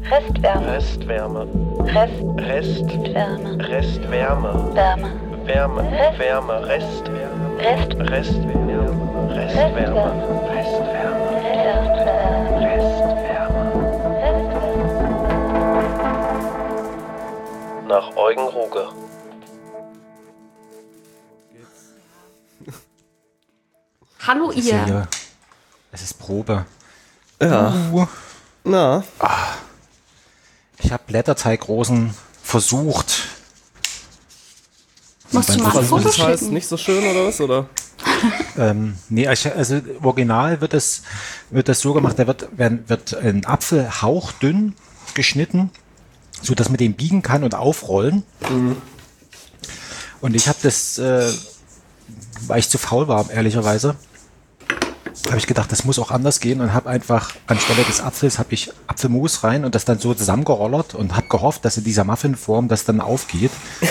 Restwärme. Restwärme. Restwärme. Restwärme. Wärme. Wärme. Wärme. Restwärme. Restwärme. Restwärme. Restwärme. Restwärme. Restwärme. Nach Eugen Ruge. Hallo ihr. Es ist Probe. Ja. Na? Ich habe Blätterteigrosen versucht. Musst du mal ein Foto Das heißt schicken? nicht so schön oder was? Oder? Nee, also im Original wird das so gemacht, da wird ein Apfel hauchdünn geschnitten, so dass man den biegen kann und aufrollen. Mhm. Und ich habe das, weil ich zu faul war, ehrlicherweise, habe ich gedacht, das muss auch anders gehen und habe einfach anstelle des Apfels habe ich Apfelmus rein und das dann so zusammengerollert und habe gehofft, dass in dieser Muffinform das dann aufgeht.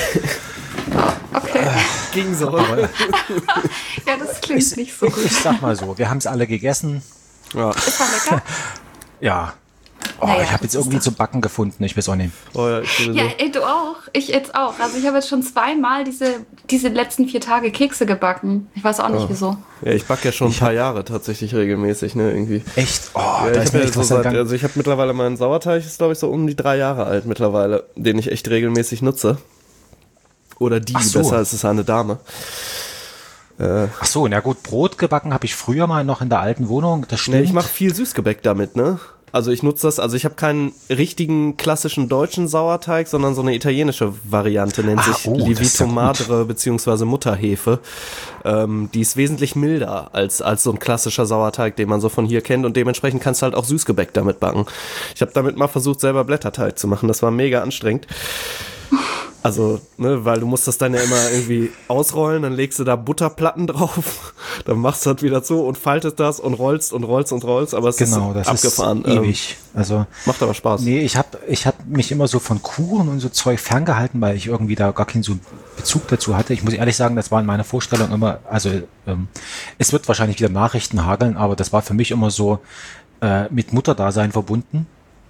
Okay. Ging so. Ja, das klingt nicht so gut. Ich sag mal so, wir haben es alle gegessen. Ja. Ist war lecker? Ja. Oh, Naja, ich habe das jetzt irgendwie ist zum Backen gefunden, ich weiß auch nicht. Oh, ja, ich Ja, ey, du auch. Ich jetzt auch. Also ich habe jetzt schon zweimal diese letzten 4 Tage Kekse gebacken. Ich weiß auch nicht wieso. Ja, ich backe ja schon ein paar Jahre tatsächlich regelmäßig, ne, irgendwie. Echt? Oh, Ja, da ich ist mir habe echt was entgangen. also ich habe mittlerweile meinen Sauerteig, ist glaube ich so um die 3 Jahre alt mittlerweile, den ich echt regelmäßig nutze. Oder die, Ach so. besser, es ist eine Dame. Ach so, na gut, Brot gebacken habe ich früher mal noch in der alten Wohnung. Das Nee, stimmt. ich mache viel Süßgebäck damit, ne? Also ich nutze das, also ich habe keinen richtigen klassischen deutschen Sauerteig, sondern so eine italienische Variante, nennt sich das ist ja Lievito gut. Madre beziehungsweise Mutterhefe. Die ist wesentlich milder als so ein klassischer Sauerteig, den man so von hier kennt und dementsprechend kannst du halt auch Süßgebäck damit backen. Ich habe damit mal versucht, selber Blätterteig zu machen, das war mega anstrengend. Also, ne, weil du musst das dann ja immer irgendwie ausrollen, dann legst du da Butterplatten drauf, dann machst du das wieder zu und faltest das und rollst und rollst und rollst, aber es Genau, ist das abgefahren. ist ewig. Also Macht aber Spaß. nee, ich hab mich immer so von Kuchen und so Zeug ferngehalten, weil ich irgendwie da gar keinen so Bezug dazu hatte. Ich muss ehrlich sagen, das war in meiner Vorstellung immer, also es wird wahrscheinlich wieder Nachrichten hageln, aber das war für mich immer so mit Mutterdasein verbunden.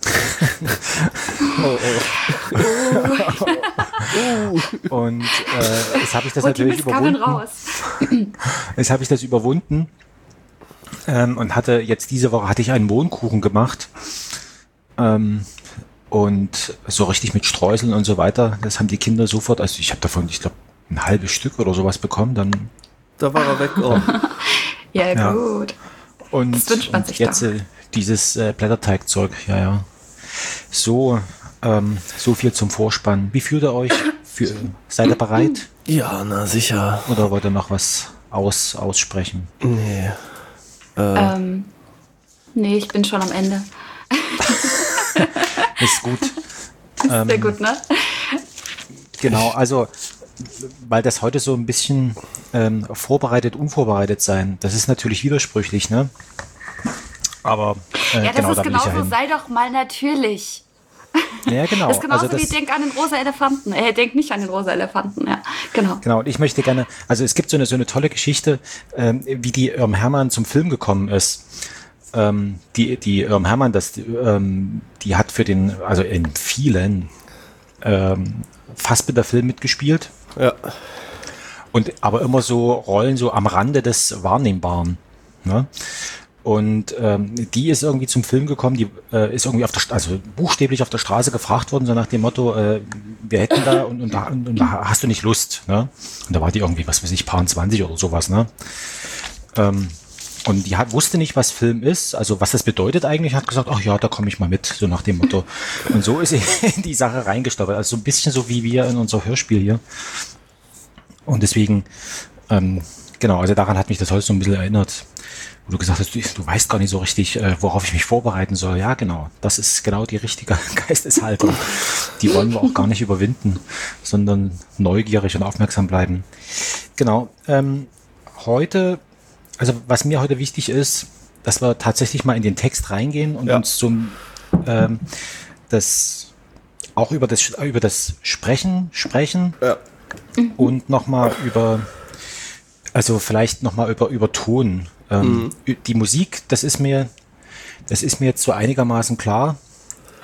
Und jetzt habe ich das Und die natürlich Mistgabeln überwunden. raus. Jetzt habe ich das überwunden und hatte jetzt diese Woche hatte ich einen Mohnkuchen gemacht und so richtig mit Streuseln und so weiter. Das haben die Kinder sofort, also ich habe davon, ich glaube, ein halbes Stück oder sowas bekommen. Dann Da war er weg. Oh. Ja, Ja. gut. und, Das wünscht man und sich jetzt dieses Blätterteigzeug. Ja. So viel zum Vorspann. Wie fühlt ihr euch? Seid ihr bereit? Ja, na sicher. Oder wollt ihr noch was aussprechen? Nee. Nee, ich bin schon am Ende. Ist gut. Sehr gut, ne? Genau, also weil das heute so ein bisschen vorbereitet, unvorbereitet sein, das ist natürlich widersprüchlich, ne? Aber Ja, das genau, ist da will ich ja genauso, hin. sei doch mal natürlich. Ja, genau. Das ist genauso also wie denk an den rosa Elefanten. Denk nicht an den rosa Elefanten, ja. Genau. Genau, und ich möchte gerne, also es gibt so eine tolle Geschichte, wie die Irm Hermann zum Film gekommen ist. Die Irm Hermann, die hat also in vielen Fassbinder-Filmen mitgespielt. Ja. Aber immer so Rollen so am Rande des Wahrnehmbaren. Ne? Und die ist irgendwie zum Film gekommen, die ist irgendwie also buchstäblich auf der Straße gefragt worden, so nach dem Motto, wir hätten da und da hast du nicht Lust. Ne? Und da war die irgendwie, was weiß ich, paar 20 oder sowas. Ne? Und die wusste nicht, was Film ist, also was das bedeutet eigentlich, hat gesagt, ach ja, da komme ich mal mit, so nach dem Motto. Und so ist sie in die Sache reingestolpert. Also so ein bisschen so wie wir in unser Hörspiel hier. Und deswegen, genau, also daran hat mich das heute so ein bisschen erinnert, wo du gesagt hast, du weißt gar nicht so richtig, worauf ich mich vorbereiten soll. Ja, genau, das ist genau die richtige Geisteshaltung. Die wollen wir auch gar nicht überwinden, sondern neugierig und aufmerksam bleiben. Genau, heute, also was mir heute wichtig ist, dass wir tatsächlich mal in den Text reingehen und uns das auch über das Sprechen Ja. und nochmal vielleicht nochmal über Ton. Die Musik, das ist mir jetzt so einigermaßen klar.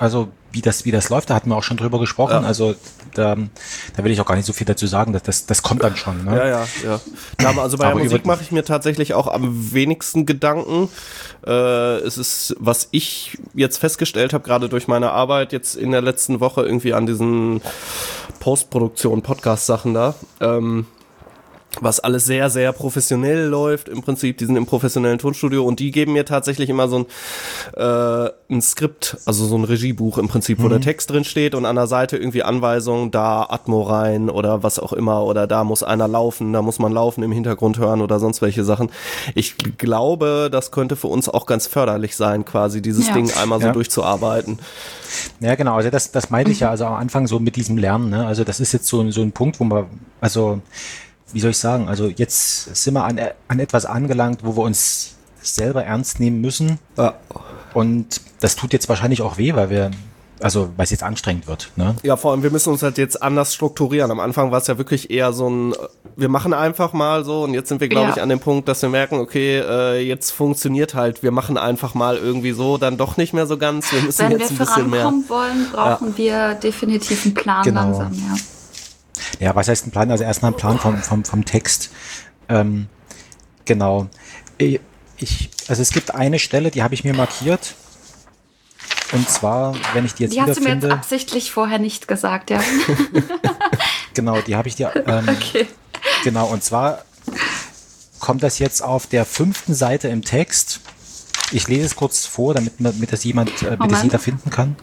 Also wie das läuft, da hatten wir auch schon drüber gesprochen. Ja. Also da will ich auch gar nicht so viel dazu sagen. Das kommt dann schon. Ne? Ja. Ja, aber also bei der Aber Musik mache ich mir tatsächlich auch am wenigsten Gedanken. Es ist, was ich jetzt festgestellt habe, gerade durch meine Arbeit jetzt in der letzten Woche irgendwie an diesen Postproduktion, Podcast-Sachen da, was alles sehr, sehr professionell läuft im Prinzip, die sind im professionellen Tonstudio und die geben mir tatsächlich immer so ein Skript, also so ein Regiebuch im Prinzip, wo der Text drin steht und an der Seite irgendwie Anweisungen, da Atmo rein oder was auch immer oder da muss einer laufen, da muss man laufen im Hintergrund hören oder sonst welche Sachen. Ich glaube, das könnte für uns auch ganz förderlich sein, quasi dieses Ding einmal so durchzuarbeiten. Ja, genau, also das meinte ich ja also am Anfang so mit diesem Lernen, ne? Also das ist jetzt so ein Punkt, wo man, also wie soll ich sagen, also jetzt sind wir an etwas angelangt, wo wir uns selber ernst nehmen müssen. Ja. Und das tut jetzt wahrscheinlich auch weh, weil es jetzt anstrengend wird. Ne? Ja, vor allem, wir müssen uns halt jetzt anders strukturieren. Am Anfang war es ja wirklich eher so wir machen einfach mal so und jetzt sind wir, glaube ich, an dem Punkt, dass wir merken, okay, jetzt funktioniert halt, wir machen einfach mal irgendwie so, dann doch nicht mehr so ganz. Wir müssen Wenn jetzt wir ein bisschen mehr. vorankommen wollen, brauchen wir definitiv einen Plan langsam, ja. Ja, was heißt ein Plan? Also erstmal ein Plan vom Text. Genau. Also es gibt eine Stelle, die habe ich mir markiert. Und zwar, wenn ich die jetzt wiederfinde... Die hast du mir jetzt absichtlich vorher nicht gesagt, ja. Genau, die habe ich dir... Okay. Genau, und zwar kommt das jetzt auf der 5. Seite im Text. Ich lese es kurz vor, damit das jeder finden kann.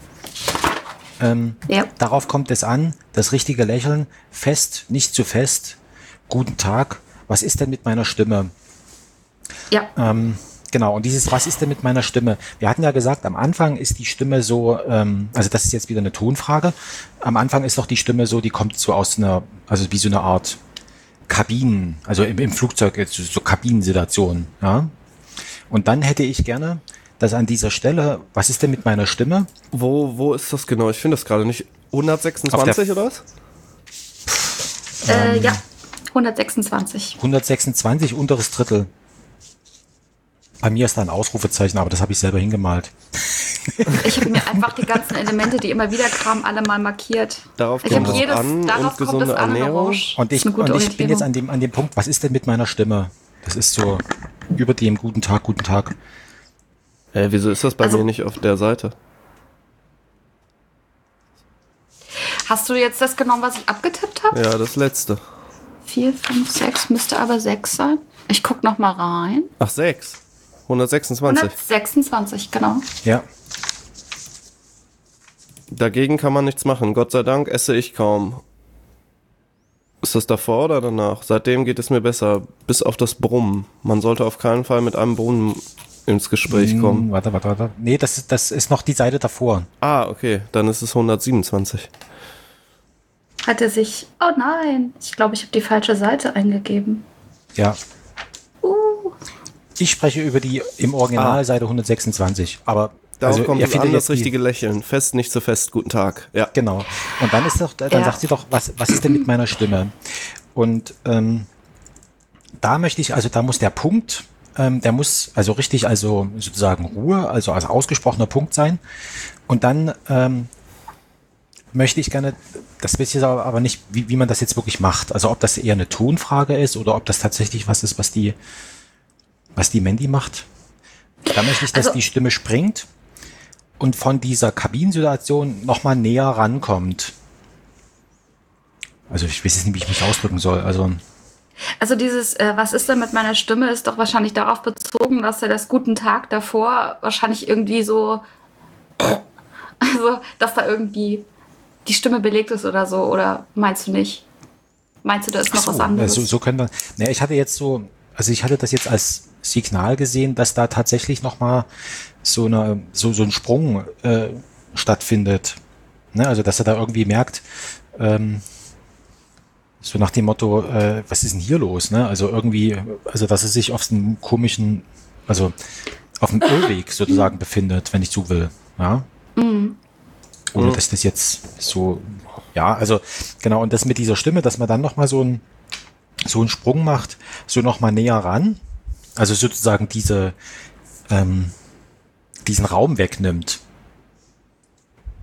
Darauf kommt es an, das richtige Lächeln, fest, nicht zu fest, guten Tag, was ist denn mit meiner Stimme? Ja. Genau, und dieses was ist denn mit meiner Stimme? Wir hatten ja gesagt, am Anfang ist die Stimme so, also das ist jetzt wieder eine Tonfrage, am Anfang ist doch die Stimme so, die kommt so aus also wie so eine Art Kabinen, also im Flugzeug, so Kabinensituation, ja. Und dann hätte ich gerne, dass an dieser Stelle, was ist denn mit meiner Stimme? Wo ist das genau? Ich finde das gerade nicht. 126 oder was? Ja, 126. 126, unteres Drittel. Bei mir ist da ein Ausrufezeichen, aber das habe ich selber hingemalt. Ich habe mir einfach die ganzen Elemente, die immer wieder kamen, alle mal markiert. Darauf Ich habe kommt es an darauf und kommt es gesunde an, Ernährung. Orange. Und ich bin jetzt an dem Punkt, was ist denn mit meiner Stimme? Das ist so über dem guten Tag, guten Tag. Wieso ist das bei mir nicht auf der Seite? Hast du jetzt das genommen, was ich abgetippt habe? Ja, das letzte. 4, 5, 6, müsste aber 6 sein. Ich gucke noch mal rein. Ach, 6. 126. 126, genau. Ja. Dagegen kann man nichts machen. Gott sei Dank esse ich kaum. Ist das davor oder danach? Seitdem geht es mir besser. Bis auf das Brummen. Man sollte auf keinen Fall mit einem Brummen ins Gespräch kommen. Warte. Nee, das ist noch die Seite davor. Ah, okay. Dann ist es 127. Hat er sich... Oh nein, ich glaube, ich habe die falsche Seite eingegeben. Ja. Ich spreche über die im Original Seite 126. Aber darauf kommt es an, das richtige Lächeln. Fest, nicht zu fest, guten Tag. Ja. Genau. Und dann sagt sie doch, was ist denn mit meiner Stimme? Und da muss der Punkt, der muss also richtig, also sozusagen Ruhe, also als ausgesprochener Punkt sein. Und dann möchte ich gerne, das weiß ich aber nicht, wie man das jetzt wirklich macht. Also ob das eher eine Tonfrage ist oder ob das tatsächlich was ist, was die Mandy macht. Da möchte ich, dass die Stimme springt und von dieser Kabinensituation nochmal näher rankommt. Also ich weiß jetzt nicht, wie ich mich ausdrücken soll. Also dieses, was ist denn mit meiner Stimme, ist doch wahrscheinlich darauf bezogen, dass er das guten Tag davor wahrscheinlich irgendwie so, also dass da irgendwie die Stimme belegt ist oder so, oder meinst du nicht? Meinst du, da ist noch was anderes? So können wir, ich hatte das jetzt als Signal gesehen, dass da tatsächlich nochmal so ein Sprung stattfindet. Ne? Also dass er da irgendwie merkt, so nach dem Motto, was ist denn hier los? Ne? Also irgendwie, dass er sich auf einem komischen, also auf dem Irrweg sozusagen befindet, wenn ich so will. Ja? Mhm. Ohne dass das jetzt so, ja, also genau, und das mit dieser Stimme, dass man dann nochmal so einen Sprung macht, so nochmal näher ran, also sozusagen diesen Raum wegnimmt.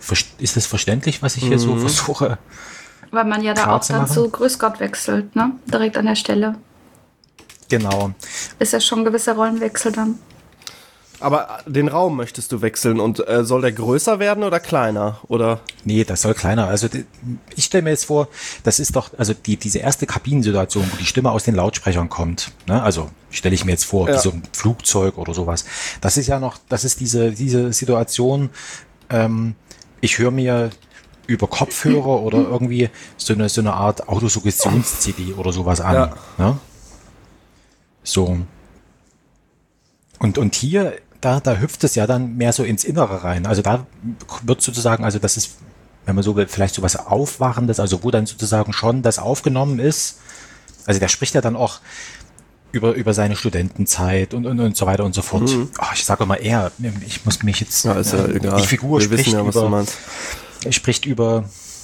ist das verständlich, was ich hier so versuche? Weil man ja da Klar auch zu dann machen. zu Grüß Gott wechselt, ne? Direkt an der Stelle. Genau. Ist ja schon ein gewisser Rollenwechsel dann. Aber den Raum möchtest du wechseln und soll der größer werden oder kleiner? Oder? Nee, das soll kleiner. Also ich stelle mir jetzt vor, das ist doch, also diese erste Kabinensituation, wo die Stimme aus den Lautsprechern kommt. Ne? Also stelle ich mir jetzt vor, wie so ein Flugzeug oder sowas. Das ist ja noch, das ist diese Situation, ich höre mir über Kopfhörer oder irgendwie so eine Art Autosuggestions-CD oder sowas an. Ja. Ne? So. Und hier, da hüpft es ja dann mehr so ins Innere rein. Also da wird sozusagen, also das ist, wenn man so will, vielleicht so was Aufwachendes, also wo dann sozusagen schon das aufgenommen ist. Also der spricht ja dann auch über seine Studentenzeit und so weiter und so fort. Ich sage immer er, ich muss mich jetzt, Ja, ist ja egal. die Figur Wir spricht wissen ja, was du meinst. spricht über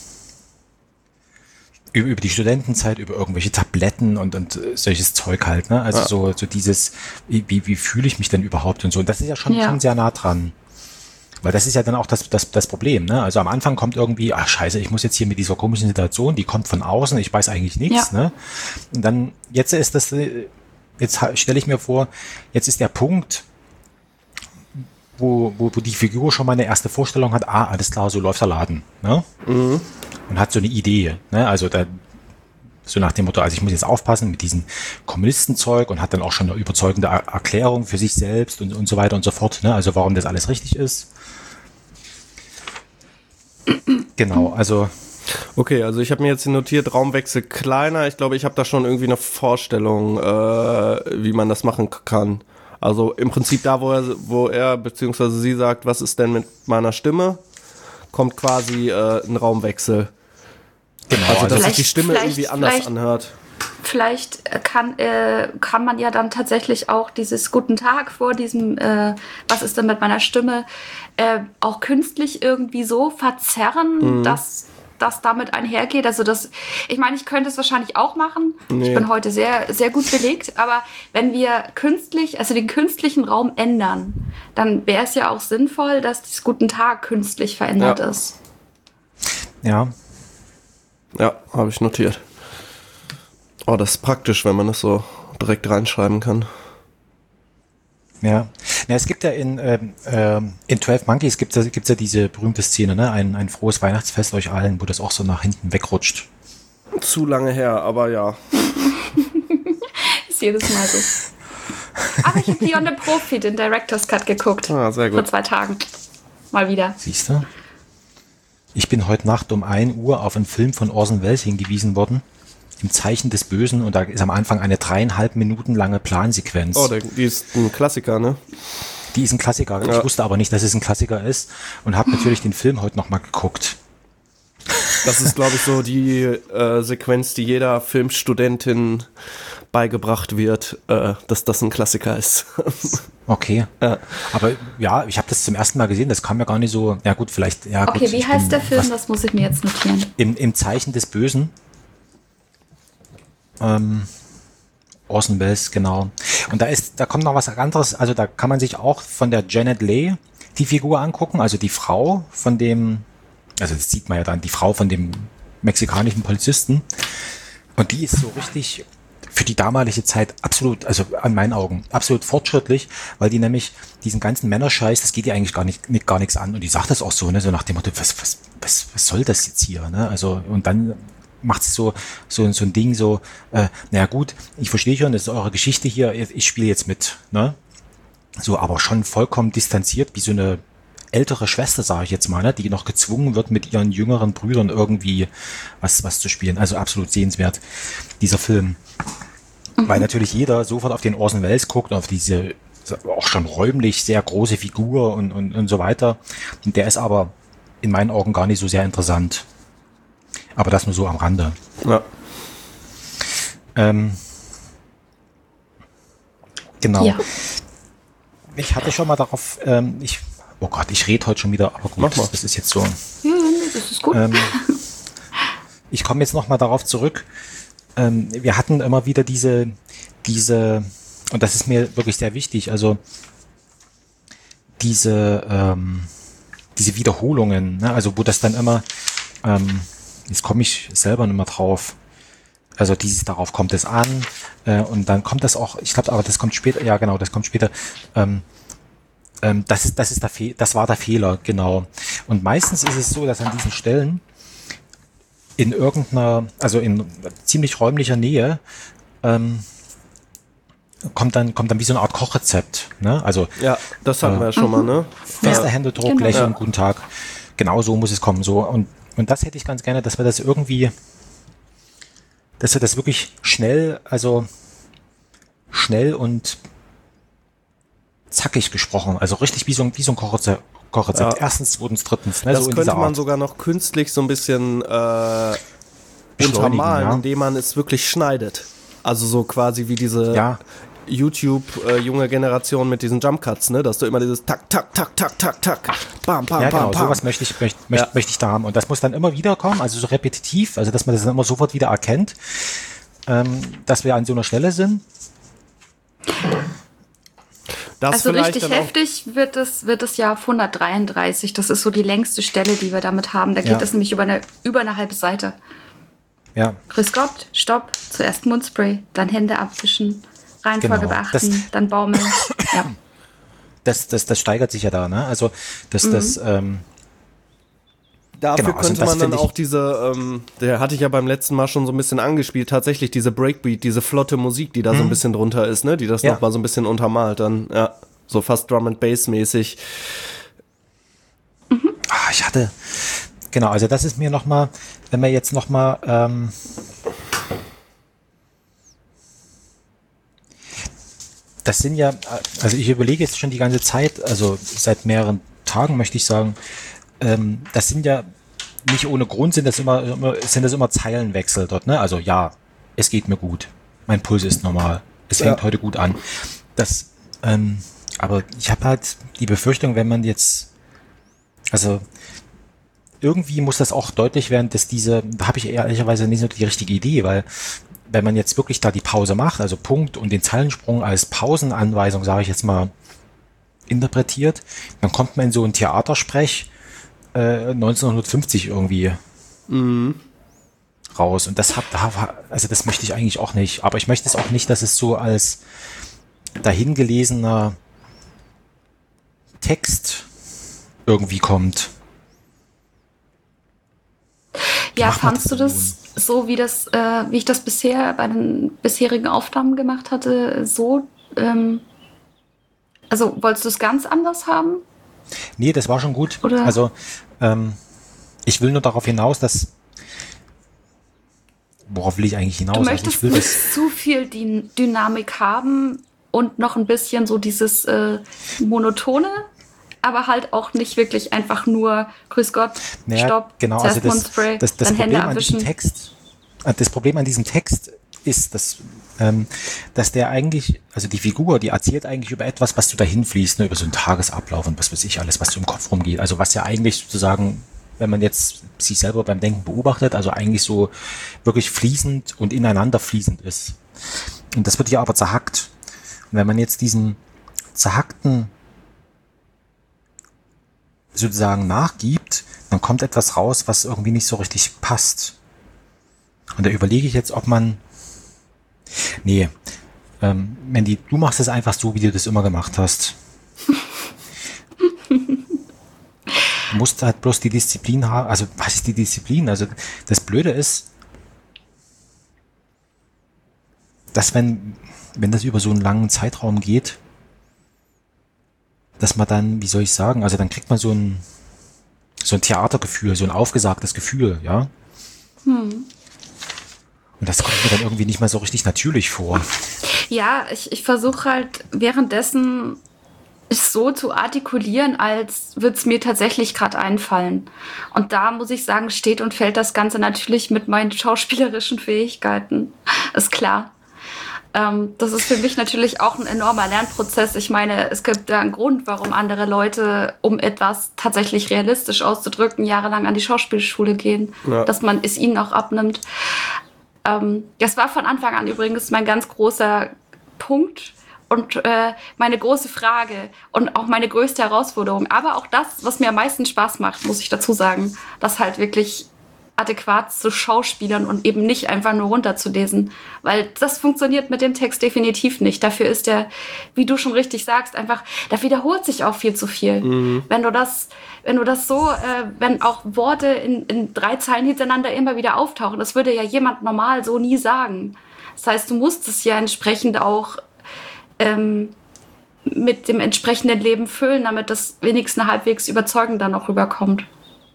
die Studentenzeit, über irgendwelche Tabletten und solches Zeug halt, ne? Also so dieses, wie fühle ich mich denn überhaupt und so. Und das ist ja schon sehr nah dran. Weil das ist ja dann auch das Problem, ne? Also am Anfang kommt irgendwie, ach scheiße, ich muss jetzt hier mit dieser komischen Situation, die kommt von außen, ich weiß eigentlich nichts, ne? Und dann, jetzt stelle ich mir vor, jetzt ist der Punkt, wo die Figur schon mal eine erste Vorstellung hat, alles klar, so läuft der Laden, ne? Und hat so eine Idee, ne? Also da, so nach dem Motto, also ich muss jetzt aufpassen mit diesem Kommunistenzeug und hat dann auch schon eine überzeugende Erklärung für sich selbst und so weiter und so fort, ne? Also warum das alles richtig ist. Genau, also Okay, also ich habe mir jetzt hier notiert, Raumwechsel kleiner. Ich glaube, ich habe da schon irgendwie eine Vorstellung, wie man das machen kann. Also im Prinzip da, wo er bzw. sie sagt, was ist denn mit meiner Stimme, kommt quasi ein Raumwechsel. genau, Also dass sich die Vielleicht- Stimme irgendwie anders vielleicht- anhört. Vielleicht kann man ja dann tatsächlich auch dieses Guten Tag vor diesem was ist denn mit meiner Stimme auch künstlich irgendwie so verzerren, dass das damit einhergeht. Also ich meine, ich könnte es wahrscheinlich auch machen. Nee. Ich bin heute sehr, sehr gut belegt. Aber wenn wir den künstlichen Raum ändern, dann wäre es ja auch sinnvoll, dass das Guten Tag künstlich verändert Ja. ist. ja, Ja, habe ich notiert. Oh, das ist praktisch, wenn man das so direkt reinschreiben kann. ja. Ja, es gibt ja in 12 Monkeys gibt's ja diese berühmte Szene, ne? Ein frohes Weihnachtsfest euch allen, wo das auch so nach hinten wegrutscht. Zu lange her, aber ja. Ist jedes Mal so. Aber ich habe Beyond the Profi, den Director's Cut, geguckt. Ah, sehr Vor gut. 2 Tagen. Mal wieder. Siehst du? Ich bin heute Nacht um 1 Uhr auf einen Film von Orson Welles hingewiesen worden. Im Zeichen des Bösen. Und da ist am Anfang eine 3,5 Minuten lange Plansequenz. Oh, die ist ein Klassiker, ne? Die ist ein Klassiker. Ja. Ich wusste aber nicht, dass es ein Klassiker ist. Und habe natürlich den Film heute nochmal geguckt. Das ist, glaube ich, so die Sequenz, die jeder Filmstudentin beigebracht wird, dass das ein Klassiker ist. Okay. Ja. Aber ja, ich habe das zum ersten Mal gesehen. Das kam ja gar nicht so. Ja gut, vielleicht. Ja, Okay, gut, wie ich heißt bin der Film? was- Das muss ich mir jetzt notieren. Im Zeichen des Bösen. Orson Welles, genau. Und da kommt noch was anderes. Also da kann man sich auch von der Janet Leigh die Figur angucken. Also die Frau von dem, also das sieht man ja dann, die Frau von dem mexikanischen Polizisten. Und die ist so richtig für die damalige Zeit absolut, also an meinen Augen, absolut fortschrittlich, weil die nämlich diesen ganzen Männerscheiß, das geht ihr eigentlich gar nichts an. Und die sagt das auch so, ne, so nach dem Motto, was soll das jetzt hier, ne? Also, und dann macht sie so ein Ding so, naja gut, ich verstehe schon, das ist eure Geschichte hier, ich spiele jetzt mit, ne? So, aber schon vollkommen distanziert, wie so eine ältere Schwester, sage ich jetzt mal, ne, die noch gezwungen wird, mit ihren jüngeren Brüdern irgendwie was zu spielen. Also absolut sehenswert, dieser Film. Weil natürlich jeder sofort auf den Orson Welles guckt, auf diese auch schon räumlich sehr große Figur und so weiter. Und der ist aber in meinen Augen gar nicht so sehr interessant. Aber das nur so am Rande. Ja. Genau. Ja. Ich hatte schon mal darauf, oh Gott, ich rede heute schon wieder, aber gut, Mach mal. das ist jetzt so. Ja, nee, das ist gut. Ich komme jetzt nochmal darauf zurück. Wir hatten immer wieder diese, und das ist mir wirklich sehr wichtig, also diese diese Wiederholungen, ne? Also wo das dann immer, jetzt komme ich selber nicht mehr drauf. Also darauf kommt es an, und dann kommt das auch, ich glaube, aber das kommt später, ja genau, das kommt später. Das war der Fehler, genau. Und meistens ist es so, dass an diesen Stellen in in ziemlich räumlicher Nähe, kommt dann wie so eine Art Kochrezept, ne? Also Ja, das hatten wir ja schon mal, ne? fester Händedruck, Genau. lächeln, guten Tag. Genau so muss es kommen, so. Und das hätte ich ganz gerne, dass wir das wirklich schnell und zackig gesprochen, also richtig wie so ein Kochrezept. Ja. Erstens, zweitens, drittens, ne? Das so in könnte dieser man Art. sogar noch künstlich so ein bisschen Beschleunigen, untermalen, ja. indem man es wirklich schneidet. Also so quasi wie diese Ja, YouTube junge Generation mit diesen Jump Cuts, ne? Dass du immer dieses Tak, Tak, Tak, Tak, Tak, Tak, Bam, Bam, ja, Bam, genau, Bam. sowas möchte ich da haben. Und das muss dann immer wieder kommen, also so repetitiv, also dass man das dann immer sofort wieder erkennt, dass wir an so einer Stelle sind. Das Also vielleicht richtig dann auch, heftig wird es ja auf 133. Das ist so die längste Stelle, die wir damit haben. Da geht Ja. es nämlich über eine halbe Seite. Ja, Grüß Gott, Stopp, zuerst Mundspray, dann Hände abwischen, Reihenfolge Genau. beachten, dann baumeln. Ja. das steigert sich ja da, ne? Also dafür genau, also könnte das man dann find ich- auch diese, der hatte ich ja beim letzten Mal schon so ein bisschen angespielt, tatsächlich diese Breakbeat, diese flotte Musik, die da so ein bisschen drunter ist, ne? Die das Ja. noch mal so ein bisschen untermalt, dann, ja, so fast Drum and Bass mäßig. Genau, also das ist mir nochmal, wenn wir jetzt nochmal, das sind ja, also ich überlege jetzt schon die ganze Zeit, also seit mehreren Tagen möchte ich sagen, das sind ja nicht ohne Grund, sind das immer Zeilenwechsel dort, ne? Also ja, es geht mir gut, mein Puls ist normal, es fängt heute gut an. Aber ich habe halt die Befürchtung, wenn man jetzt, also irgendwie muss das auch deutlich werden, dass da habe ich ehrlicherweise nicht so die richtige Idee, weil wenn man jetzt wirklich da die Pause macht, also Punkt und den Zeilensprung als Pausenanweisung, sage ich jetzt mal, interpretiert, dann kommt man in so einen Theatersprech 1950 irgendwie raus. Und das das möchte ich eigentlich auch nicht. Aber ich möchte es auch nicht, dass es so als dahingelesener Text irgendwie kommt. Ja, macht man fandst du das das so, wie ich das bisher bei den bisherigen Aufnahmen gemacht hatte, so, also wolltest du es ganz anders haben? Nee, das war schon gut. Oder? Also, ich will nur darauf hinaus, worauf will ich eigentlich hinaus? Du Also möchtest ich will nicht das, zu viel Dynamik haben und noch ein bisschen so dieses Monotone, aber halt auch nicht wirklich einfach nur Grüß Gott, naja, Stopp, genau, zuerst also Mundspray, das dann Problem Hände an diesem abwischen. Text, das Problem an diesem Text ist, dass der eigentlich, also die Figur, die erzählt eigentlich über etwas, was so dahin fließt, ne, über so einen Tagesablauf und was weiß ich alles, was so im Kopf rumgeht. Also was ja eigentlich sozusagen, wenn man jetzt sich selber beim Denken beobachtet, also eigentlich so wirklich fließend und ineinander fließend ist. Und das wird hier aber zerhackt. Und wenn man jetzt diesen zerhackten sozusagen nachgibt, dann kommt etwas raus, was irgendwie nicht so richtig passt. Und da überlege ich jetzt, ob man, Mandy, du machst es einfach so, wie du das immer gemacht hast. Du musst halt bloß die Disziplin haben. Also, was ist die Disziplin? Also, das Blöde ist, dass wenn das über so einen langen Zeitraum geht, dass man dann, wie soll ich sagen, also dann kriegt man so ein Theatergefühl, so ein aufgesagtes Gefühl, ja. Und das kommt mir dann irgendwie nicht mehr so richtig natürlich vor. Ja, ich versuche halt währenddessen es so zu artikulieren, als würde es mir tatsächlich gerade einfallen. Und da muss ich sagen, steht und fällt das Ganze natürlich mit meinen schauspielerischen Fähigkeiten. Ist klar. Das ist für mich natürlich auch ein enormer Lernprozess. Ich meine, es gibt da einen Grund, warum andere Leute, um etwas tatsächlich realistisch auszudrücken, jahrelang an die Schauspielschule gehen, dass man es ihnen auch abnimmt. Das war von Anfang an übrigens mein ganz großer Punkt und meine große Frage und auch meine größte Herausforderung. Aber auch das, was mir am meisten Spaß macht, muss ich dazu sagen, das halt wirklich adäquat zu schauspielern und eben nicht einfach nur runterzulesen. Weil das funktioniert mit dem Text definitiv nicht. Dafür ist der, wie du schon richtig sagst, einfach, da wiederholt sich auch viel zu viel. Wenn du das so, wenn auch Worte in 3 Zeilen hintereinander immer wieder auftauchen, das würde ja jemand normal so nie sagen. Das heißt, du musst es ja entsprechend auch mit dem entsprechenden Leben füllen, damit das wenigstens halbwegs überzeugend dann auch rüberkommt.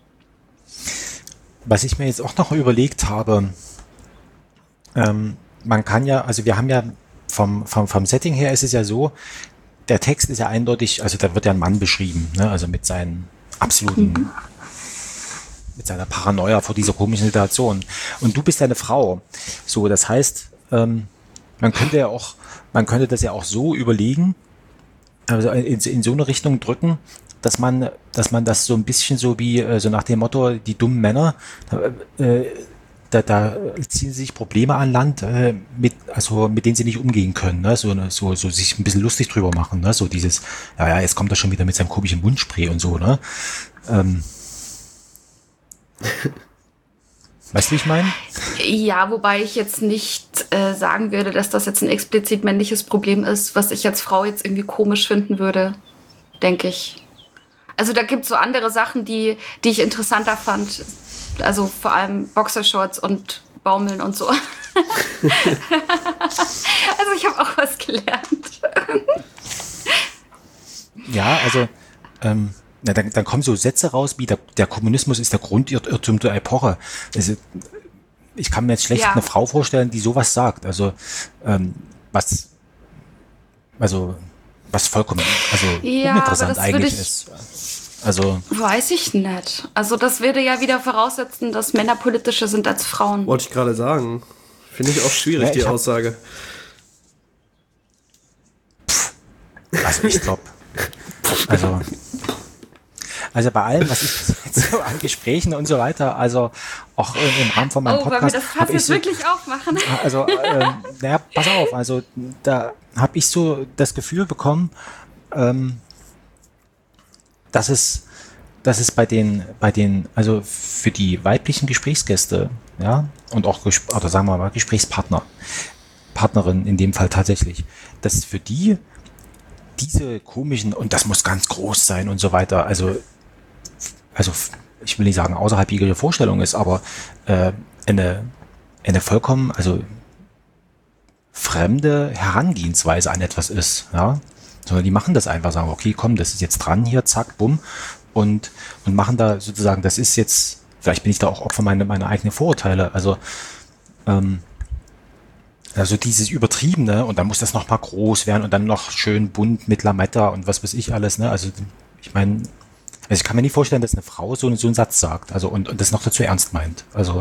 Was ich mir jetzt auch noch überlegt habe, man kann ja, also wir haben ja vom Setting her ist es ja so, der Text ist ja eindeutig, also da wird ja ein Mann beschrieben, ne? Also mit seinen absoluten, mit seiner Paranoia vor dieser komischen Situation. Und du bist ja eine Frau. So, das heißt, man könnte das ja auch so überlegen, also in so eine Richtung drücken, dass man das so ein bisschen so wie, so nach dem Motto, die dummen Männer, da ziehen sich Probleme an Land, mit denen sie nicht umgehen können, ne? So sich ein bisschen lustig drüber machen, ne? So dieses, ja, jetzt kommt er schon wieder mit seinem komischen Mundspray und so, ne? Weißt du, wie ich meine? Ja, wobei ich jetzt nicht sagen würde, dass das jetzt ein explizit männliches Problem ist, was ich als Frau jetzt irgendwie komisch finden würde, denke ich. Also da gibt es so andere Sachen, die ich interessanter fand. Also vor allem Boxershorts und Baumeln und so. Also ich habe auch was gelernt. Ja, also dann kommen so Sätze raus, wie der Kommunismus ist der Grundirrtum der Epoche. Also, ich kann mir jetzt schlecht eine Frau vorstellen, die sowas sagt. Also was vollkommen uninteressant eigentlich ist. Also weiß ich nicht. Also das würde ja wieder voraussetzen, dass Männer politischer sind als Frauen. Wollte ich gerade sagen. Finde ich auch schwierig, die Aussage. Also ich glaube, also bei allem, was ich jetzt so an Gesprächen und so weiter, also auch im Rahmen von meinem Podcast. Wollen wir das Fass jetzt wirklich aufmachen? Also, naja, pass auf, also da habe ich so das Gefühl bekommen, dass es bei den, also für die weiblichen Gesprächsgäste, ja, und auch, oder sagen wir mal, Partnerin in dem Fall tatsächlich, dass für die diese komischen, und das muss ganz groß sein und so weiter, also ich will nicht sagen außerhalb jeglicher Vorstellung ist, aber eine vollkommen, also fremde Herangehensweise an etwas ist, ja, sondern die machen das einfach, sagen, okay, komm, das ist jetzt dran hier, zack, bumm, und machen da sozusagen, das ist jetzt, vielleicht bin ich da auch Opfer meiner eigenen Vorurteile, also dieses Übertriebene, und dann muss das noch mal groß werden und dann noch schön bunt mit Lametta und was weiß ich alles, ne, also ich meine, ich kann mir nicht vorstellen, dass eine Frau so einen Satz sagt, also und das noch dazu ernst meint, also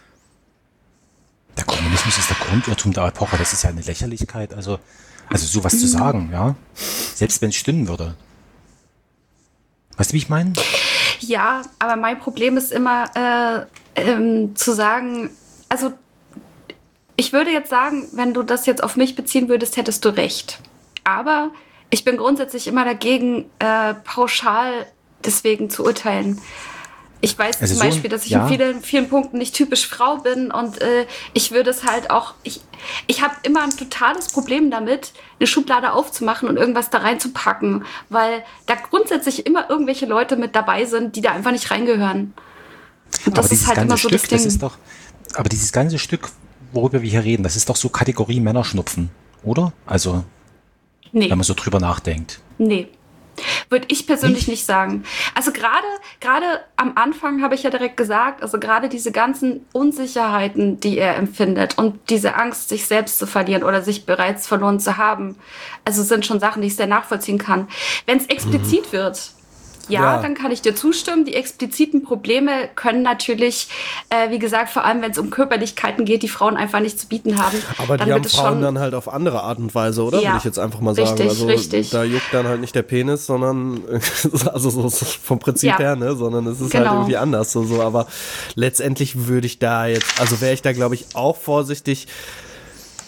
der Kommunismus ist der Grundirrtum der Epoche, das ist ja eine Lächerlichkeit, also sowas zu sagen, ja, selbst wenn es stimmen würde. Weißt du, wie ich meine? Ja, aber mein Problem ist immer zu sagen, also ich würde jetzt sagen, wenn du das jetzt auf mich beziehen würdest, hättest du recht. Aber ich bin grundsätzlich immer dagegen, pauschal deswegen zu urteilen. Ich weiß zum Beispiel, dass ich in vielen Punkten nicht typisch Frau bin und ich würde es halt auch, ich habe immer ein totales Problem damit, eine Schublade aufzumachen und irgendwas da reinzupacken, weil da grundsätzlich immer irgendwelche Leute mit dabei sind, die da einfach nicht reingehören. Und das ist halt immer so das Ding. Aber dieses ganze Stück, worüber wir hier reden, das ist doch so Kategorie Männerschnupfen, oder? Also, wenn man so drüber nachdenkt. Nee. Würde ich persönlich nicht sagen. Also gerade am Anfang habe ich ja direkt gesagt, also gerade diese ganzen Unsicherheiten, die er empfindet und diese Angst, sich selbst zu verlieren oder sich bereits verloren zu haben, also sind schon Sachen, die ich sehr nachvollziehen kann. Wenn es explizit wird, dann kann ich dir zustimmen. Die expliziten Probleme können natürlich, wie gesagt, vor allem wenn es um Körperlichkeiten geht, die Frauen einfach nicht zu bieten haben. Aber die haben Frauen dann halt auf andere Art und Weise, oder? Würde ich jetzt einfach mal sagen. Also da juckt dann halt nicht der Penis, sondern also so vom Prinzip her, ne? Sondern es ist halt irgendwie anders. So. Aber letztendlich würde ich da jetzt, also wäre ich da, glaube ich, auch vorsichtig,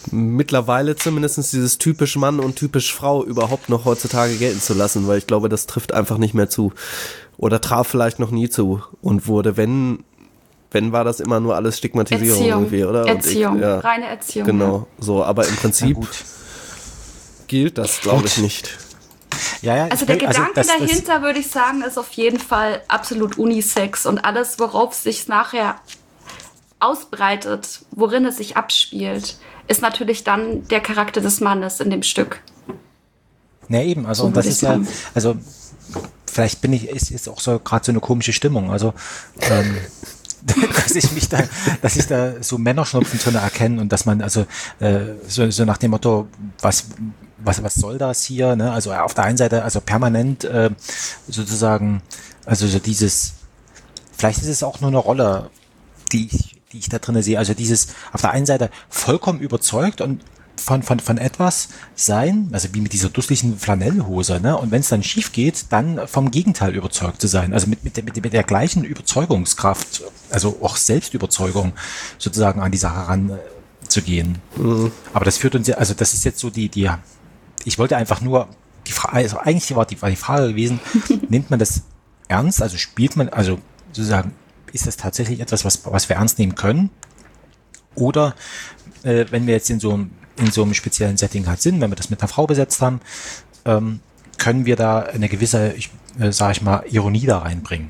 mittlerweile zumindest dieses typisch Mann und typisch Frau überhaupt noch heutzutage gelten zu lassen, weil ich glaube, das trifft einfach nicht mehr zu. Oder traf vielleicht noch nie zu und wurde, wenn war das immer nur alles Stigmatisierung irgendwie, oder? Erziehung, reine Erziehung. Genau, so, aber im Prinzip gilt das, glaube ich, nicht. Ja, also der Gedanke dahinter, würde ich sagen, ist auf jeden Fall absolut Unisex und alles, worauf sich nachher ausbreitet, worin es sich abspielt, ist natürlich dann der Charakter des Mannes in dem Stück. Na eben, also so und das ist ja, also vielleicht ist auch so gerade so eine komische Stimmung, also dass ich da so Männerschnupfen drin erkenne und dass man also so nach dem Motto, was soll das hier, ne? Also auf der einen Seite, also permanent sozusagen, also so dieses, vielleicht ist es auch nur eine Rolle, die ich da drin sehe, also dieses auf der einen Seite vollkommen überzeugt und von etwas sein, also wie mit dieser dusseligen Flanellhose, ne? Und wenn es dann schief geht, dann vom Gegenteil überzeugt zu sein, also mit der gleichen Überzeugungskraft, also auch Selbstüberzeugung sozusagen an die Sache ranzugehen. Mhm. Aber das führt uns ja, also das ist jetzt so ich wollte einfach nur die Frage, also eigentlich war die Frage gewesen, nimmt man das ernst, also spielt man, also sozusagen, ist das tatsächlich etwas, was wir ernst nehmen können? Oder wenn wir jetzt in so einem speziellen Setting halt sind, wenn wir das mit einer Frau besetzt haben, können wir da eine gewisse, sage ich mal, Ironie da reinbringen?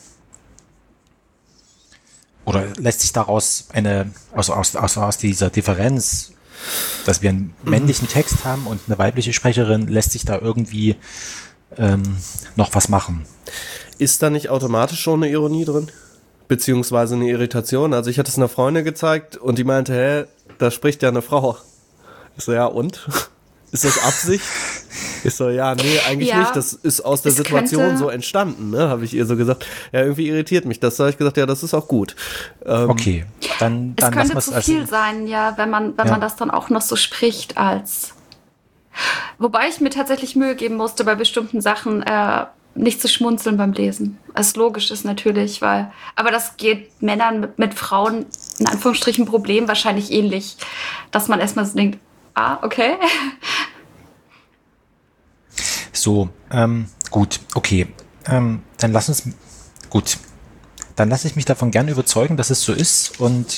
Oder lässt sich daraus aus dieser Differenz, dass wir einen männlichen Text haben und eine weibliche Sprecherin, lässt sich da irgendwie noch was machen? Ist da nicht automatisch schon eine Ironie drin? Beziehungsweise eine Irritation? Also ich hatte es einer Freundin gezeigt und die meinte, da spricht ja eine Frau. Ich so, ja und? Ist das Absicht? Ich so, ja, nee, eigentlich nicht. Das ist aus der Situation so entstanden, ne? Habe ich ihr so gesagt. Ja, irgendwie irritiert mich das. Da habe ich gesagt, ja, das ist auch gut. Okay, dann es könnte zu viel sein, ja, wenn man das dann auch noch so spricht als. Wobei ich mir tatsächlich Mühe geben musste, bei bestimmten Sachen nicht zu schmunzeln beim Lesen. Was logisch ist natürlich, aber das geht Männern mit Frauen in Anführungsstrichen Problem wahrscheinlich ähnlich, dass man erstmal so denkt, okay. So, gut, okay. Dann lasse ich mich davon gerne überzeugen, dass es so ist und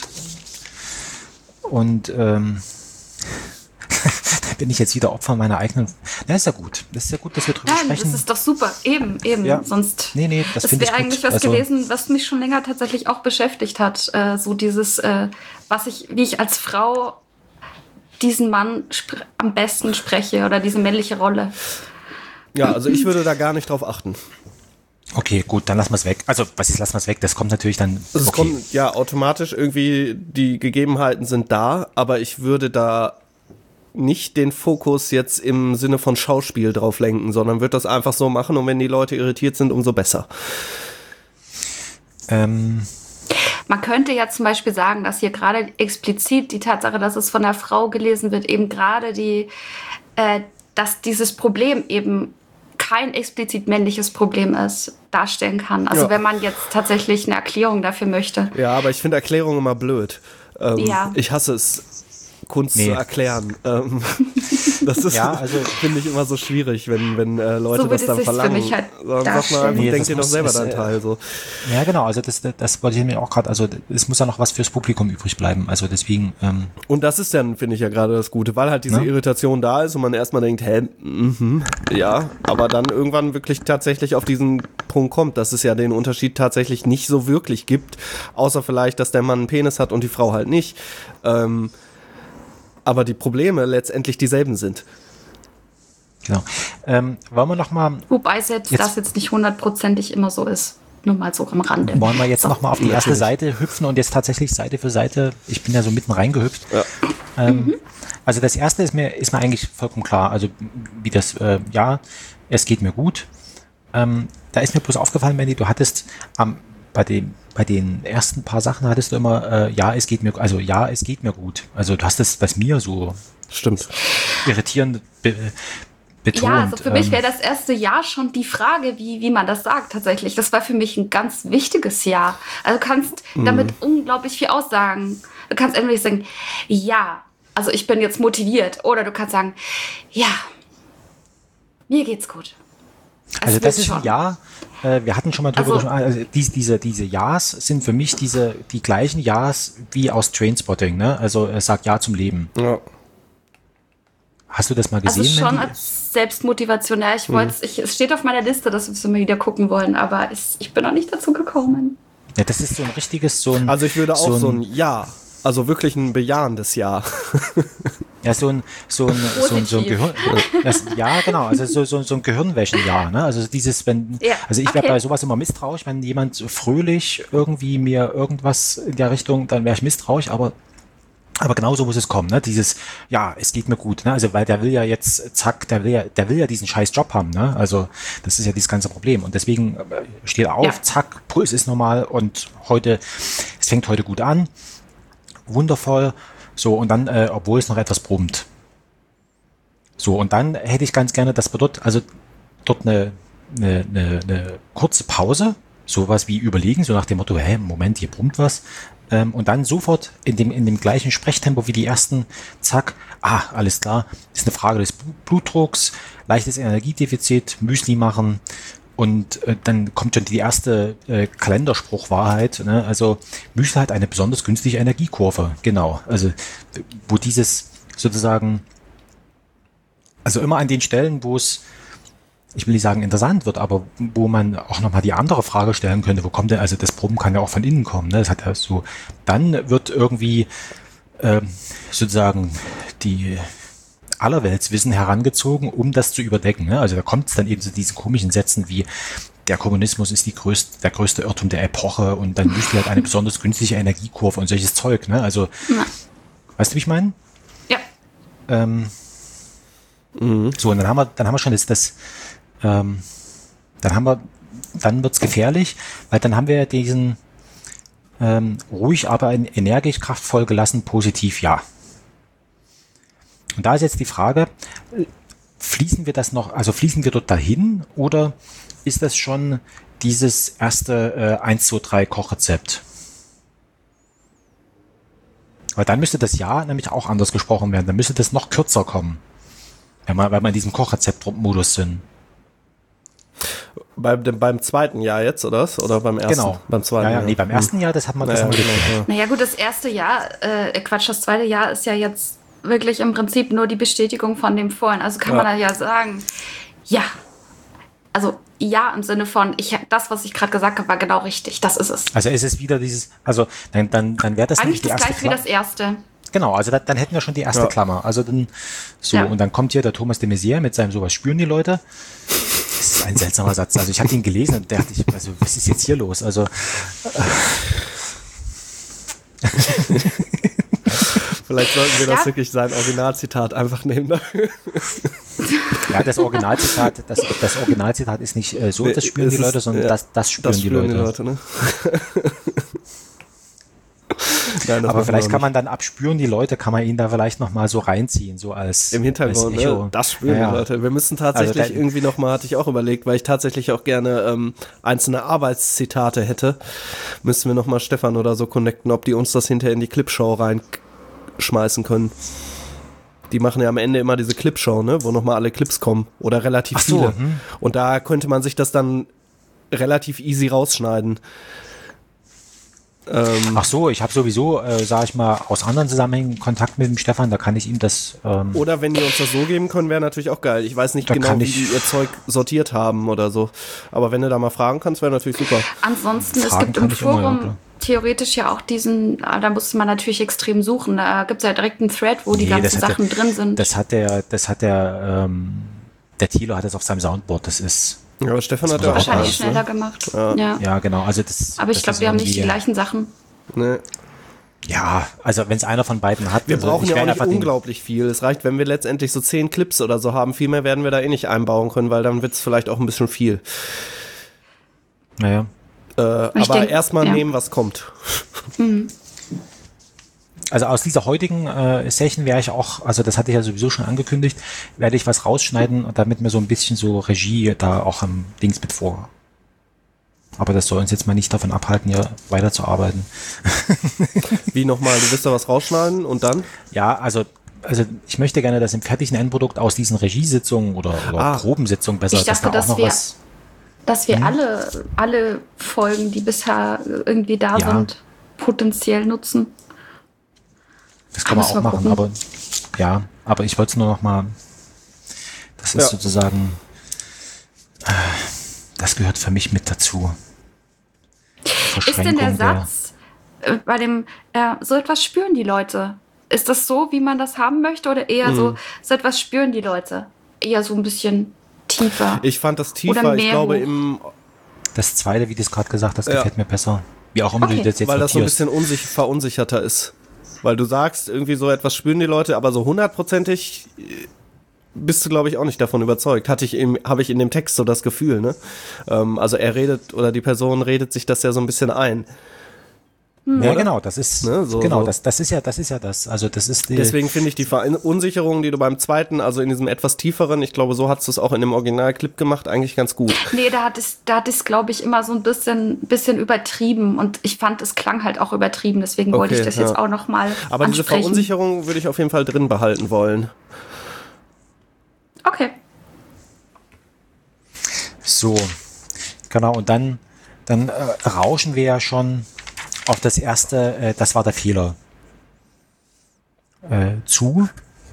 da bin ich jetzt wieder Opfer meiner eigenen. Na, ist ja gut. Das ist ja gut, dass wir drüber sprechen. Das ist doch super. Eben. Ja. Sonst. Nee, das finde ich gut. wäre eigentlich was gewesen, was mich schon länger tatsächlich auch beschäftigt hat. So dieses, wie ich als Frau diesen Mann am besten spreche oder diese männliche Rolle. Ja, also ich würde da gar nicht drauf achten. Okay, gut, dann lassen wir es weg. Also, lassen wir es weg? Das kommt natürlich dann. Es kommt ja automatisch irgendwie, die Gegebenheiten sind da, aber ich würde da nicht den Fokus jetzt im Sinne von Schauspiel drauf lenken, sondern würde das einfach so machen und wenn die Leute irritiert sind, umso besser. Man könnte ja zum Beispiel sagen, dass hier gerade explizit die Tatsache, dass es von einer Frau gelesen wird, eben gerade dass dieses Problem eben kein explizit männliches Problem ist, darstellen kann. Also wenn man jetzt tatsächlich eine Erklärung dafür möchte. Ja, aber ich finde Erklärungen immer blöd. Ich hasse es, Kunst zu erklären. Das ist, finde ich, immer so schwierig, wenn Leute das dann verlangen. Für mich halt sag mal, denk dir doch selber deinen Teil. So. Ja, genau, also das wollte ich mir auch gerade, also es muss ja noch was fürs Publikum übrig bleiben, also deswegen. Und das ist dann, finde ich ja gerade das Gute, weil halt diese Irritation da ist und man erstmal denkt, ja, aber dann irgendwann wirklich tatsächlich auf diesen Punkt kommt, dass es ja den Unterschied tatsächlich nicht so wirklich gibt, außer vielleicht, dass der Mann einen Penis hat und die Frau halt nicht. Aber die Probleme letztendlich dieselben sind. Genau. Wollen wir noch mal... Wobei selbst das jetzt nicht 100% immer so ist. Nur mal so am Rande. Wollen wir jetzt noch mal auf die erste Seite hüpfen und jetzt tatsächlich Seite für Seite, ich bin ja so mitten reingehüpft. Ja. Also das erste ist mir eigentlich vollkommen klar. Also wie das, es geht mir gut. Da ist mir bloß aufgefallen, Mandy, du hattest bei den ersten paar Sachen hattest du immer, es geht mir gut. Also du hast das bei mir so irritierend betont. Ja, also für mich wäre das erste Jahr schon die Frage, wie man das sagt tatsächlich. Das war für mich ein ganz wichtiges Jahr. Also du kannst damit unglaublich viel aussagen. Du kannst entweder sagen, ja, Also ich bin jetzt motiviert. Oder du kannst sagen, ja, mir geht's gut. Also das ist ein Ja. Wir hatten schon mal drüber gesprochen. Also diese Ja's sind für mich die gleichen Ja's wie aus Trainspotting. Ne? Also er sagt Ja zum Leben. Ja. Hast du das mal gesehen? Also schon Mandy? als Selbstmotivation. Ja, es steht auf meiner Liste, dass wir es immer wieder gucken wollen, aber ich bin noch nicht dazu gekommen. Ja, das ist so ein richtiges, Also ich würde auch so ein Ja, also wirklich ein bejahendes Ja. Ja, so ein Gehirn. Ja, genau. Also so ein Gehirnwäschen-Ja. Ne? Also dieses, also ich wäre bei sowas immer misstrauisch, wenn jemand so fröhlich irgendwie mir irgendwas in der Richtung, dann wäre ich misstrauisch, aber genau so muss es kommen, ne? Dieses, ja, es geht mir gut, ne? Also, weil der will ja jetzt, zack, der will ja diesen scheiß Job haben, ne? Also, das ist ja dieses ganze Problem. Und deswegen steht er auf, zack, Puls ist normal und es fängt heute gut an. Wundervoll. So, und dann, obwohl es noch etwas brummt. So, und dann hätte ich ganz gerne, dass wir dort eine kurze Pause, sowas wie überlegen, so nach dem Motto, Moment, hier brummt was. Und dann sofort in dem gleichen Sprechtempo wie die ersten, zack, alles klar, ist eine Frage des Blutdrucks, leichtes Energiedefizit, Müsli machen und dann kommt schon die erste Kalenderspruchwahrheit, ne? Also Müsli hat eine besonders günstige Energiekurve, genau, also wo dieses sozusagen, also immer an den Stellen, wo es, ich will nicht sagen interessant wird, aber wo man auch nochmal die andere Frage stellen könnte, wo kommt denn, also das Brummen kann ja auch von innen kommen, ne? Das hat ja so, dann wird irgendwie sozusagen die Allerweltswissen herangezogen, um das zu überdecken, ne? Also da kommt es dann eben zu diesen komischen Sätzen wie, der Kommunismus ist der größte Irrtum der Epoche und dann Müsli hat eine besonders günstige Energiekurve und solches Zeug, ne? Also, weißt du, wie ich meine? Ja. So, und dann haben wir schon dann wird's gefährlich, weil dann haben wir diesen ruhig, aber energisch, kraftvoll, gelassen, positiv, ja. Und da ist jetzt die Frage, fließen wir dort dahin oder ist das schon dieses erste 1, 2, 3 Kochrezept? Weil dann müsste das Ja nämlich auch anders gesprochen werden, dann müsste das noch kürzer kommen, weil wir in diesem Kochrezept-Modus sind. Beim zweiten Jahr jetzt, oder was? Oder beim ersten? Genau. Beim zweiten Jahr. Nee, beim ersten Jahr, das haben wir genau. Naja gut, das erste Jahr, das zweite Jahr ist ja jetzt wirklich im Prinzip nur die Bestätigung von dem vorhin. Also kann man da ja sagen, ja. Also ja im Sinne von, das, was ich gerade gesagt habe, war genau richtig. Das ist es. Also ist es wieder dieses, also dann wäre das eigentlich die das erste gleich wie das erste. Genau, also dann hätten wir schon die erste Klammer. Also dann so, und dann kommt hier der Thomas de Maizière mit seinem sowas spüren die Leute. Das ist ein seltsamer Satz. Also ich habe ihn gelesen und dachte ich, also was ist jetzt hier los? Also vielleicht sollten wir das wirklich sein Originalzitat einfach nehmen dafür. Ja, das Originalzitat ist nicht so, das spüren die Leute, sondern das spüren die Leute. Ne? Nein, aber vielleicht kann man dann abspüren die Leute, kann man ihnen da vielleicht nochmal so reinziehen, so als im Hintergrund, als ne? Das spüren die Leute. Wir müssen tatsächlich also irgendwie nochmal, hatte ich auch überlegt, weil ich tatsächlich auch gerne einzelne Arbeitszitate hätte, müssen wir nochmal Stefan oder so connecten, ob die uns das hinterher in die Clipshow reinschmeißen können. Die machen ja am Ende immer diese Clipshow, ne? Wo nochmal alle Clips kommen oder relativ viele. Und da könnte man sich das dann relativ easy rausschneiden. Ach so, ich habe sowieso, sage ich mal, aus anderen Zusammenhängen Kontakt mit dem Stefan, da kann ich ihm das... oder wenn die uns das so geben können, wäre natürlich auch geil. Ich weiß nicht genau, wie die ihr Zeug sortiert haben oder so. Aber wenn du da mal fragen kannst, wäre natürlich super. Ansonsten, es gibt im Forum theoretisch ja auch da musste man natürlich extrem suchen. Da gibt es ja direkt einen Thread, wo die ganzen Sachen drin sind. Der Thilo hat das auf seinem Soundboard, das ist... Ja, aber Stefan hat ja auch wahrscheinlich schneller gemacht. Ja, genau. Also aber ich glaube, wir haben nicht die gleichen Sachen. Nee. Ja, also wenn es einer von beiden hat. Wir brauchen ja auch nicht unglaublich viel. Es reicht, wenn wir letztendlich so 10 Clips oder so haben. Viel mehr werden wir da eh nicht einbauen können, weil dann wird es vielleicht auch ein bisschen viel. Naja. Aber erstmal nehmen, was kommt. Also aus dieser heutigen Session werde ich auch, also das hatte ich ja sowieso schon angekündigt, werde ich was rausschneiden, damit mir so ein bisschen so Regie da auch am Dings mit vor. Aber das soll uns jetzt mal nicht davon abhalten, hier weiterzuarbeiten. Wie nochmal, du willst da was rausschneiden und dann? Ja, also also ich möchte gerne, dass im fertigen Endprodukt aus diesen Regiesitzungen oder Probensitzungen besser, Ich dachte, dass da auch noch was... dass wir alle Folgen, die bisher irgendwie da sind, potenziell nutzen. Das kann man auch machen, gucken. aber ich wollte es nur noch mal, das ist sozusagen, das gehört für mich mit dazu. Ist denn der Satz bei dem, so etwas spüren die Leute? Ist das so, wie man das haben möchte, oder eher so etwas spüren die Leute? Eher so ein bisschen tiefer. Ich fand das tiefer, ich glaube das Zweite, wie du es gerade gesagt hast, gefällt mir besser. Wie auch immer du das jetzt weil das so ein notierst. bisschen verunsicherter ist. Weil du sagst, irgendwie so etwas spüren die Leute, aber so 100%ig bist du, glaube ich, auch nicht davon überzeugt. Habe ich in dem Text so das Gefühl, ne? Also er redet, oder die Person redet sich das ja so ein bisschen ein. Ja, genau, das ist, ne? Das ist ja das. Also das ist deswegen finde ich die Verunsicherung, die du beim zweiten, also in diesem etwas tieferen, ich glaube, so hast du es auch in dem Originalclip gemacht, eigentlich ganz gut. Nee, da hat es, glaube ich, immer so ein bisschen übertrieben, und ich fand, es klang halt auch übertrieben, deswegen wollte ich das jetzt auch noch mal Aber ansprechen. diese Verunsicherung würde ich auf jeden Fall drin behalten wollen. Okay. So, genau, und dann rauschen wir ja schon auf das erste, das war der Fehler, zu.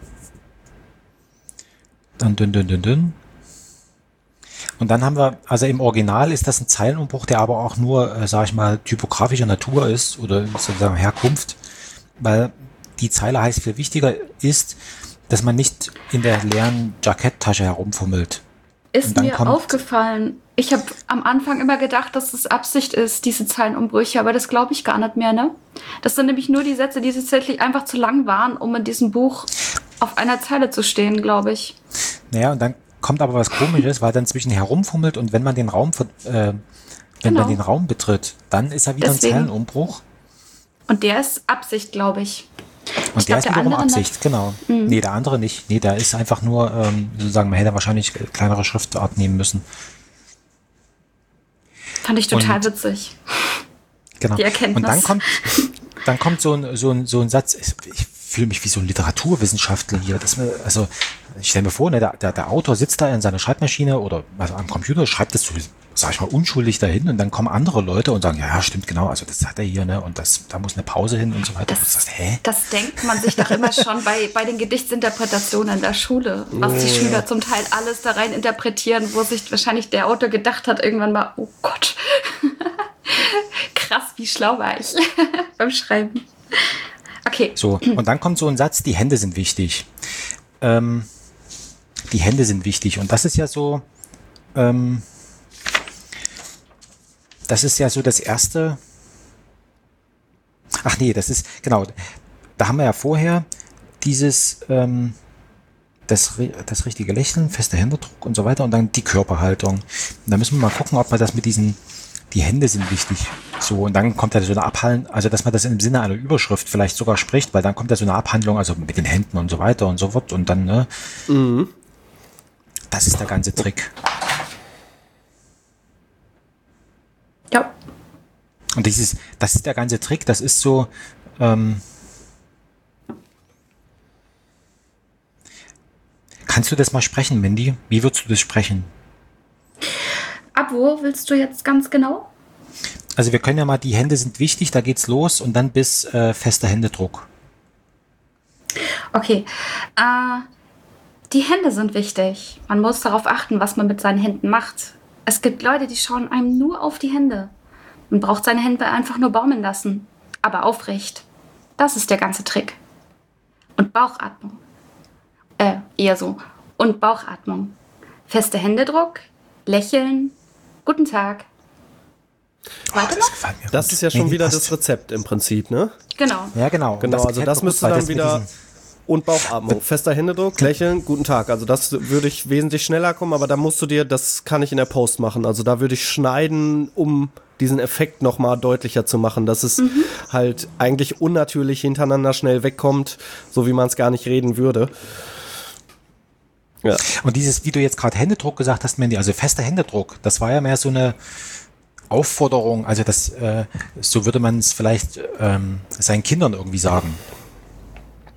Dann dünn. Und dann haben wir, also im Original ist das ein Zeilenumbruch, der aber auch nur, sag ich mal, typografischer Natur ist oder sozusagen Herkunft, weil die Zeile heißt, viel wichtiger ist, dass man nicht in der leeren Jacketttasche herumfummelt. Ist mir aufgefallen. Ich habe am Anfang immer gedacht, dass es Absicht ist, diese Zeilenumbrüche, aber das glaube ich gar nicht mehr, ne? Das sind nämlich nur die Sätze, die tatsächlich einfach zu lang waren, um in diesem Buch auf einer Zeile zu stehen, glaube ich. Naja, und dann kommt aber was Komisches, weil dann zwischen herumfummelt und wenn man den Raum man den Raum betritt, dann ist er wieder ein Zeilenumbruch. Und der ist Absicht, glaube ich. Und der ist wiederum Absicht, genau. Nee, der andere nicht. Nee, da ist einfach nur, sozusagen, man hätte wahrscheinlich kleinere Schriftart nehmen müssen. Fand ich total witzig. Genau. Die Erkenntnis. Und dann kommt so ein Satz, ich fühle mich wie so ein Literaturwissenschaftler hier. Also ich stelle mir vor, ne, der Autor sitzt da in seiner Schreibmaschine oder also am Computer, schreibt das so, sag ich mal, unschuldig dahin, und dann kommen andere Leute und sagen, ja, stimmt, genau, also das hat er hier, ne, und da muss eine Pause hin und so weiter. Das denkt man sich doch immer schon bei den Gedichtsinterpretationen in der Schule, was die Schüler zum Teil alles da rein interpretieren, wo sich wahrscheinlich der Autor gedacht hat, irgendwann mal, oh Gott, krass, wie schlau war ich beim Schreiben. Okay. So, und dann kommt so ein Satz, die Hände sind wichtig. Die Hände sind wichtig, und das ist ja so, das erste. Ach nee, das ist, genau, da haben wir ja vorher dieses, das richtige Lächeln, fester Händedruck und so weiter, und dann die Körperhaltung. Und da müssen wir mal gucken, ob wir das mit die Hände sind wichtig. So, und dann kommt da so eine Abhandlung, also dass man das im Sinne einer Überschrift vielleicht sogar spricht, weil dann kommt da so eine Abhandlung, also mit den Händen und so weiter und so fort, und dann, ne? Das ist der ganze Trick. Ja. Und das ist der ganze Trick, das ist so, kannst du das mal sprechen, Mandy? Wie würdest du das sprechen? Ab wo willst du jetzt ganz genau? Also wir können ja mal, die Hände sind wichtig, da geht's los, und dann bis fester Händedruck. Okay. Die Hände sind wichtig. Man muss darauf achten, was man mit seinen Händen macht. Es gibt Leute, die schauen einem nur auf die Hände. Man braucht seine Hände einfach nur baumeln lassen. Aber aufrecht. Das ist der ganze Trick. Und Bauchatmung. Eher so. Und Bauchatmung. Fester Händedruck. Lächeln. Guten Tag. Weiter noch? Das ist ja schon wieder das Rezept im Prinzip, ne? Genau. Ja, genau. Genau, also das müsste dann wieder... Und Bauchatmung, fester Händedruck, Lächeln, guten Tag. Also das würde ich wesentlich schneller kommen, aber da musst du dir, das kann ich in der Post machen. Also da würde ich schneiden, um diesen Effekt nochmal deutlicher zu machen, dass es halt eigentlich unnatürlich hintereinander schnell wegkommt, so wie man es gar nicht reden würde. Ja. Und dieses, wie du jetzt gerade Händedruck gesagt hast, Mandy, also fester Händedruck, das war ja mehr so eine Aufforderung, also das, so würde man es vielleicht seinen Kindern irgendwie sagen.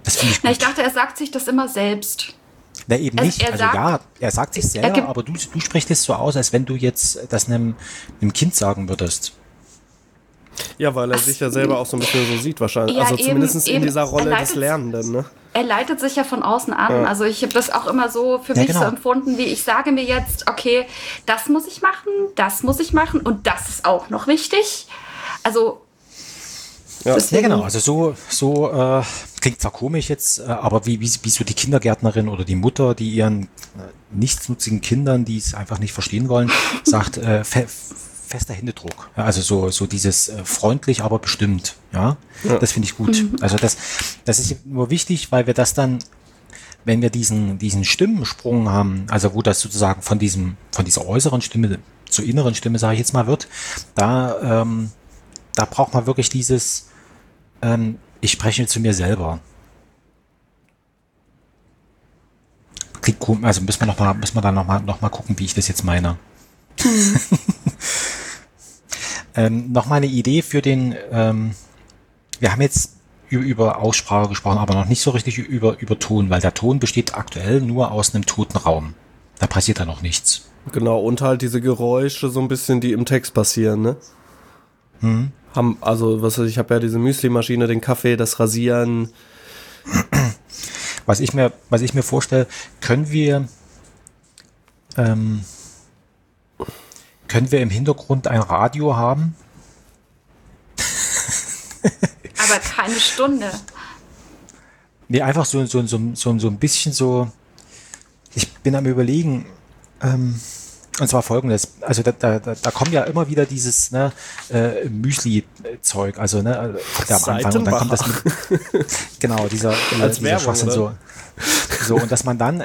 Das finde ich Na, gut. ich dachte, er sagt sich das immer selbst. Na, eben Also nicht. er Also sagt- ja, er sagt sich er selber, gibt- aber du sprichst es so aus, als wenn du jetzt das einem Kind sagen würdest. Ja, weil er sich ja selber auch so ein bisschen so sieht wahrscheinlich. Ja, Also eben, zumindest in eben. dieser Rolle Er des leitet- Lernenden, ne? Er leitet sich ja von außen an. Also ich habe das auch immer so für mich genau. so empfunden, wie ich sage mir jetzt, okay, das muss ich machen und das ist auch noch wichtig. Also Ja. deswegen, Ja, genau. Also so klingt zwar komisch jetzt, aber wie so die Kindergärtnerin oder die Mutter, die ihren nichtsnutzigen Kindern, die es einfach nicht verstehen wollen, sagt, fester Händedruck. Ja, also so dieses freundlich, aber bestimmt. Ja, das finde ich gut. Also das ist nur wichtig, weil wir das dann, wenn wir diesen Stimmensprung haben, also wo das sozusagen von dieser äußeren Stimme zur inneren Stimme, sage ich jetzt mal, wird, da braucht man wirklich dieses ich spreche zu mir selber. Klingt komisch, also müssen wir dann noch mal gucken, wie ich das jetzt meine. Noch mal eine Idee für den, wir haben jetzt über Aussprache gesprochen, aber noch nicht so richtig über Ton, weil der Ton besteht aktuell nur aus einem toten Raum. Da passiert da noch nichts. Genau, und halt diese Geräusche so ein bisschen, die im Text passieren, ne? Also, was weiß ich, habe ja diese Müsli-Maschine, den Kaffee, das Rasieren. Was ich mir vorstelle, können wir im Hintergrund ein Radio haben? aber keine Stunde. Nee, einfach so ein bisschen so. Ich bin am Überlegen, und zwar folgendes, also da kommt ja immer wieder dieses Müsli-Zeug, also ne, kommt ja am Anfang und dann kommt das mit, genau, dieser Werbung, Schwachsinn oder? so und dass man dann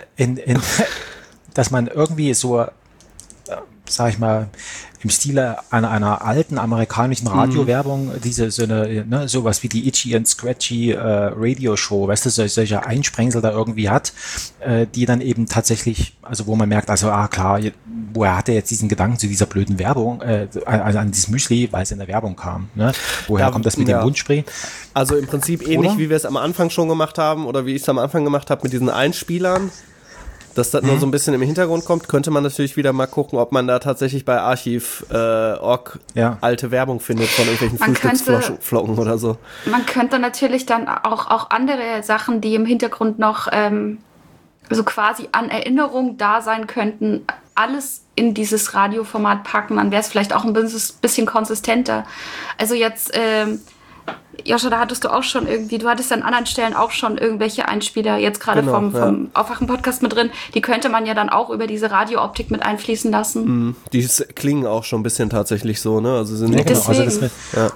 dass man irgendwie so, sag ich mal, im Stile einer alten amerikanischen Radiowerbung sowas wie die Itchy and Scratchy Radio-Show, weißt du, solche Einsprengsel da irgendwie hat, die dann eben tatsächlich, also wo man merkt, also klar, woher hat er jetzt diesen Gedanken zu dieser blöden Werbung, also an dieses Müsli, weil es in der Werbung kam, ne? Woher kommt das mit dem Mundspray? Also im Prinzip ähnlich, Oder? wie wir es am Anfang schon gemacht haben oder wie ich es am Anfang gemacht habe mit diesen Einspielern. Dass das nur so ein bisschen im Hintergrund kommt, könnte man natürlich wieder mal gucken, ob man da tatsächlich bei Archiv.org alte Werbung findet von irgendwelchen Man Frühstücksflocken oder so. Man könnte natürlich dann auch andere Sachen, die im Hintergrund noch so quasi an Erinnerung da sein könnten, alles in dieses Radioformat packen. Dann wäre es vielleicht auch ein bisschen konsistenter. Also jetzt, Joscha, da hattest du auch schon irgendwie, du hattest an anderen Stellen auch schon irgendwelche Einspieler, jetzt gerade Genau, vom Aufwachen-Podcast mit drin, die könnte man ja dann auch über diese Radiooptik mit einfließen lassen. Die klingen auch schon ein bisschen tatsächlich so, ne? Also sind Ja, genau, also Deswegen.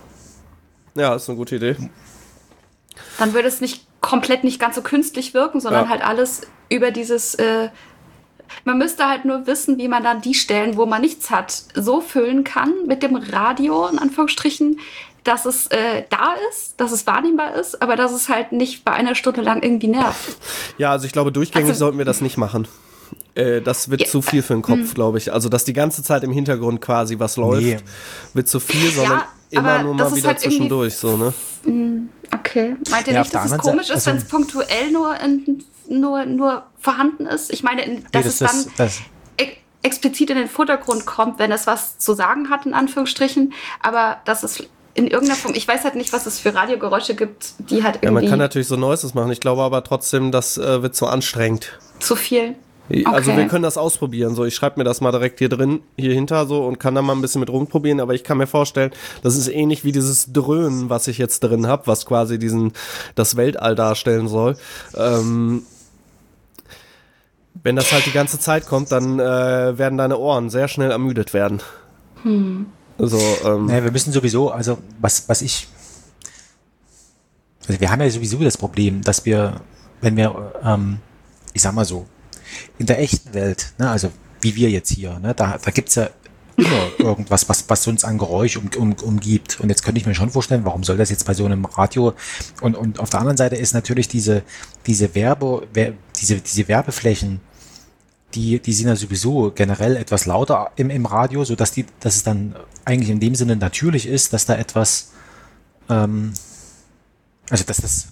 ja, ist eine gute Idee. Dann würde es nicht ganz so künstlich wirken, sondern Ja. halt alles über dieses, man müsste halt nur wissen, wie man dann die Stellen, wo man nichts hat, so füllen kann mit dem Radio, in Anführungsstrichen, dass es da ist, dass es wahrnehmbar ist, aber dass es halt nicht bei einer Stunde lang irgendwie nervt. Ja, also ich glaube, durchgängig Also- sollten wir das nicht machen. Das wird zu viel für den Kopf, glaube ich. Also, dass die ganze Zeit im Hintergrund quasi was läuft, Nee. wird zu viel, sondern Ja, immer aber nur das mal ist wieder halt irgendwie- zwischendurch, so, ne? Okay. Meint ihr Ja, auf nicht, der dass es anderen komisch Seite- ist, wenn es punktuell nur vorhanden ist? Ich meine, dass es dann explizit in den Vordergrund kommt, wenn es was zu sagen hat, in Anführungsstrichen, aber dass es in irgendeiner Form, ich weiß halt nicht, was es für Radiogeräusche gibt, die halt Ja, man irgendwie kann natürlich so Noises machen. Ich glaube aber trotzdem, das wird so anstrengend. zu viel. Also Okay. wir können das ausprobieren. So, ich schreibe mir das mal direkt hier hinter so und kann da mal ein bisschen mit rumprobieren. Aber ich kann mir vorstellen, das ist ähnlich wie dieses Dröhnen, was ich jetzt drin habe, was quasi das Weltall darstellen soll. Wenn das halt die ganze Zeit kommt, dann werden deine Ohren sehr schnell ermüdet werden. Also, Naja, wir müssen sowieso, also was ich, also wir haben ja sowieso das Problem, dass wir, wenn wir, ich sag mal so, in der echten Welt, ne, also wie wir jetzt hier, ne, da gibt's ja immer irgendwas, was uns an Geräusch umgibt. Und jetzt könnte ich mir schon vorstellen, warum soll das jetzt bei so einem Radio, und auf der anderen Seite ist natürlich diese Werbeflächen, die sind ja sowieso generell etwas lauter im Radio, so dass es dann eigentlich in dem Sinne natürlich ist, dass da etwas, also dass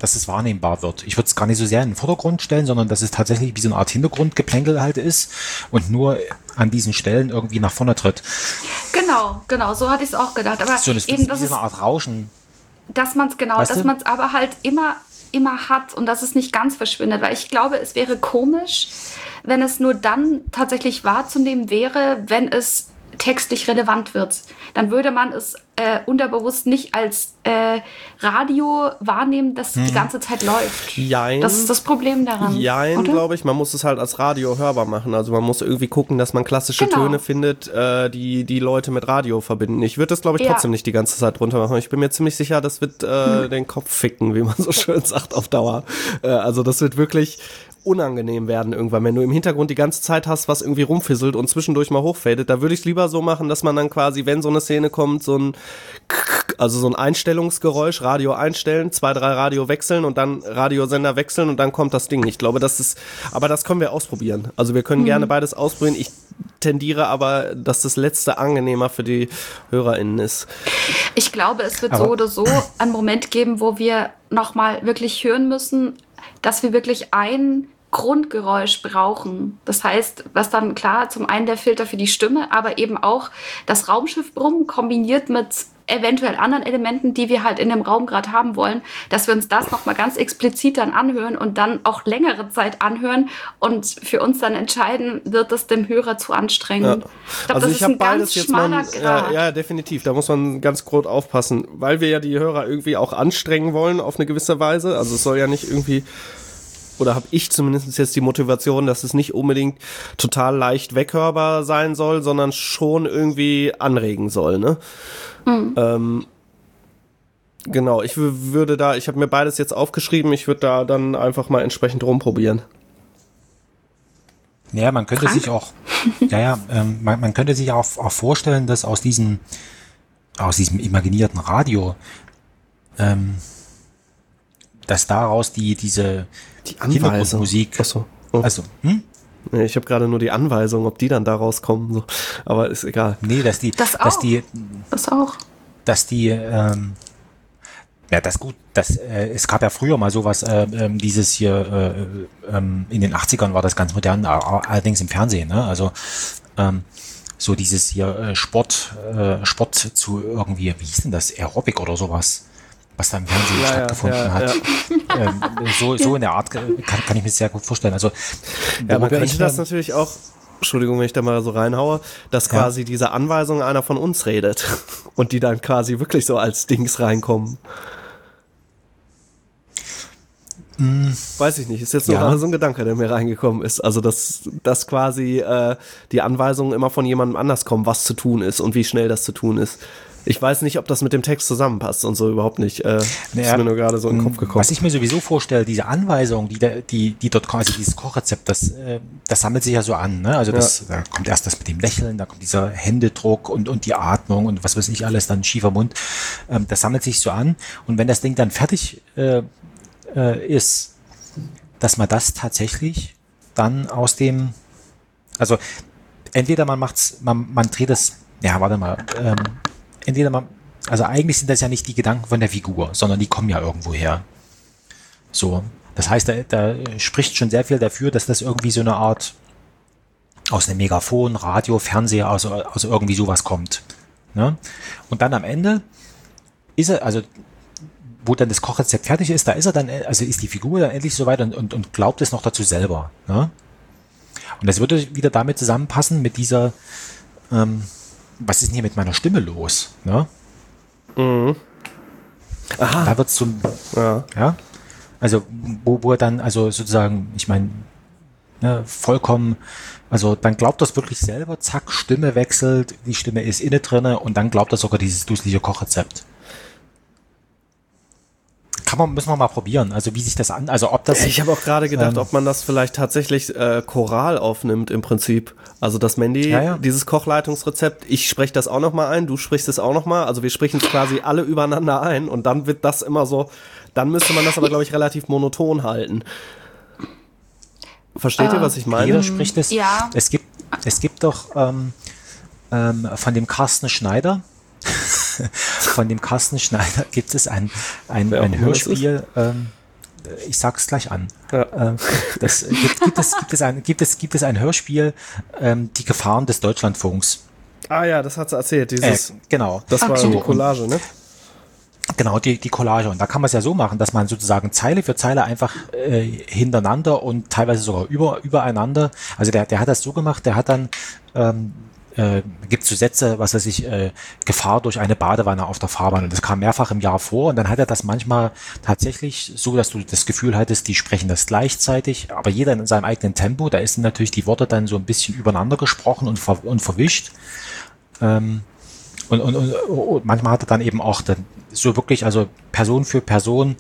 dass es wahrnehmbar wird. Ich würde es gar nicht so sehr in den Vordergrund stellen, sondern dass es tatsächlich wie so eine Art Hintergrundgeplänkel halt ist und nur an diesen Stellen irgendwie nach vorne tritt. Genau, so hatte ich es auch gedacht. Aber So, das eben, ist so eine Art Rauschen. dass man es aber halt immer hat und dass es nicht ganz verschwindet, weil ich glaube, es wäre komisch, wenn es nur dann tatsächlich wahrzunehmen wäre, wenn es textlich relevant wird. Dann würde man es unterbewusst nicht als Radio wahrnehmen, das die ganze Zeit läuft. Jein. Das ist das Problem daran. Jein, glaube ich. Man muss es halt als Radio hörbar machen. Also man muss irgendwie gucken, dass man klassische Töne findet, die Leute mit Radio verbinden. Ich würde das, glaube ich, trotzdem nicht die ganze Zeit runter machen. Ich bin mir ziemlich sicher, das wird den Kopf ficken, wie man so schön sagt, auf Dauer. Also das wird wirklich unangenehm werden irgendwann, wenn du im Hintergrund die ganze Zeit hast, was irgendwie rumfisselt und zwischendurch mal hochfadet. Da würde ich es lieber so machen, dass man dann quasi, wenn so eine Szene kommt, so ein Einstellungsgeräusch, Radio einstellen, 2, 3 Radio wechseln und dann Radiosender wechseln und dann kommt das Ding. Ich glaube, aber das können wir ausprobieren. Also wir können gerne beides ausprobieren. Ich tendiere aber, dass das Letzte angenehmer für die HörerInnen ist. Ich glaube, es wird so oder so einen Moment geben, wo wir nochmal wirklich hören müssen, dass wir wirklich ein Grundgeräusch brauchen. Das heißt, was dann klar, zum einen der Filter für die Stimme, aber eben auch das Raumschiffbrummen kombiniert mit eventuell anderen Elementen, die wir halt in dem Raum gerade haben wollen, dass wir uns das nochmal ganz explizit dann anhören und dann auch längere Zeit anhören und für uns dann entscheiden, wird das dem Hörer zu anstrengend. Ja. Ich glaube, das ist ein ganz schmaler Grad. Ja, definitiv. Da muss man ganz groß aufpassen, weil wir ja die Hörer irgendwie auch anstrengen wollen auf eine gewisse Weise. Also es soll ja nicht irgendwie, oder habe ich zumindest jetzt die Motivation, dass es nicht unbedingt total leicht weghörbar sein soll, sondern schon irgendwie anregen soll, ne? Genau, ich habe mir beides jetzt aufgeschrieben, ich würde da dann einfach mal entsprechend rumprobieren. Ja, man könnte sich auch, man könnte sich auch vorstellen, dass aus diesem imaginierten Radio, dass daraus die Hintergrundmusik, Achso. Oh. Also, Nee, ich habe gerade nur die Anweisung, ob die dann da rauskommen, so. Aber ist egal. Nee, das auch. Es gab ja früher mal sowas, dieses hier, in den 80ern war das ganz modern, allerdings im Fernsehen, ne? Also, so dieses hier Sport zu irgendwie, wie hieß denn das, Aerobic oder sowas, was da im Fernsehen stattgefunden hat. Ja. So in der Art kann ich mir sehr gut vorstellen. Also, man könnte das natürlich auch, Entschuldigung, wenn ich da mal so reinhaue, dass quasi diese Anweisung einer von uns redet und die dann quasi wirklich so als Dings reinkommen. Weiß ich nicht, ist jetzt nur so ein Gedanke, der mir reingekommen ist. Also, dass quasi die Anweisungen immer von jemandem anders kommen, was zu tun ist und wie schnell das zu tun ist. Ich weiß nicht, ob das mit dem Text zusammenpasst und so überhaupt nicht. Ist mir nur gerade so in den Kopf gekommen. Was ich mir sowieso vorstelle, diese Anweisung, die dort kommen, also dieses Kochrezept, das sammelt sich ja so an. Ne? Also da kommt erst das mit dem Lächeln, da kommt dieser Händedruck und die Atmung und was weiß ich alles, dann schiefer Mund. Das sammelt sich so an. Und wenn das Ding dann fertig ist, dass man das tatsächlich dann aus dem, also entweder man dreht es, also eigentlich sind das ja nicht die Gedanken von der Figur, sondern die kommen ja irgendwo her. So, das heißt, da spricht schon sehr viel dafür, dass das irgendwie so eine Art aus einem Megafon, Radio, Fernseher, also irgendwie sowas kommt. Ne? Und dann am Ende ist er, also wo dann das Kochrezept fertig ist, da ist er dann, also ist die Figur dann endlich soweit und glaubt es noch dazu selber. Ne? Und das würde wieder damit zusammenpassen mit dieser was ist denn hier mit meiner Stimme los? Ne? Mhm. Aha. Da wird es zum, also wo er dann, also sozusagen, ich meine, ne, vollkommen, also dann glaubt das wirklich selber, zack, Stimme wechselt, die Stimme ist inne drinne und dann glaubt er sogar dieses dusselige Kochrezept. Müssen wir mal probieren, also wie sich das an, also ob das... Ich habe auch gerade gedacht, ob man das vielleicht tatsächlich choral aufnimmt im Prinzip. Also dass Mandy dieses Kochleitungsrezept, ich spreche das auch nochmal ein, du sprichst es auch nochmal, also wir sprechen es quasi alle übereinander ein und dann wird das immer so, dann müsste man das aber, glaube ich, relativ monoton halten. Versteht ihr, was ich meine? Jeder spricht es. Ja. Es gibt doch von dem Carsten Schneider, gibt es ein Hörspiel, ich sag's gleich an. Ja. Gibt es ein Hörspiel, Die Gefahren des Deutschlandfunks? Ah ja, das hat sie erzählt. Genau. Das war Okay. die Collage, ne? Genau, die Collage. Und da kann man es ja so machen, dass man sozusagen Zeile für Zeile einfach hintereinander und teilweise sogar übereinander, also der hat das so gemacht, der hat dann gibt so Sätze, was weiß ich, Gefahr durch eine Badewanne auf der Fahrbahn. Und das kam mehrfach im Jahr vor. Und dann hat er das manchmal tatsächlich so, dass du das Gefühl hattest, die sprechen das gleichzeitig, aber jeder in seinem eigenen Tempo. Da ist natürlich die Worte dann so ein bisschen übereinander gesprochen und verwischt. Und manchmal hat er dann eben auch dann so wirklich, also Person für Person,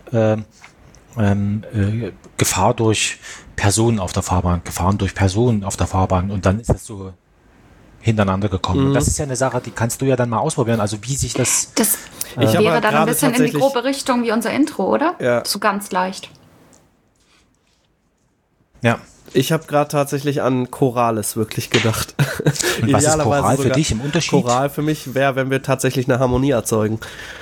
Gefahr durch Personen auf der Fahrbahn, Gefahren durch Personen auf der Fahrbahn. Und dann ist das so hintereinander gekommen. Und das ist ja eine Sache, die kannst du ja dann mal ausprobieren, also wie sich das... Das Ich hab wäre halt dann ein gerade bisschen in die tatsächlich- grobe Richtung wie unser Intro, oder? Ja. So ganz leicht. Ja. Ich habe gerade tatsächlich an Chorales wirklich gedacht. Und was ist Idealerweise Choral für sogar- dich im Unterschied? Choral für mich wäre, wenn wir tatsächlich eine Harmonie erzeugen.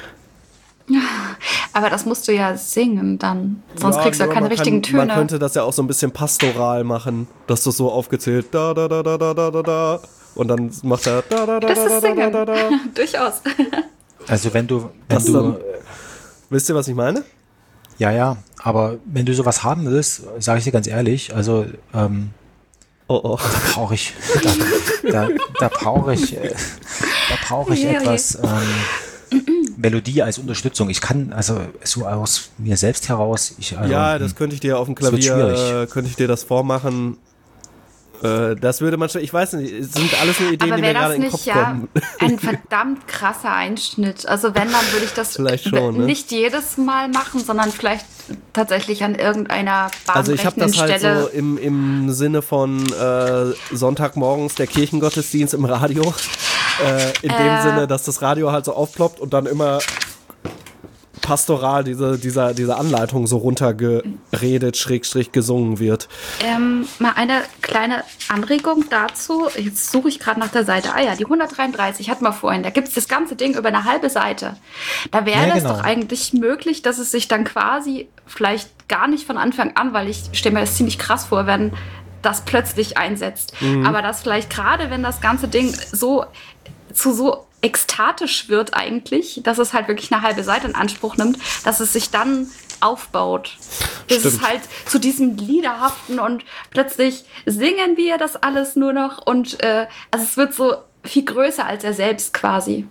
Aber das musst du ja singen dann. Sonst Ja, kriegst du ja nur keine man richtigen Man Töne. könnte das ja auch so ein bisschen pastoral machen, dass du so aufgezählt da da da da da da da da und dann macht er da da da Das da ist da Singen. da da. Durchaus. Also wenn du Das dann- Wisst ihr, was ich meine? ja, aber wenn du sowas haben willst, sage ich dir ganz ehrlich, also Oh. brauche ich, da brauche ich Oje. etwas Melodie als Unterstützung. Ich kann also so aus mir selbst heraus, Ja, das könnte ich dir auf dem Das wird Klavier, schwierig. könnte ich dir das vormachen. Das würde man schon, ich weiß nicht, es sind alles nur Ideen, Aber die mir wäre gerade das in den nicht Kopf ja kommen. ein verdammt krasser Einschnitt? Also wenn, dann würde ich das Vielleicht schon, ne? nicht jedes Mal machen, sondern vielleicht tatsächlich an irgendeiner Also ich habe bahnbrechenden das halt Stelle. so im Sinne von Sonntagmorgens der Kirchengottesdienst im Radio. In dem Sinne, dass das Radio halt so aufploppt und dann immer pastoral diese Anleitung so runtergeredet, / gesungen wird. Mal eine kleine Anregung dazu. Jetzt suche ich gerade nach der Seite. Ah ja, die 133 hatten wir vorhin. Da gibt es das ganze Ding über eine halbe Seite. Da wäre Ja, das genau. doch eigentlich möglich, dass es sich dann quasi vielleicht gar nicht von Anfang an, weil ich stelle mir das ziemlich krass vor, wenn das plötzlich einsetzt. Aber dass vielleicht gerade, wenn das ganze Ding so ekstatisch wird eigentlich, dass es halt wirklich eine halbe Seite in Anspruch nimmt, dass es sich dann aufbaut. Bis es Stimmt. halt zu diesem Liederhaften und plötzlich singen wir das alles nur noch und also es wird so viel größer als er selbst quasi.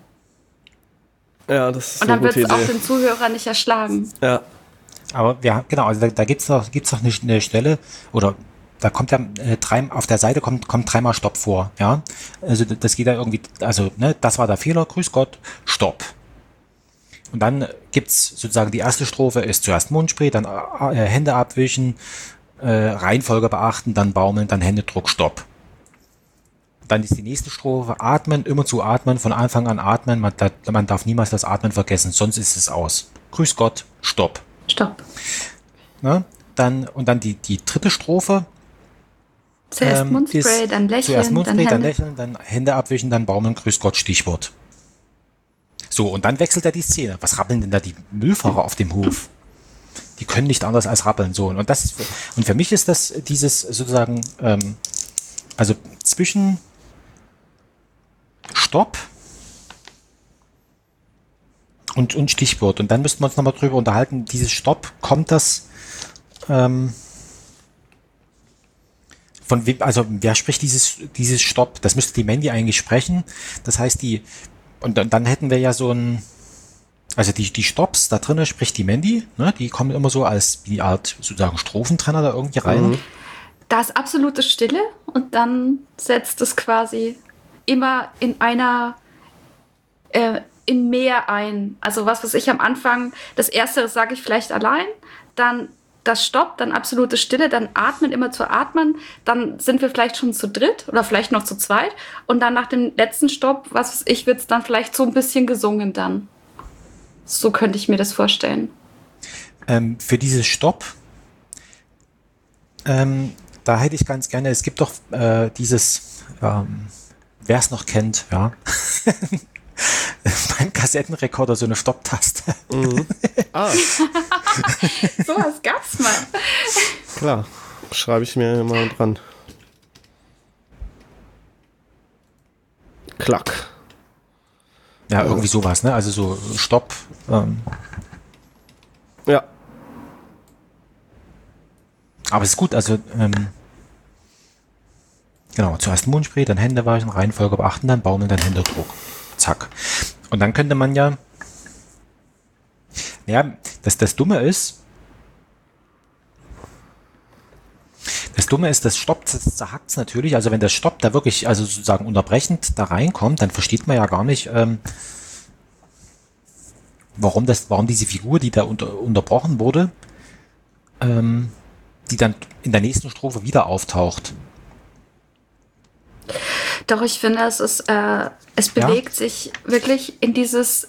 Ja, das ist Und eine dann wird gute es auch Idee. den Zuhörer nicht erschlagen. Ja. Aber genau, also da gibt's noch eine Stelle, oder da kommt ja auf der Seite kommt dreimal Stopp vor, ja. Also das geht da irgendwie, also ne, das war der Fehler, grüß Gott, Stopp. Und dann gibt's sozusagen die erste Strophe ist zuerst Mundspray, dann Hände abwischen, Reihenfolge beachten, dann baumeln, dann Händedruck, Stopp. Dann ist die nächste Strophe atmen, immer zu atmen, von Anfang an atmen, man darf niemals das Atmen vergessen, sonst ist es aus. Grüß Gott, Stopp. Stopp. Ne? Dann die dritte Strophe. Zuerst Mundspray, ist dann lächeln, zuerst Mundspray, dann Hände. lächeln, dann Hände abwischen, dann baumeln, grüß Gott, Stichwort. So, und dann wechselt er die Szene. Was rappeln denn da die Müllfahrer auf dem Hof? Die können nicht anders als rappeln. So, und für mich ist das dieses sozusagen, also zwischen Stopp und Stichwort. Und dann müssten wir uns nochmal drüber unterhalten, dieses Stopp, kommt das von wem, also wer spricht dieses Stopp? Das müsste die Mandy eigentlich sprechen. Das heißt, und dann hätten wir ja so also die Stopps, da drinnen spricht die Mandy, ne? Die kommen immer so als wie eine Art sozusagen Strophentrenner da irgendwie rein. Da ist absolute Stille und dann setzt es quasi immer in in mehr ein. Also was weiß ich am Anfang, das erste sage ich vielleicht allein, dann das Stopp, dann absolute Stille, dann atmen, immer zu atmen, dann sind wir vielleicht schon zu dritt oder vielleicht noch zu zweit und dann nach dem letzten Stopp, was weiß ich, wird es dann vielleicht so ein bisschen gesungen dann. So könnte ich mir das vorstellen. Für dieses Stopp, da hätte ich ganz gerne, es gibt doch wer es noch kennt, ja, beim Kassettenrekorder so eine Stopptaste. Ah, Sowas gab's mal. klar. Schreibe ich mir mal dran. Klack. Ja, irgendwie sowas, ne? Also so Stopp. Ja. Aber es ist gut, also genau, zuerst Mundspray, dann Hände waschen, Reihenfolge beachten, dann baumeln, dann Händedruck. Zack. Und dann könnte man ja, das Dumme ist, das Stopp zerhackt es natürlich, also wenn der Stopp da wirklich, also sozusagen unterbrechend da reinkommt, dann versteht man ja gar nicht, warum diese Figur, die da unterbrochen wurde, die dann in der nächsten Strophe wieder auftaucht. Doch, ich finde, es bewegt sich wirklich in dieses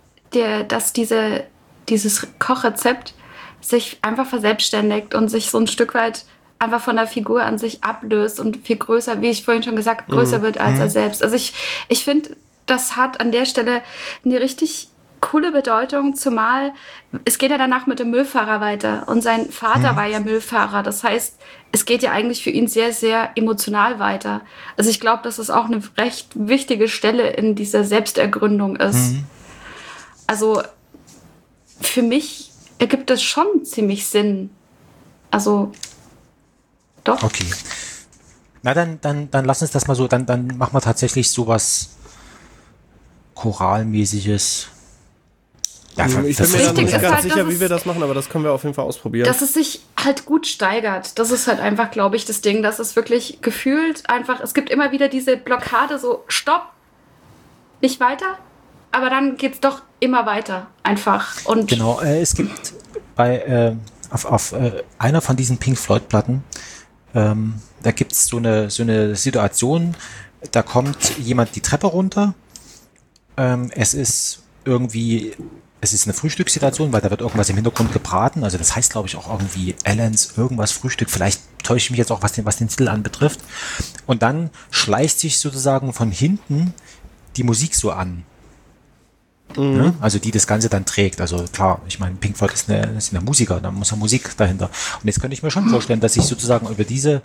Kochrezept sich einfach verselbstständigt und sich so ein Stück weit einfach von der Figur an sich ablöst und viel größer, wie ich vorhin schon gesagt, größer wird als er selbst. Also ich finde, das hat an der Stelle eine richtig coole Bedeutung, zumal es geht ja danach mit dem Müllfahrer weiter und sein Vater war ja Müllfahrer. Das heißt, es geht ja eigentlich für ihn sehr, sehr emotional weiter. Also ich glaube, dass es auch eine recht wichtige Stelle in dieser Selbstergründung ist. Also für mich ergibt es schon ziemlich Sinn. Also doch. Okay. Na, dann lass uns das mal so, dann machen wir tatsächlich sowas Choralmäßiges. Ja, Ich bin mir da Wichtig nicht ist ganz halt, sicher, dass wie wir das machen, aber das können wir auf jeden Fall ausprobieren. Dass es sich halt gut steigert. Das ist halt einfach, glaube ich, das Ding, dass es wirklich gefühlt einfach, es gibt immer wieder diese Blockade, so Stopp, nicht weiter, aber dann geht's doch immer weiter, einfach. Und Genau, es gibt auf einer von diesen Pink Floyd Platten, da gibt es so eine Situation, da kommt jemand die Treppe runter, es ist eine Frühstückssituation, weil da wird irgendwas im Hintergrund gebraten, also das heißt, glaube ich, auch irgendwie Allens irgendwas Frühstück, vielleicht täusche ich mich jetzt auch, was den Titel anbetrifft, und dann schleicht sich sozusagen von hinten die Musik so an. Ne? Also die das Ganze dann trägt. Also klar, ich meine, Pink Floyd ist eine Musiker, da muss ja Musik dahinter. Und jetzt könnte ich mir schon vorstellen, dass ich sozusagen über diese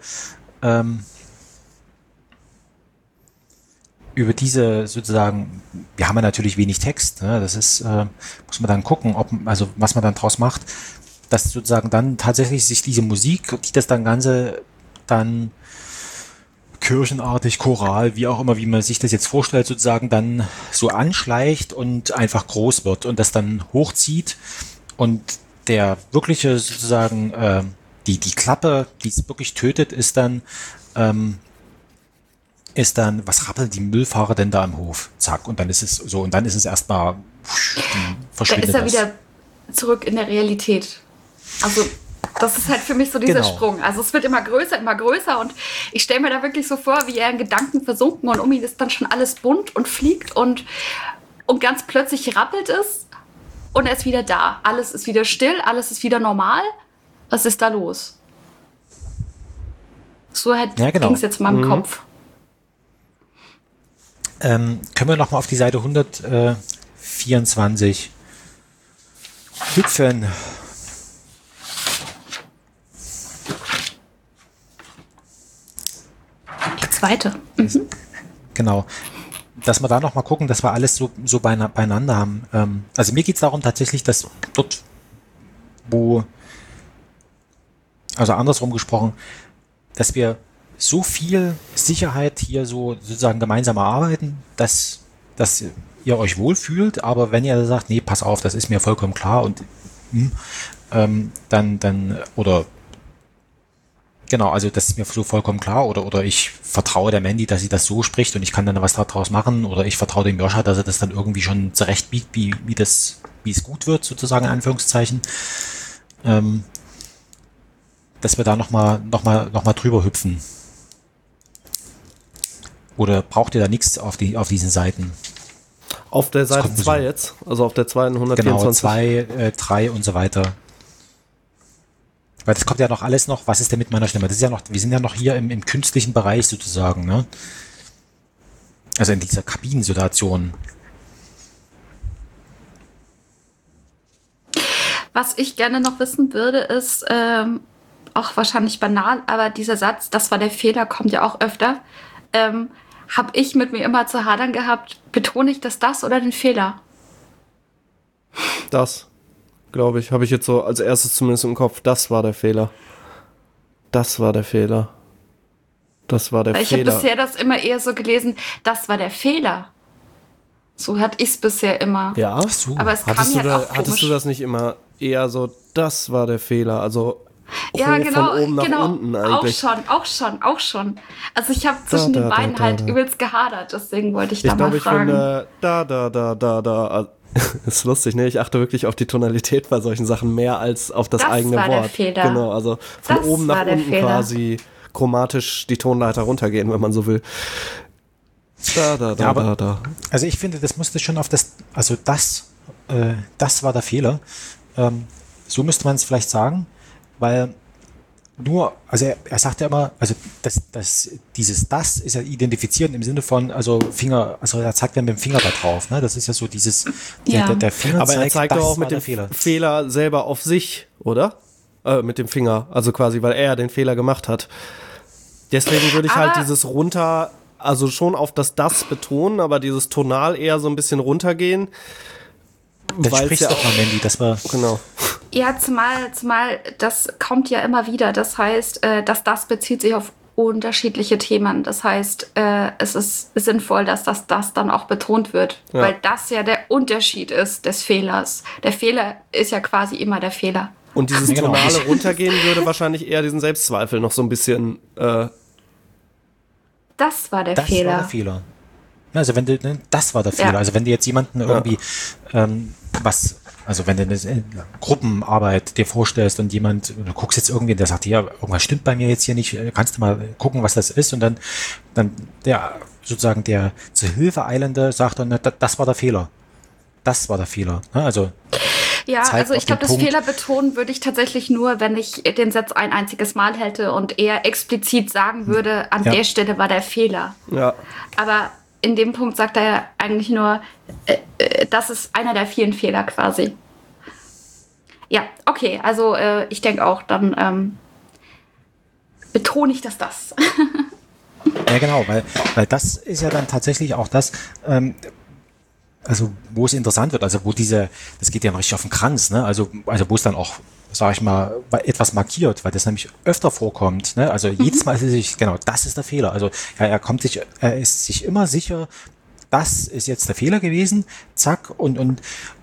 sozusagen, wir haben ja natürlich wenig Text, ne? Das ist, muss man dann gucken, was man dann draus macht, dass sozusagen dann tatsächlich sich diese Musik, die das dann Ganze dann kirchenartig, choral, wie auch immer, wie man sich das jetzt vorstellt, sozusagen dann so anschleicht und einfach groß wird und das dann hochzieht und der wirkliche sozusagen, die Klappe, die es wirklich tötet, ist dann, was rappeln die Müllfahrer denn da im Hof? Zack, und dann ist es so, und dann ist es erstmal, da verschwindet ist er das. wieder zurück in der Realität. Also das ist halt für mich so dieser Genau. Sprung. Also es wird immer größer und ich stelle mir da wirklich so vor, wie er in Gedanken versunken und um ihn ist dann schon alles bunt und fliegt und ganz plötzlich rappelt es und er ist wieder da. Alles ist wieder still, alles ist wieder normal. Was ist da los? So Ja, genau. ging es jetzt in meinem Kopf. Können wir nochmal auf die Seite 124 hüpfen? Die zweite. Genau. Dass wir da nochmal gucken, dass wir alles so beieinander haben. Also mir geht es darum tatsächlich, dass dort, also andersrum gesprochen, dass wir so viel Sicherheit hier so sozusagen gemeinsam erarbeiten, dass ihr euch wohlfühlt, aber wenn ihr sagt, nee, pass auf, das ist mir vollkommen klar und dann oder genau, also das ist mir so vollkommen klar oder ich vertraue der Mandy, dass sie das so spricht und ich kann dann was daraus machen oder ich vertraue dem Joscha, dass er das dann irgendwie schon zurechtbiegt, wie es gut wird, sozusagen in Anführungszeichen, dass wir da noch mal drüber hüpfen. Oder braucht ihr da nichts auf diesen Seiten? Auf der Seite kommt 2 so. jetzt, also auf der zweiten Genau, 124. 2, 3 und so weiter. Weil das kommt ja noch alles noch, was ist denn mit meiner Stimme? Das ist ja noch, wir sind ja noch hier im künstlichen Bereich sozusagen, ne? Also in dieser Kabinensituation. Was ich gerne noch wissen würde, ist, auch wahrscheinlich banal, aber dieser Satz, das war der Fehler, kommt ja auch öfter. Habe ich mit mir immer zu hadern gehabt, betone ich das oder den Fehler? Das, glaube ich, habe ich jetzt so als erstes zumindest im Kopf. Das war der Fehler. Das war der Fehler. Das war der Weil ich habe Fehler. bisher das immer eher so gelesen, das war der Fehler. So hatte ich es bisher immer. Ja, Ach so. Aber es kam hattest, ja du auch hattest komisch. du das nicht immer eher so, das war der Fehler? Also Ja, genau, von oben nach genau. unten eigentlich. Auch schon. Also ich habe zwischen den beiden halt übelst gehadert, deswegen wollte ich da Ich glaube, mal ich fragen. finde, da. Ist lustig, ne? Ich achte wirklich auf die Tonalität bei solchen Sachen mehr als auf das Das eigene war der Wort. Fehler. Genau, also von Das oben nach war der unten Fehler. quasi chromatisch die Tonleiter runtergehen, wenn man so will. Da. Also ich finde, das musste schon auf das, also das war der Fehler. So müsste man es vielleicht sagen, weil nur, also er sagt ja immer, also das ist ja identifizieren im Sinne von, also Finger, also er zeigt ja mit dem Finger da drauf, ne? Das ist ja so dieses, Ja. der Finger Aber er zeigt doch auch war mit der dem Fehler selber auf sich, oder? Mit dem Finger, also quasi, weil er den Fehler gemacht hat. Deswegen würde ich halt Aber- dieses runter, also schon auf das betonen, aber dieses tonal eher so ein bisschen runtergehen. Das weil's sprichst ja doch mal, Mandy, das war, Genau. Ja, zumal das kommt ja immer wieder. Das heißt, das bezieht sich auf unterschiedliche Themen. Das heißt, es ist sinnvoll, dass das dann auch betont wird, Ja. weil das ja der Unterschied ist des Fehlers. Der Fehler ist ja quasi immer der Fehler. Und dieses Ja, genau. tonale runtergehen würde wahrscheinlich eher diesen Selbstzweifel noch so ein bisschen, Das war der das Fehler. war der Fehler. Also wenn du, ne, das war der Fehler. Ja. Also wenn du jetzt jemanden irgendwie also wenn du eine Gruppenarbeit dir vorstellst und du guckst jetzt irgendwie, der sagt, ja, irgendwas stimmt bei mir jetzt hier nicht, kannst du mal gucken, was das ist, und dann der sozusagen der zur Hilfe Eilende sagt dann, das war der Fehler. Das war der Fehler. Ne? Also Ja, zeigt also auf ich glaube, den das Punkt. Fehler betonen würde ich tatsächlich nur, wenn ich den Satz ein einziges Mal hätte und eher explizit sagen würde, an Ja. der Stelle war der Fehler. ja. Aber in dem Punkt sagt er ja eigentlich nur, das ist einer der vielen Fehler quasi. Ja, okay, also ich denke auch, dann betone ich das. Ja, genau, weil das ist ja dann tatsächlich auch das, also wo es interessant wird, also wo das geht ja richtig auf den Kranz, ne? Also wo es dann auch, sag ich mal, etwas markiert, weil das nämlich öfter vorkommt, ne? Also jedes Mal ist es sich, genau, das ist der Fehler. Also ja, er ist sich immer sicher, das ist jetzt der Fehler gewesen, zack, und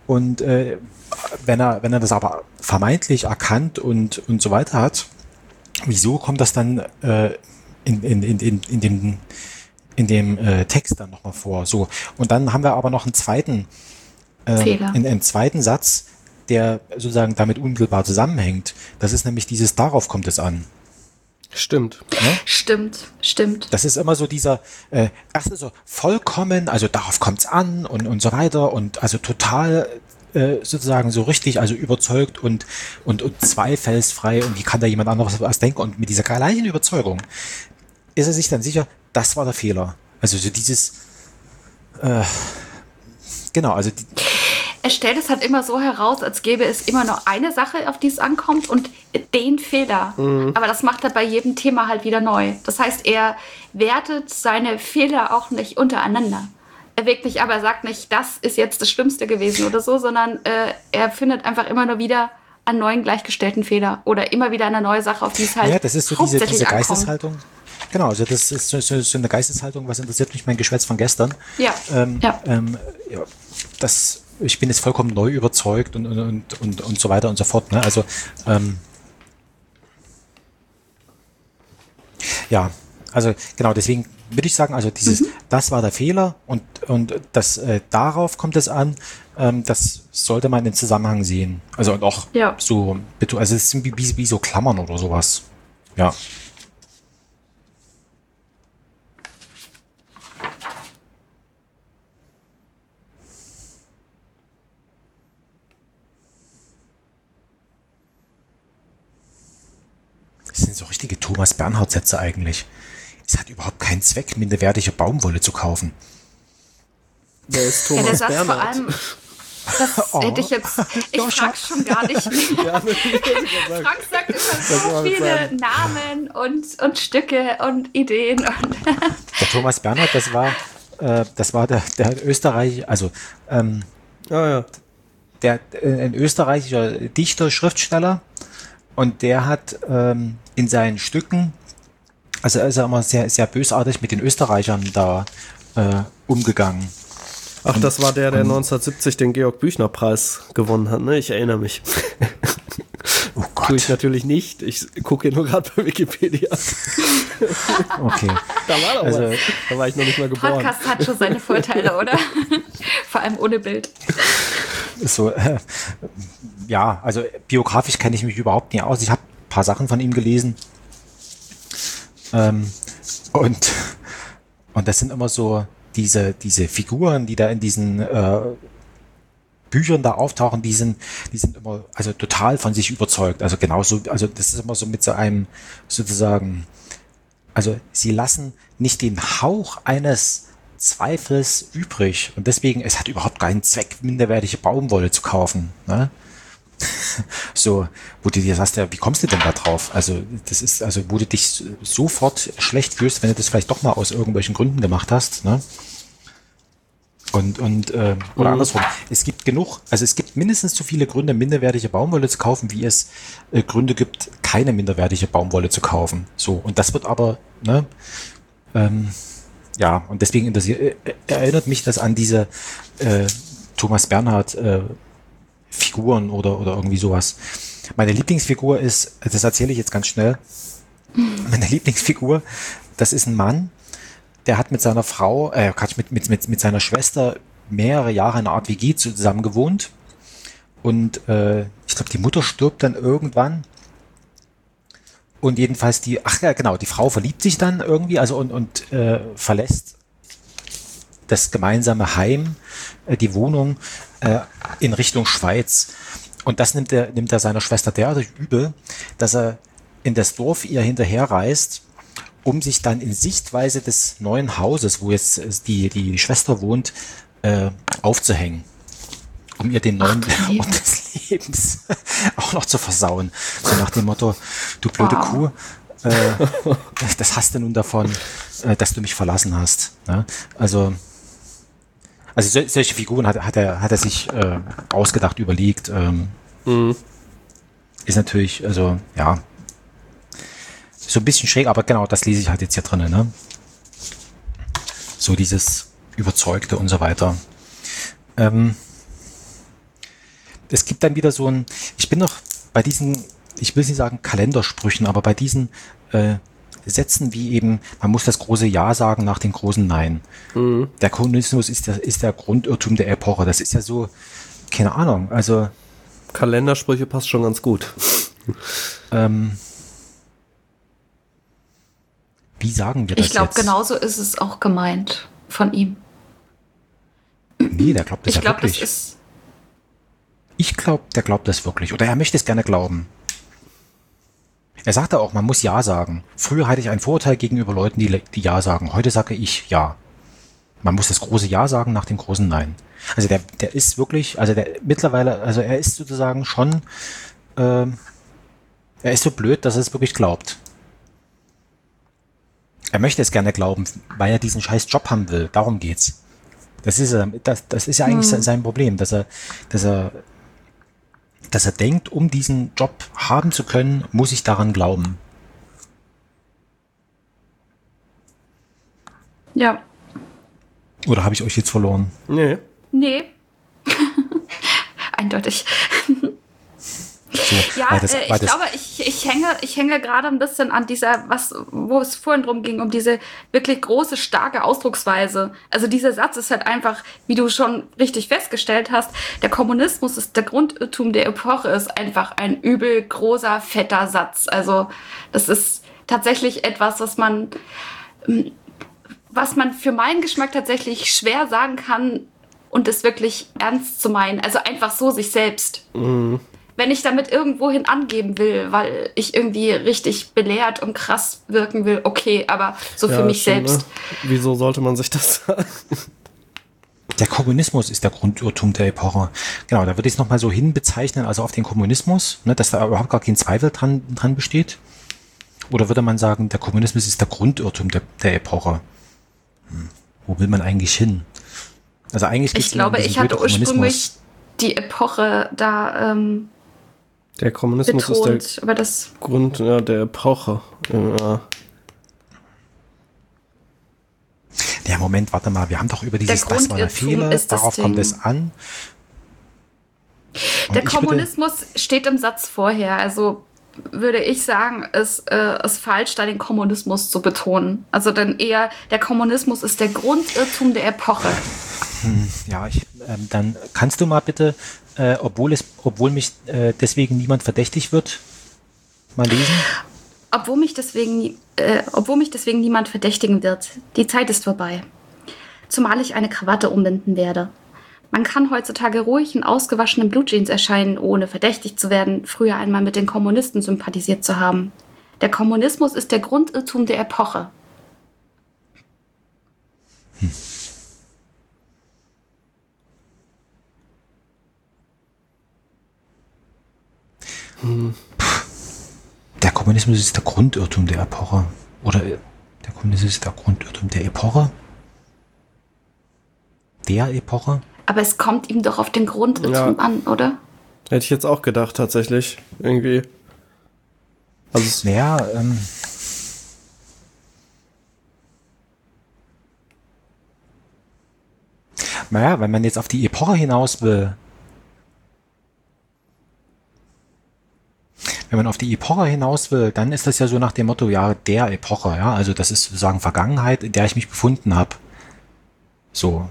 wenn er das aber vermeintlich erkannt und so weiter hat, wieso kommt das dann in dem Text dann nochmal vor? So. Und dann haben wir aber noch einen zweiten, Fehler. einen zweiten Satz, der sozusagen damit unmittelbar zusammenhängt. Das ist nämlich dieses, darauf kommt es an. Stimmt. Stimmt. Das ist immer so dieser, das ist so vollkommen, also darauf kommt es an und so weiter, und also total sozusagen so richtig, also überzeugt und zweifelsfrei, und wie kann da jemand anderes was denken, und mit dieser gleichen Überzeugung ist er sich dann sicher, das war der Fehler. Also so dieses, genau, also Er stellt es halt immer so heraus, als gäbe es immer nur eine Sache, auf die es ankommt, und den Fehler. Aber das macht er bei jedem Thema halt wieder neu. Das heißt, er wertet seine Fehler auch nicht untereinander. Er sagt nicht, das ist jetzt das Schlimmste gewesen oder so, sondern er findet einfach immer nur wieder einen neuen gleichgestellten Fehler oder immer wieder eine neue Sache, auf die es halt ja, das ist so hauptsächlich diese ankommt. Geisteshaltung. Genau, also das ist so eine Geisteshaltung, was interessiert mich mein Geschwätz von gestern. Ja, ja. Ja, ich bin jetzt vollkommen neu überzeugt und so weiter und so fort. Ne? Also ja, also genau, deswegen würde ich sagen, also dieses, das war der Fehler, und das darauf kommt es an, das sollte man im Zusammenhang sehen. Also und auch Ja. so, also es sind wie so Klammern oder sowas. Ja. Das sind so richtige Thomas Bernhard-Sätze eigentlich. Es hat überhaupt keinen Zweck, minderwertige Baumwolle zu kaufen. Wer ist Ja, der Thomas Satz vor Bernhard? allem, Das hätte ich jetzt. Ich frage schon gar nicht mehr. Ja, Frank sagt immer so viele Namen und Stücke und Ideen. Und Der Thomas Bernhard, das war der Österreich, also ja. ein österreichischer Dichter, Schriftsteller, und der hat in seinen Stücken, also er ist ja immer sehr, sehr bösartig mit den Österreichern da umgegangen. Ach, das war der 1970 den Georg-Büchner-Preis gewonnen hat, ne? Ich erinnere mich. Oh Gott. Tue ich natürlich nicht. Ich gucke hier nur gerade bei Wikipedia. Okay. Da war doch Also- was. Da war ich noch nicht mal geboren. Podcast hat schon seine Vorteile, oder? Vor allem ohne Bild. So, ja, also biografisch kenne ich mich überhaupt nicht aus. Ich habe ein paar Sachen von ihm gelesen. Und das sind immer so diese Figuren, die da in diesen Büchern da auftauchen, die sind immer also total von sich überzeugt. Also genauso, also das ist immer so mit so einem sozusagen, also sie lassen nicht den Hauch eines Zweifels übrig, und deswegen, es hat überhaupt keinen Zweck, minderwertige Baumwolle zu kaufen. Ne? So, wo du dir sagst, ja, wie kommst du denn da drauf? Also, das ist, also, wo du dich sofort schlecht fühlst, wenn du das vielleicht doch mal aus irgendwelchen Gründen gemacht hast, ne? Oder andersrum. Es gibt genug, also es gibt mindestens so viele Gründe, minderwertige Baumwolle zu kaufen, wie es Gründe gibt, keine minderwertige Baumwolle zu kaufen. So, und das wird aber, ne, ja, und deswegen erinnert mich das an diese Thomas Bernhard Figuren oder irgendwie sowas. Meine Lieblingsfigur ist, das erzähle ich jetzt ganz schnell, meine Lieblingsfigur, das ist ein Mann, der hat mit seiner Frau, mit seiner Schwester mehrere Jahre in einer Art WG zusammen gewohnt, und ich glaube, die Mutter stirbt dann irgendwann, und jedenfalls die Frau verliebt sich dann irgendwie, also und verlässt das gemeinsame Heim, die Wohnung in Richtung Schweiz. Und das nimmt er seiner Schwester derartig übel, dass er in das Dorf ihr hinterherreist, um sich dann in Sichtweise des neuen Hauses, wo jetzt die Schwester wohnt, aufzuhängen. Um ihr den neuen Ort des Lebens auch noch zu versauen. So nach dem Motto, du blöde Kuh, das hast du nun davon, dass du mich verlassen hast. Ne? Also solche Figuren hat er sich ausgedacht, überlegt. Ist natürlich, also ja, so ein bisschen schräg, aber genau, das lese ich halt jetzt hier drinnen. Ne? So dieses Überzeugte und so weiter. Es gibt dann wieder so ein, ich bin noch bei diesen, ich will nicht sagen Kalendersprüchen, aber bei diesen Sätzen wie eben, man muss das große Ja sagen nach dem großen Nein. Der Kommunismus ist der Grundirrtum der Epoche. Das ist ja so, keine Ahnung, also Kalendersprüche passt schon ganz gut. Wie sagen wir das Ich glaube, jetzt? genauso ist es auch gemeint von ihm. Nee, der glaubt das Ich ja glaube, das wirklich. ist. Ich glaube, der glaubt das wirklich. Oder er möchte es gerne glauben. Er sagte auch, man muss Ja sagen. Früher hatte ich ein Vorurteil gegenüber Leuten, die Ja sagen. Heute sage ich Ja. Man muss das große Ja sagen nach dem großen Nein. Also der ist wirklich, also der mittlerweile, also er ist sozusagen schon, er ist so blöd, dass er es wirklich glaubt. Er möchte es gerne glauben, weil er diesen scheiß Job haben will. Darum geht's. Das ist ja eigentlich sein Problem, dass er denkt, um diesen Job haben zu können, muss ich daran glauben. Ja. Oder habe ich euch jetzt verloren? Nee. Nee. Eindeutig. So, Ja, ich glaube, ich hänge gerade ein bisschen an dieser, wo es vorhin drum ging, um diese wirklich große, starke Ausdrucksweise. Also dieser Satz ist halt einfach, wie du schon richtig festgestellt hast, der Kommunismus ist der Grundirrtum der Epoche, ist einfach ein übel großer, fetter Satz. Also das ist tatsächlich etwas, was man für meinen Geschmack tatsächlich schwer sagen kann und es wirklich ernst zu meinen. Also einfach so sich selbst. Mhm. Wenn ich damit irgendwohin angeben will, weil ich irgendwie richtig belehrt und krass wirken will, okay, aber so für mich stimmt, selbst. ne? Wieso sollte man sich das sagen? Der Kommunismus ist der Grundirrtum der Epoche. Genau, da würde ich es nochmal so hinbezeichnen, also auf den Kommunismus, ne, dass da überhaupt gar kein Zweifel dran besteht. Oder würde man sagen, der Kommunismus ist der Grundirrtum der Epoche? Wo will man eigentlich hin? Also eigentlich Ich glaube, ich hatte ursprünglich die Epoche da Der Kommunismus betont, ist der aber das Grund der Epoche. Ja. Ja, Moment, warte mal, wir haben doch über dieses Der Das war der Grundirrtum Fehler, ist das darauf kommt Ding. es an. Und Der ich würde- Kommunismus steht im Satz vorher. Also würde ich sagen, es ist falsch, da den Kommunismus zu betonen. Also dann eher, der Kommunismus ist der Grundirrtum der Epoche. Ja, dann kannst du mal bitte, obwohl mich deswegen niemand verdächtig wird, mal lesen. Obwohl mich deswegen niemand verdächtigen wird. Die Zeit ist vorbei. Zumal ich eine Krawatte umbinden werde. Man kann heutzutage ruhig in ausgewaschenen Bluejeans erscheinen, ohne verdächtig zu werden, früher einmal mit den Kommunisten sympathisiert zu haben. Der Kommunismus ist der Grundirrtum der Epoche. Der Kommunismus ist der Grundirrtum der Epoche. Oder der Kommunismus ist der Grundirrtum der Epoche? Der Epoche? Aber es kommt ihm doch auf den Grundirrtum an, oder? Hätte ich jetzt auch gedacht, tatsächlich. Irgendwie. Also Naja, naja, wenn man jetzt auf die Epoche hinaus will, dann ist das ja so nach dem Motto, ja, der Epoche, ja, also das ist sozusagen Vergangenheit, in der ich mich befunden habe. So.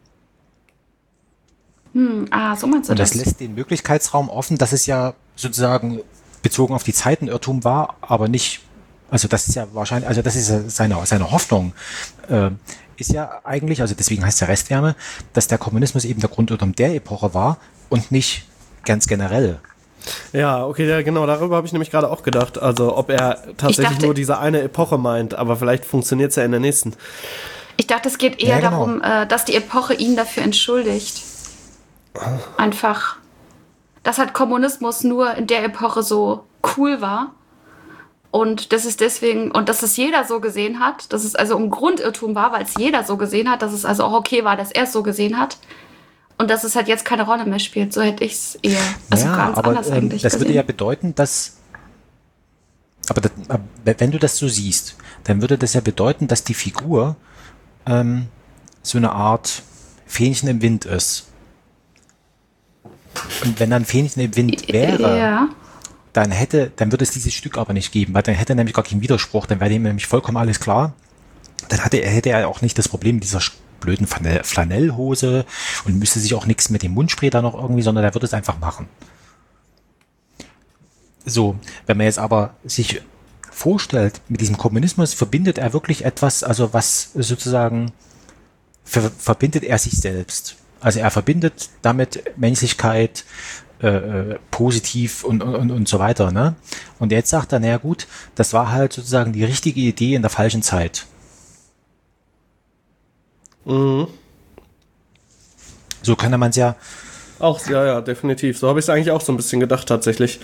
So meinst du Und das das? lässt den Möglichkeitsraum offen, dass es ja sozusagen bezogen auf die Zeit ein Irrtum war, aber nicht, also das ist ja wahrscheinlich, also das ist ja seine Hoffnung, ist ja eigentlich, also deswegen heißt es ja Restwärme, dass der Kommunismus eben der Grundirrtum der Epoche war und nicht ganz generell. ja, okay, ja, genau, darüber habe ich nämlich gerade auch gedacht. Also ob er tatsächlich dachte- nur diese eine Epoche meint, aber vielleicht funktioniert es ja in der nächsten. Ich dachte, es geht eher Ja, genau. darum, dass die Epoche ihn dafür entschuldigt. Einfach, dass halt Kommunismus nur in der Epoche so cool war. Und das ist deswegen, und dass es jeder so gesehen hat, dass es also ein Grundirrtum war, weil es jeder so gesehen hat, dass es also auch okay war, dass er es so gesehen hat. Und dass es halt jetzt keine Rolle mehr spielt. So hätte ich es eher, also ja, ganz aber anders eigentlich das würde gesehen. ja bedeuten, dass, aber wenn du das so siehst, dann würde das ja bedeuten, dass die Figur so eine Art Fähnchen im Wind ist. Und wenn dann Fähnchen im Wind wäre, Ja. dann würde es dieses Stück aber nicht geben, weil dann hätte er nämlich gar keinen Widerspruch, dann wäre ihm nämlich vollkommen alles klar. Dann hätte er auch nicht das Problem mit dieser blöden Flanellhose und müsste sich auch nichts mit dem Mundspray da noch irgendwie, sondern er würde es einfach machen. So, wenn man jetzt aber sich vorstellt, mit diesem Kommunismus verbindet er wirklich etwas, also was sozusagen verbindet er sich selbst. Also er verbindet damit Menschlichkeit, positiv und so weiter. Ne? Und jetzt sagt er, naja gut, das war halt sozusagen die richtige Idee in der falschen Zeit. Mhm. So könnte man es ja, Auch, ja, definitiv. So habe ich es eigentlich auch so ein bisschen gedacht, tatsächlich.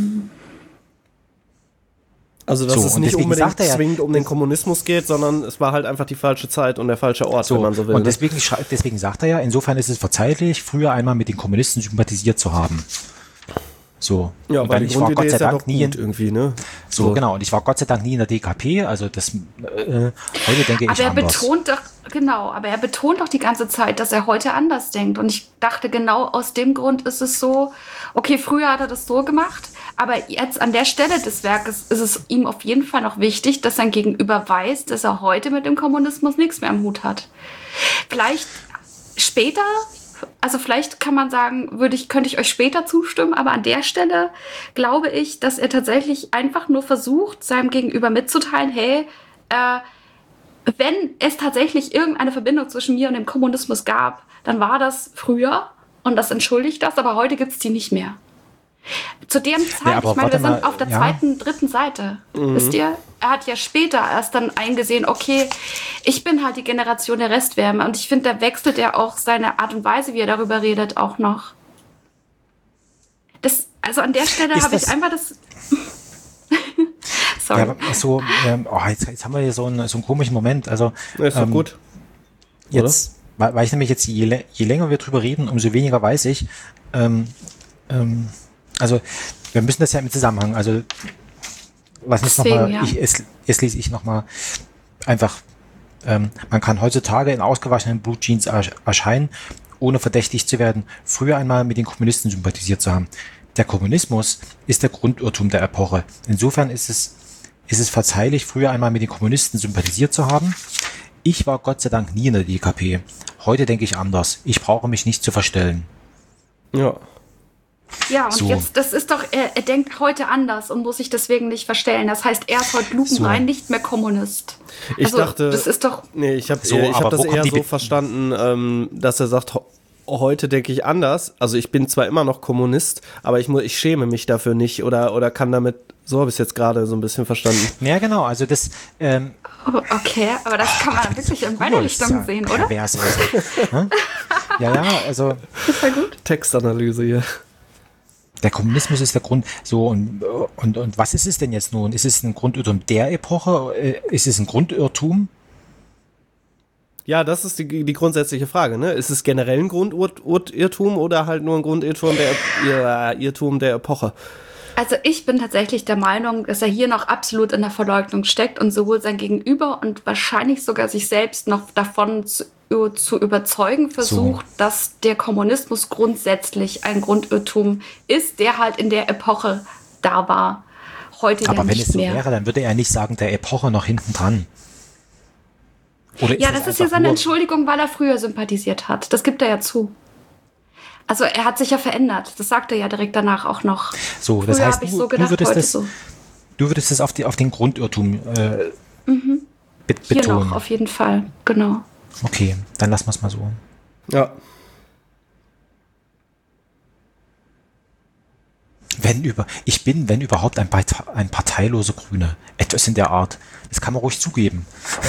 Also, dass So, es und nicht deswegen unbedingt sagt er ja- zwingend um den Kommunismus geht, sondern es war halt einfach die falsche Zeit und der falsche Ort, wenn man so will. und ne? deswegen sagt er ja, insofern ist es verzeihlich, früher einmal mit den Kommunisten sympathisiert zu haben. So. Ja, und weil dann, die ich war Grundidee Gott sei ist ja Dank doch nie gut irgendwie, ne? so, genau, und ich war Gott sei Dank nie in der DKP, also das heute denke Aber ich er anders. betont doch die ganze Zeit, dass er heute anders denkt. Und ich dachte, genau aus dem Grund ist es so, okay, früher hat er das so gemacht, aber jetzt an der Stelle des Werkes ist es ihm auf jeden Fall noch wichtig, dass sein Gegenüber weiß, dass er heute mit dem Kommunismus nichts mehr am Hut hat. Vielleicht später, also vielleicht kann man sagen, könnte ich euch später zustimmen, aber an der Stelle glaube ich, dass er tatsächlich einfach nur versucht, seinem Gegenüber mitzuteilen, hey, wenn es tatsächlich irgendeine Verbindung zwischen mir und dem Kommunismus gab, dann war das früher und das entschuldigt das, aber heute gibt es die nicht mehr. Zu der Zeit, Ja, aber ich meine, wir warte mal, sind auf der ja. zweiten, dritten Seite. Wisst ihr? Er hat ja später erst dann eingesehen, okay, ich bin halt die Generation der Restwärme. Und ich finde, da wechselt er auch seine Art und Weise, wie er darüber redet, auch noch. Also an der Stelle Ist habe ich das- einfach das... Sorry. Ja, aber so, jetzt haben wir hier so einen komischen Moment. Also Ist doch gut. jetzt, weil ich nämlich jetzt, je länger wir drüber reden, umso weniger weiß ich. Also wir müssen das ja im Zusammenhang, also lass uns Deswegen, nochmal, ja. jetzt lese ich nochmal einfach, man kann heutzutage in ausgewaschenen Blue Jeans erscheinen, ohne verdächtig zu werden, früher einmal mit den Kommunisten sympathisiert zu haben. Der Kommunismus ist der Grundirrtum der Epoche. Insofern ist es verzeihlich, früher einmal mit den Kommunisten sympathisiert zu haben. Ich war Gott sei Dank nie in der DKP. Heute denke ich anders. Ich brauche mich nicht zu verstellen. Ja. Ja, und So. jetzt, das ist doch, er denkt heute anders und muss sich deswegen nicht verstellen. Das heißt, er ist heute lupenrein nicht mehr Kommunist. Ich Also, dachte, das ist doch, nee, ich habe So, hab aber das wo kommt eher die so Be- verstanden, dass er sagt, heute denke ich anders. Also ich bin zwar immer noch Kommunist, aber ich schäme mich dafür nicht oder kann damit, so habe ich es jetzt gerade so ein bisschen verstanden. Ja, genau. Also das, okay, aber das kann man wirklich in beide Richtungen sehen, oder? Pervers ist. Hm? Ja, also Das war gut. Textanalyse hier. der Kommunismus ist der Grund. So, und was ist es denn jetzt nun? Ist es ein Grundirrtum der Epoche? Ist es ein Grundirrtum? Ja, das ist die grundsätzliche Frage, ne? Ist es generell ein Grundirrtum oder halt nur ein Grundirrtum Irrtum der Epoche? Also ich bin tatsächlich der Meinung, dass er hier noch absolut in der Verleugnung steckt und sowohl sein Gegenüber und wahrscheinlich sogar sich selbst noch davon zu überzeugen versucht, dass der Kommunismus grundsätzlich ein Grundirrtum ist, der halt in der Epoche da war. Heute Aber ja wenn nicht es so mehr. wäre, dann würde er nicht sagen, der Epoche noch hinten dran. Oder Ja, das ist ja einfach seine nur- Entschuldigung, weil er früher sympathisiert hat. Das gibt er ja zu. Also er hat sich ja verändert. Das sagt er ja direkt danach auch noch. So, das Früher heißt, habe ich du, so gedacht, du würdest heute das, so. du würdest das auf den Grundirrtum Hier betonen. noch, auf jeden Fall. Genau. Okay, dann lassen wir es mal so. Ja. Wenn überhaupt ein parteilose Grüne. Etwas in der Art. Das kann man ruhig zugeben.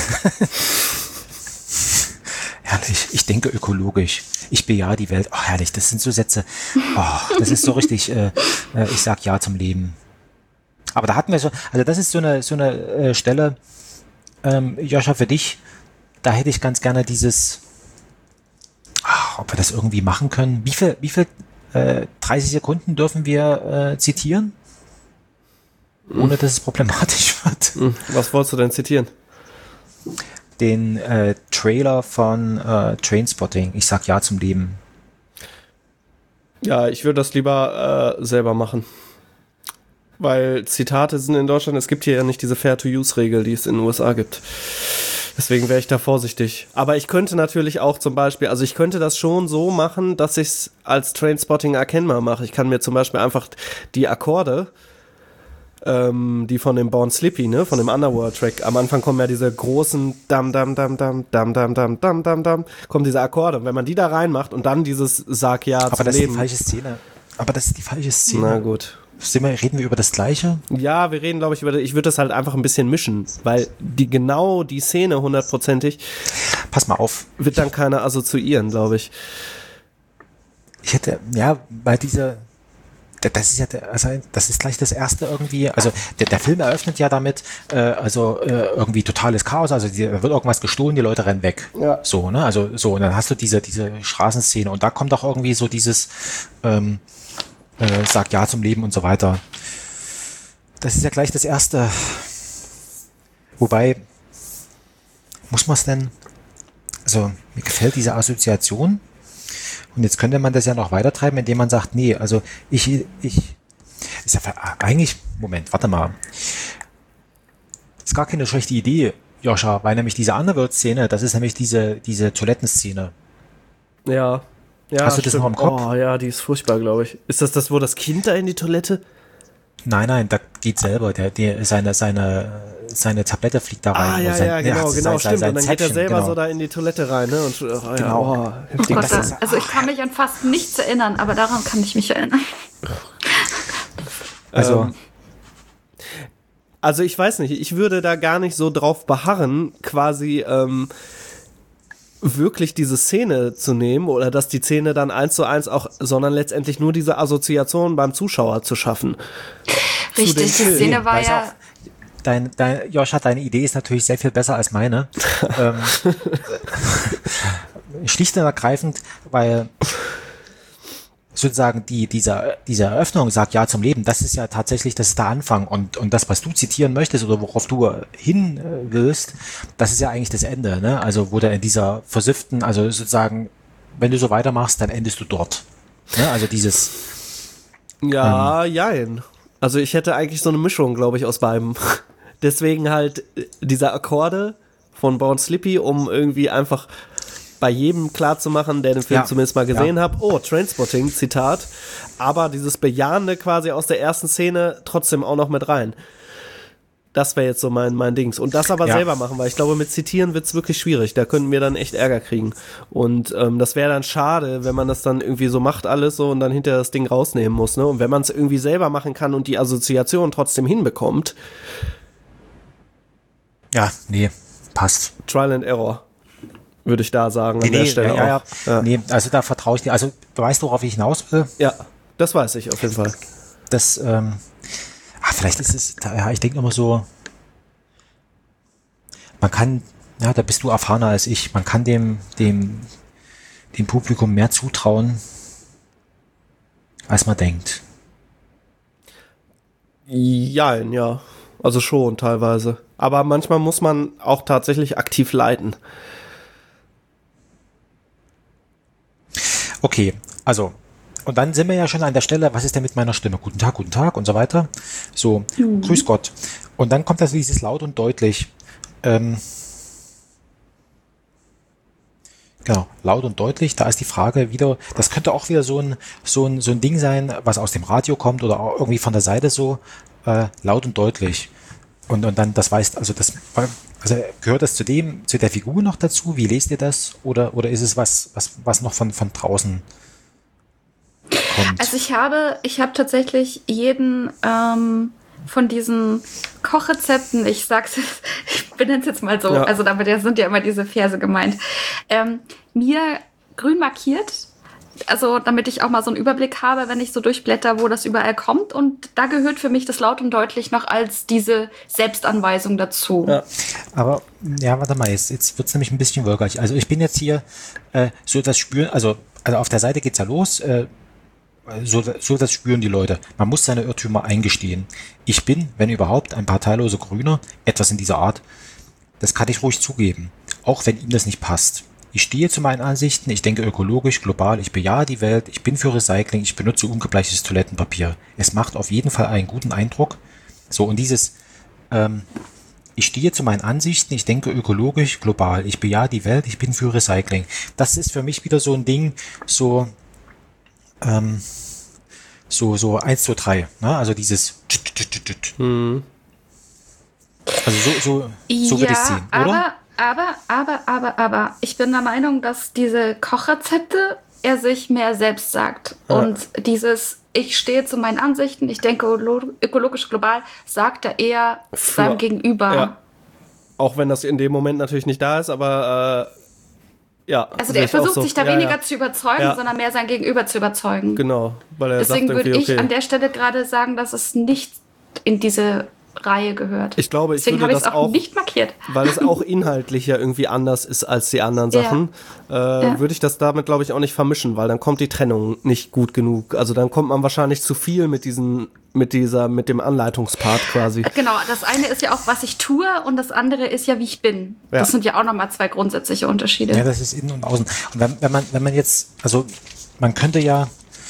Herrlich. Ich denke ökologisch. Ich bejahe die Welt. Oh, herrlich. Das sind so Sätze. Oh, das ist so richtig. Ich sag Ja zum Leben. Aber da hatten wir so, also das ist so eine Stelle, Joscha, für dich. Da hätte ich ganz gerne dieses, ob wir das irgendwie machen können. Wie viel 30 Sekunden dürfen wir zitieren? Ohne dass es problematisch wird. Was wolltest du denn zitieren? Den Trailer von Trainspotting. Ich sag Ja zum Leben. Ja, ich würde das lieber selber machen. Weil Zitate sind in Deutschland, es gibt hier ja nicht diese Fair-to-Use-Regel, die es in den USA gibt. Deswegen wäre ich da vorsichtig. Aber ich könnte natürlich auch zum Beispiel, also ich könnte das schon so machen, dass ich es als Trainspotting erkennbar mache. Ich kann mir zum Beispiel einfach die Akkorde, die von dem Born Slippy, ne, von dem Underworld-Track, am Anfang kommen ja diese großen Dam-Dam-Dam-Dam-Dam-Dam-Dam-Dam, kommen diese Akkorde. Und wenn man die da reinmacht und dann dieses Sag Ja Aber zum das ist die Leben. falsche Szene. Aber das ist die falsche Szene. Na gut. Reden wir über das Gleiche? Ja, wir reden, glaube ich, ich würde das halt einfach ein bisschen mischen, weil die Szene hundertprozentig Pass mal auf. wird dann keiner assoziieren, glaube ich. Ich hätte, ja, bei dieser, das ist ja, das ist gleich das erste irgendwie, also der Film eröffnet ja damit, irgendwie totales Chaos, also da wird irgendwas gestohlen, die Leute rennen weg. Ja. So, ne, also so, und dann hast du diese Straßenszene und da kommt auch irgendwie so dieses, Sag Ja zum Leben und so weiter. Das ist ja gleich das erste. Wobei, muss man es denn, also mir gefällt diese Assoziation. Und jetzt könnte man das ja noch weitertreiben, indem man sagt, nee, also ist ja eigentlich, Moment, warte mal. Ist gar keine schlechte Idee, Joscha, weil nämlich diese Underworld-Szene, das ist nämlich diese Toilettenszene. Ja. Ja, Hast du das stimmt. noch im Kopf? Oh ja, die ist furchtbar, glaube ich. Ist das, wo das Kind da in die Toilette? Nein, da geht selber, seine Tablette fliegt da rein. Genau, stimmt. Und dann geht er selber genau. so da in die Toilette rein, ne? Und, Genau. Oh heftig. Gott, das ist- also ich kann mich an fast nichts erinnern, aber daran kann ich mich erinnern. Also, Also ich weiß nicht, ich würde da gar nicht so drauf beharren, quasi wirklich diese Szene zu nehmen oder dass die Szene dann 1:1 auch, sondern letztendlich nur diese Assoziation beim Zuschauer zu schaffen. Richtig, die Szene war weiß ja... auch, Joscha, deine Idee ist natürlich sehr viel besser als meine. Schlicht und ergreifend, weil sozusagen diese Eröffnung sagt Ja zum Leben, das ist ja tatsächlich, das ist der Anfang und das, was du zitieren möchtest oder worauf du hin willst, das ist ja eigentlich das Ende, ne? Also wo der in dieser versifften, also sozusagen, wenn du so weitermachst, dann endest du dort. Ne? Also dieses... Ja, jein. Also ich hätte eigentlich so eine Mischung, glaube ich, aus beidem. Deswegen halt diese Akkorde von Born Slippy, um irgendwie einfach bei jedem klar zu machen, der den Film zumindest mal gesehen hat, oh, Trainspotting, Zitat, aber dieses Bejahende quasi aus der ersten Szene trotzdem auch noch mit rein. Das wäre jetzt so mein Dings. Und das aber selber machen, weil ich glaube, mit Zitieren wird's wirklich schwierig. Da könnten wir dann echt Ärger kriegen. Und das wäre dann schade, wenn man das dann irgendwie so macht alles so und dann hinterher das Ding rausnehmen muss. Ne? Und wenn man es irgendwie selber machen kann und die Assoziation trotzdem hinbekommt. Ja, nee, passt. Trial and Error, würde ich da sagen an der Stelle auch. Nee, also da vertraue ich dir. Also weißt du, worauf ich hinaus will? Ja, das weiß ich auf jeden Fall. Das, vielleicht ist es, ich denke immer so, man kann, da bist du erfahrener als ich, man kann dem Publikum mehr zutrauen, als man denkt. Ja, also schon teilweise. Aber manchmal muss man auch tatsächlich aktiv leiten. Okay, also, und dann sind wir ja schon an der Stelle, was ist denn mit meiner Stimme? Guten Tag und so weiter. So, Grüß Gott. Und dann kommt das dieses laut und deutlich. Genau, laut und deutlich, da ist die Frage wieder, das könnte auch wieder so ein Ding sein, was aus dem Radio kommt oder auch irgendwie von der Seite so, laut und deutlich. Und dann, das weißt, also gehört das zu der Figur noch dazu? Wie lest ihr das? Oder ist es was noch von draußen kommt? Also ich habe tatsächlich jeden von diesen Kochrezepten, ich benenne es jetzt mal so, also damit sind ja immer diese Verse gemeint, mir grün markiert, also damit ich auch mal so einen Überblick habe, wenn ich so durchblätter, wo das überall kommt. Und da gehört für mich das laut und deutlich noch als diese Selbstanweisung dazu. Ja. Aber, warte mal, jetzt wird es nämlich ein bisschen wölkig. Also ich bin jetzt hier so das Spüren, also auf der Seite geht's ja los, so das spüren die Leute. Man muss seine Irrtümer eingestehen. Ich bin, wenn überhaupt, ein parteiloser Grüner, etwas in dieser Art. Das kann ich ruhig zugeben, auch wenn ihm das nicht passt. Ich stehe zu meinen Ansichten, ich denke ökologisch, global, ich bejahe die Welt, ich bin für Recycling, ich benutze ungebleichtes Toilettenpapier. Es macht auf jeden Fall einen guten Eindruck. So, und dieses, ich stehe zu meinen Ansichten, ich denke ökologisch, global, ich bejahe die Welt, ich bin für Recycling. Das ist für mich wieder so ein Ding, so 1, 2, 3, ne? Also dieses Also so würde ich es sehen, oder? Aber ich bin der Meinung, dass diese Kochrezepte er sich mehr selbst sagt. Ja. Und dieses ich stehe zu meinen Ansichten, ich denke ökologisch global, sagt er eher seinem Gegenüber. Ja. Auch wenn das in dem Moment natürlich nicht da ist, aber ja. Also der versucht sich da weniger zu überzeugen, sondern mehr sein Gegenüber zu überzeugen. Genau. Weil er Deswegen sagt würde ich an der Stelle gerade sagen, dass es nicht in diese Reihe gehört. Ich glaube, deswegen habe ich es auch nicht markiert. Weil es auch inhaltlich ja irgendwie anders ist als die anderen Sachen, würde ich das damit, glaube ich, auch nicht vermischen, weil dann kommt die Trennung nicht gut genug. Also dann kommt man wahrscheinlich zu viel mit dem Anleitungspart quasi. Genau, das eine ist ja auch, was ich tue und das andere ist ja, wie ich bin. Ja. Das sind ja auch nochmal zwei grundsätzliche Unterschiede. Ja, das ist innen und außen. Und wenn man jetzt, also man könnte ja,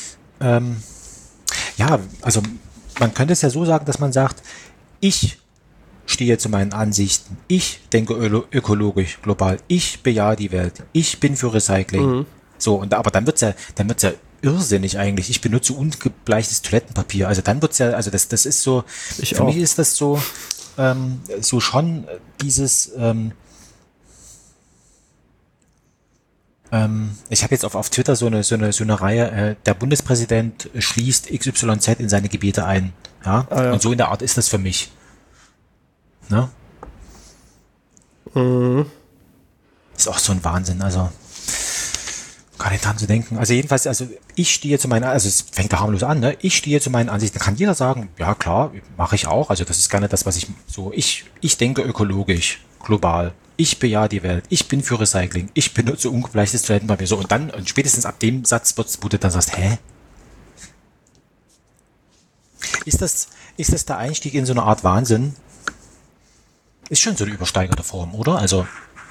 also man könnte es ja so sagen, dass man sagt, ich stehe zu meinen Ansichten, ich denke ökologisch, global, ich bejahe die Welt, ich bin für Recycling. Mhm. So, aber dann wird's ja irrsinnig eigentlich. Ich benutze ungebleichtes Toilettenpapier. Also dann wird's ja, also das ist so, für mich ist das so, so schon dieses, Ich habe jetzt auf Twitter so eine Reihe, der Bundespräsident schließt XYZ in seine Gebiete ein. Ja? Ah, ja. Und so in der Art ist das für mich. Ne? Ist auch so ein Wahnsinn, also gar nicht dran zu denken. Also jedenfalls, also ich stehe zu meinen, also es fängt da harmlos an, ne? Ich stehe zu meinen Ansichten. Kann jeder sagen, ja klar, mache ich auch. Also das ist gerne das, was ich denke ökologisch, global. Ich bejahe die Welt. Ich bin für Recycling. Ich benutze ungebleichtes Toilettenpapier. So, und spätestens ab dem Satz wo du dann sagst, hä? Ist das der Einstieg in so eine Art Wahnsinn? Ist schon so eine übersteigerte Form, oder? Also.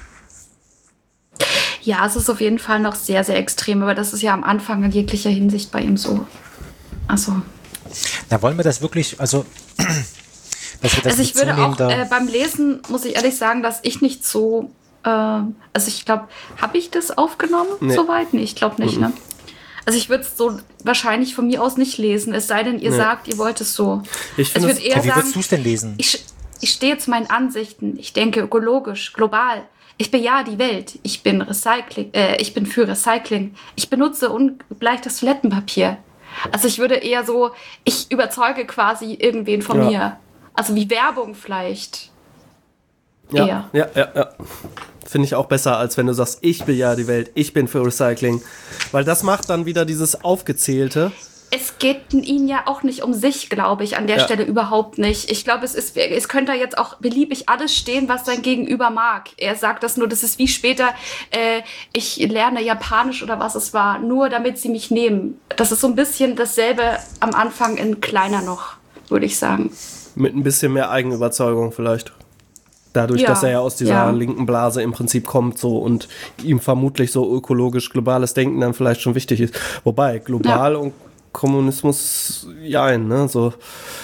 Ja, es ist auf jeden Fall noch sehr, sehr extrem, aber das ist ja am Anfang in jeglicher Hinsicht bei ihm so. Also. Da wollen wir das wirklich, also. Dass wir das Also ich würde auch beim Lesen, muss ich ehrlich sagen, dass ich nicht so, also ich glaube, habe ich das aufgenommen soweit? Nee, ich glaube nicht, ne? Also ich würde es so wahrscheinlich von mir aus nicht lesen, es sei denn, ihr sagt, ihr wollt es so. Ich also finde ich würde eher wie sagen, würdest du es denn lesen? Ich stehe zu meinen Ansichten, ich denke ökologisch, global. Ich bejahe die Welt. Ich bin für Recycling. Ich benutze ungebleichtes Toilettenpapier. Also ich würde eher so, ich überzeuge quasi irgendwen von mir. Also wie Werbung vielleicht. Ja. Finde ich auch besser, als wenn du sagst, ich bejahe die Welt, ich bin für Recycling. Weil das macht dann wieder dieses Aufgezählte. Es geht ihnen ja auch nicht um sich, glaube ich, an der Stelle überhaupt nicht. Ich glaube, es könnte da jetzt auch beliebig alles stehen, was sein Gegenüber mag. Er sagt das nur, das ist wie später, ich lerne Japanisch oder was es war, nur damit sie mich nehmen. Das ist so ein bisschen dasselbe am Anfang in kleiner noch, würde ich sagen. Mit ein bisschen mehr Eigenüberzeugung vielleicht. Dadurch, dass er ja aus dieser linken Blase im Prinzip kommt so und ihm vermutlich so ökologisch globales Denken dann vielleicht schon wichtig ist. Wobei, global und Kommunismus, ne, so.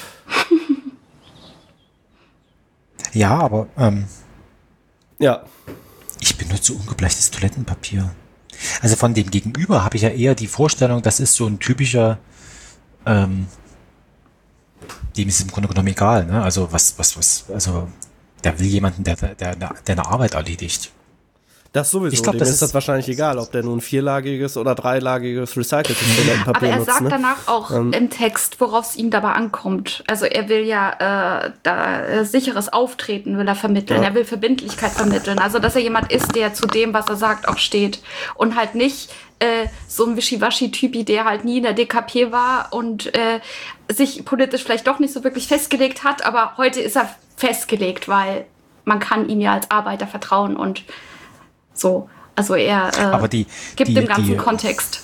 Ja, aber Ja. ich benutze ungebleichtes Toilettenpapier. Also von dem Gegenüber habe ich ja eher die Vorstellung, das ist so ein typischer, dem ist im Grunde genommen egal, ne? Also also der will jemanden, der eine Arbeit erledigt. Das sowieso. Ich glaub, dem ist das wahrscheinlich egal, ob der nun 4-lagiges oder 3-lagiges recyceltes Toilettenpapier nutzt. Aber er sagt ne? danach auch im Text, worauf es ihm dabei ankommt. Also er will ja sicheres Auftreten will er vermitteln. Er will Verbindlichkeit vermitteln. Also dass er jemand ist, der zu dem, was er sagt, auch steht. Und halt nicht so ein Wischiwaschi-Typi, der halt nie in der DKP war und sich politisch vielleicht doch nicht so wirklich festgelegt hat. Aber heute ist er festgelegt, weil man kann ihm ja als Arbeiter vertrauen und so, also er gibt dem Ganzen Kontext.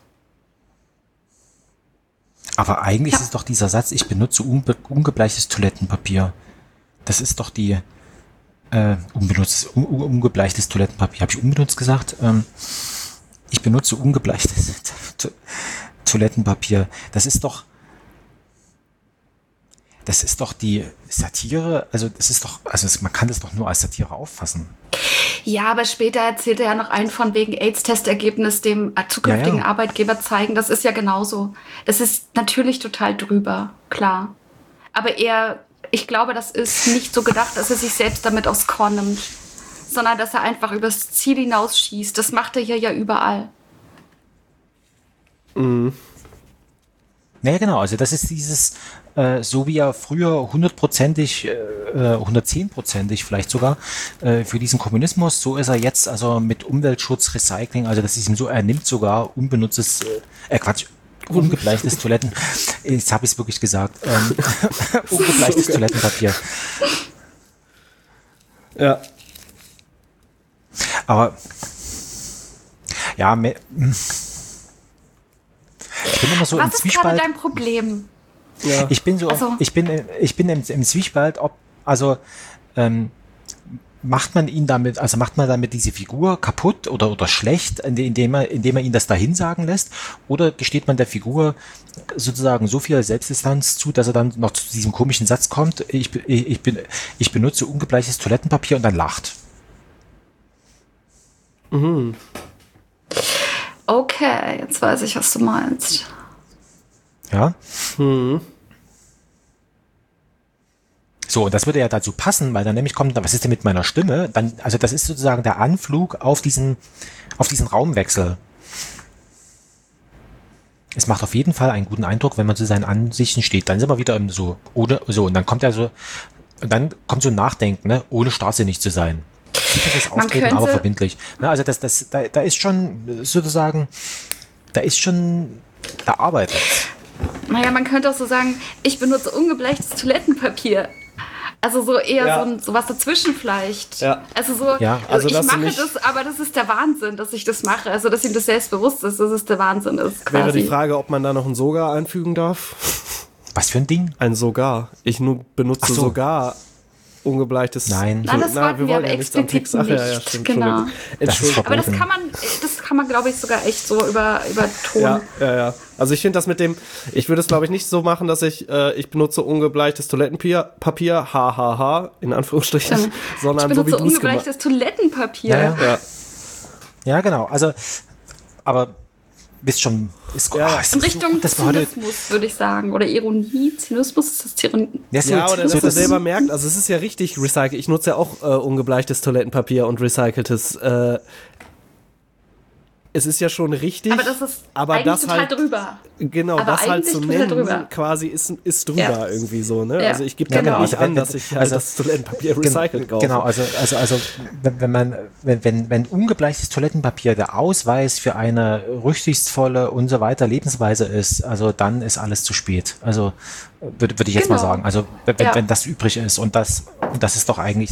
Aber eigentlich ist es doch dieser Satz, ich benutze ungebleichtes Toilettenpapier. Das ist doch die ungebleichtes Toilettenpapier. Habe ich unbenutzt gesagt? Ich benutze ungebleichtes Toilettenpapier. Das ist doch die Satire, also man kann das doch nur als Satire auffassen. Ja, aber später erzählt er ja noch einen von wegen AIDS-Testergebnis dem zukünftigen Arbeitgeber zeigen. Das ist ja genauso. Das ist natürlich total drüber, klar. Aber ich glaube, das ist nicht so gedacht, dass er sich selbst damit aufs Korn nimmt, sondern dass er einfach übers Ziel hinausschießt. Das macht er hier ja überall. Mhm. Naja, genau, also das ist dieses, so wie er früher 110%ig vielleicht sogar für diesen Kommunismus, so ist er jetzt also mit Umweltschutz, Recycling, also das ist ihm so, er nimmt sogar ungebleichtes Toiletten, jetzt habe ich es wirklich gesagt, ungebleichtes Toilettenpapier. Ja. Aber ja, ich bin immer so im Zwiespalt. Was ist gerade dein Problem? Ja. Ich bin im Zwiespalt, macht man damit diese Figur kaputt oder schlecht, indem er ihn das dahin sagen lässt, oder gesteht man der Figur sozusagen so viel Selbstdistanz zu, dass er dann noch zu diesem komischen Satz kommt, ich benutze ungebleichtes Toilettenpapier und dann lacht. Mhm. Okay, jetzt weiß ich, was du meinst. Ja? So, und das würde ja dazu passen, weil dann nämlich kommt, was ist denn mit meiner Stimme? Dann, also das ist sozusagen der Anflug auf diesen Raumwechsel. Es macht auf jeden Fall einen guten Eindruck, wenn man zu seinen Ansichten steht. Dann sind wir wieder im so, ohne, so, und dann kommt ja so, und dann kommt so ein Nachdenken, ne, ohne starrsinnig zu sein. Sicheres Auftreten, aber verbindlich. Ne, also da ist schon sozusagen, da ist schon erarbeitet. Naja, man könnte auch so sagen, ich benutze ungebleichtes Toilettenpapier. Also so eher so was dazwischen vielleicht. Ja. Also so, Ja, also ich dass du mache nicht- das, aber das ist der Wahnsinn, dass ich das mache. Also dass ihm das selbstbewusst ist, dass es der Wahnsinn ist. Quasi. Wäre die Frage, ob man da noch ein Sogar einfügen darf? Was für ein Ding? Ein Sogar. Ich benutze Ach so. sogar ungebleichtes. Nein. Nein, das wollten wir aber nichts am explizit Text. Ach, ja, nicht. stimmt. Genau. Entschuldigung. Aber das verboten. kann man, glaube ich, sogar echt so über Ton. Ja. Also ich finde das mit dem, ich würde es glaube ich nicht so machen, dass ich benutze ungebleichtes Toilettenpapier, hahaha, in Anführungsstrichen, sondern Ich so wie benutze du es gemacht ungebleichtes Toilettenpapier. Ja. Ja. Ja, genau. Also, aber bist schon, ist, Ja. ist In so Richtung gut, dass wir heute, Zynismus, würde ich sagen. Oder Ironie. Zynismus ist das Ironie. Ja, oder dass so man selber merkt, also es ist ja richtig recycelt. Ich nutze ja auch ungebleichtes Toilettenpapier und recyceltes. Es ist ja schon richtig. Aber das ist aber eigentlich das total halt, drüber. Genau, Aber das halt eigentlich zu total nennen, drüber. quasi ist drüber Ja. irgendwie so, ne? Ja. Also ich gebe Ja, damit genau. nicht Also an, wenn- dass ich halt also- das Toilettenpapier recycelt kaufe. Genau, also wenn ungebleichtes Toilettenpapier der Ausweis für eine rücksichtsvolle und so weiter Lebensweise ist, also dann ist alles zu spät. Also würde ich jetzt mal Genau. sagen. Also wenn das übrig ist und das ist doch eigentlich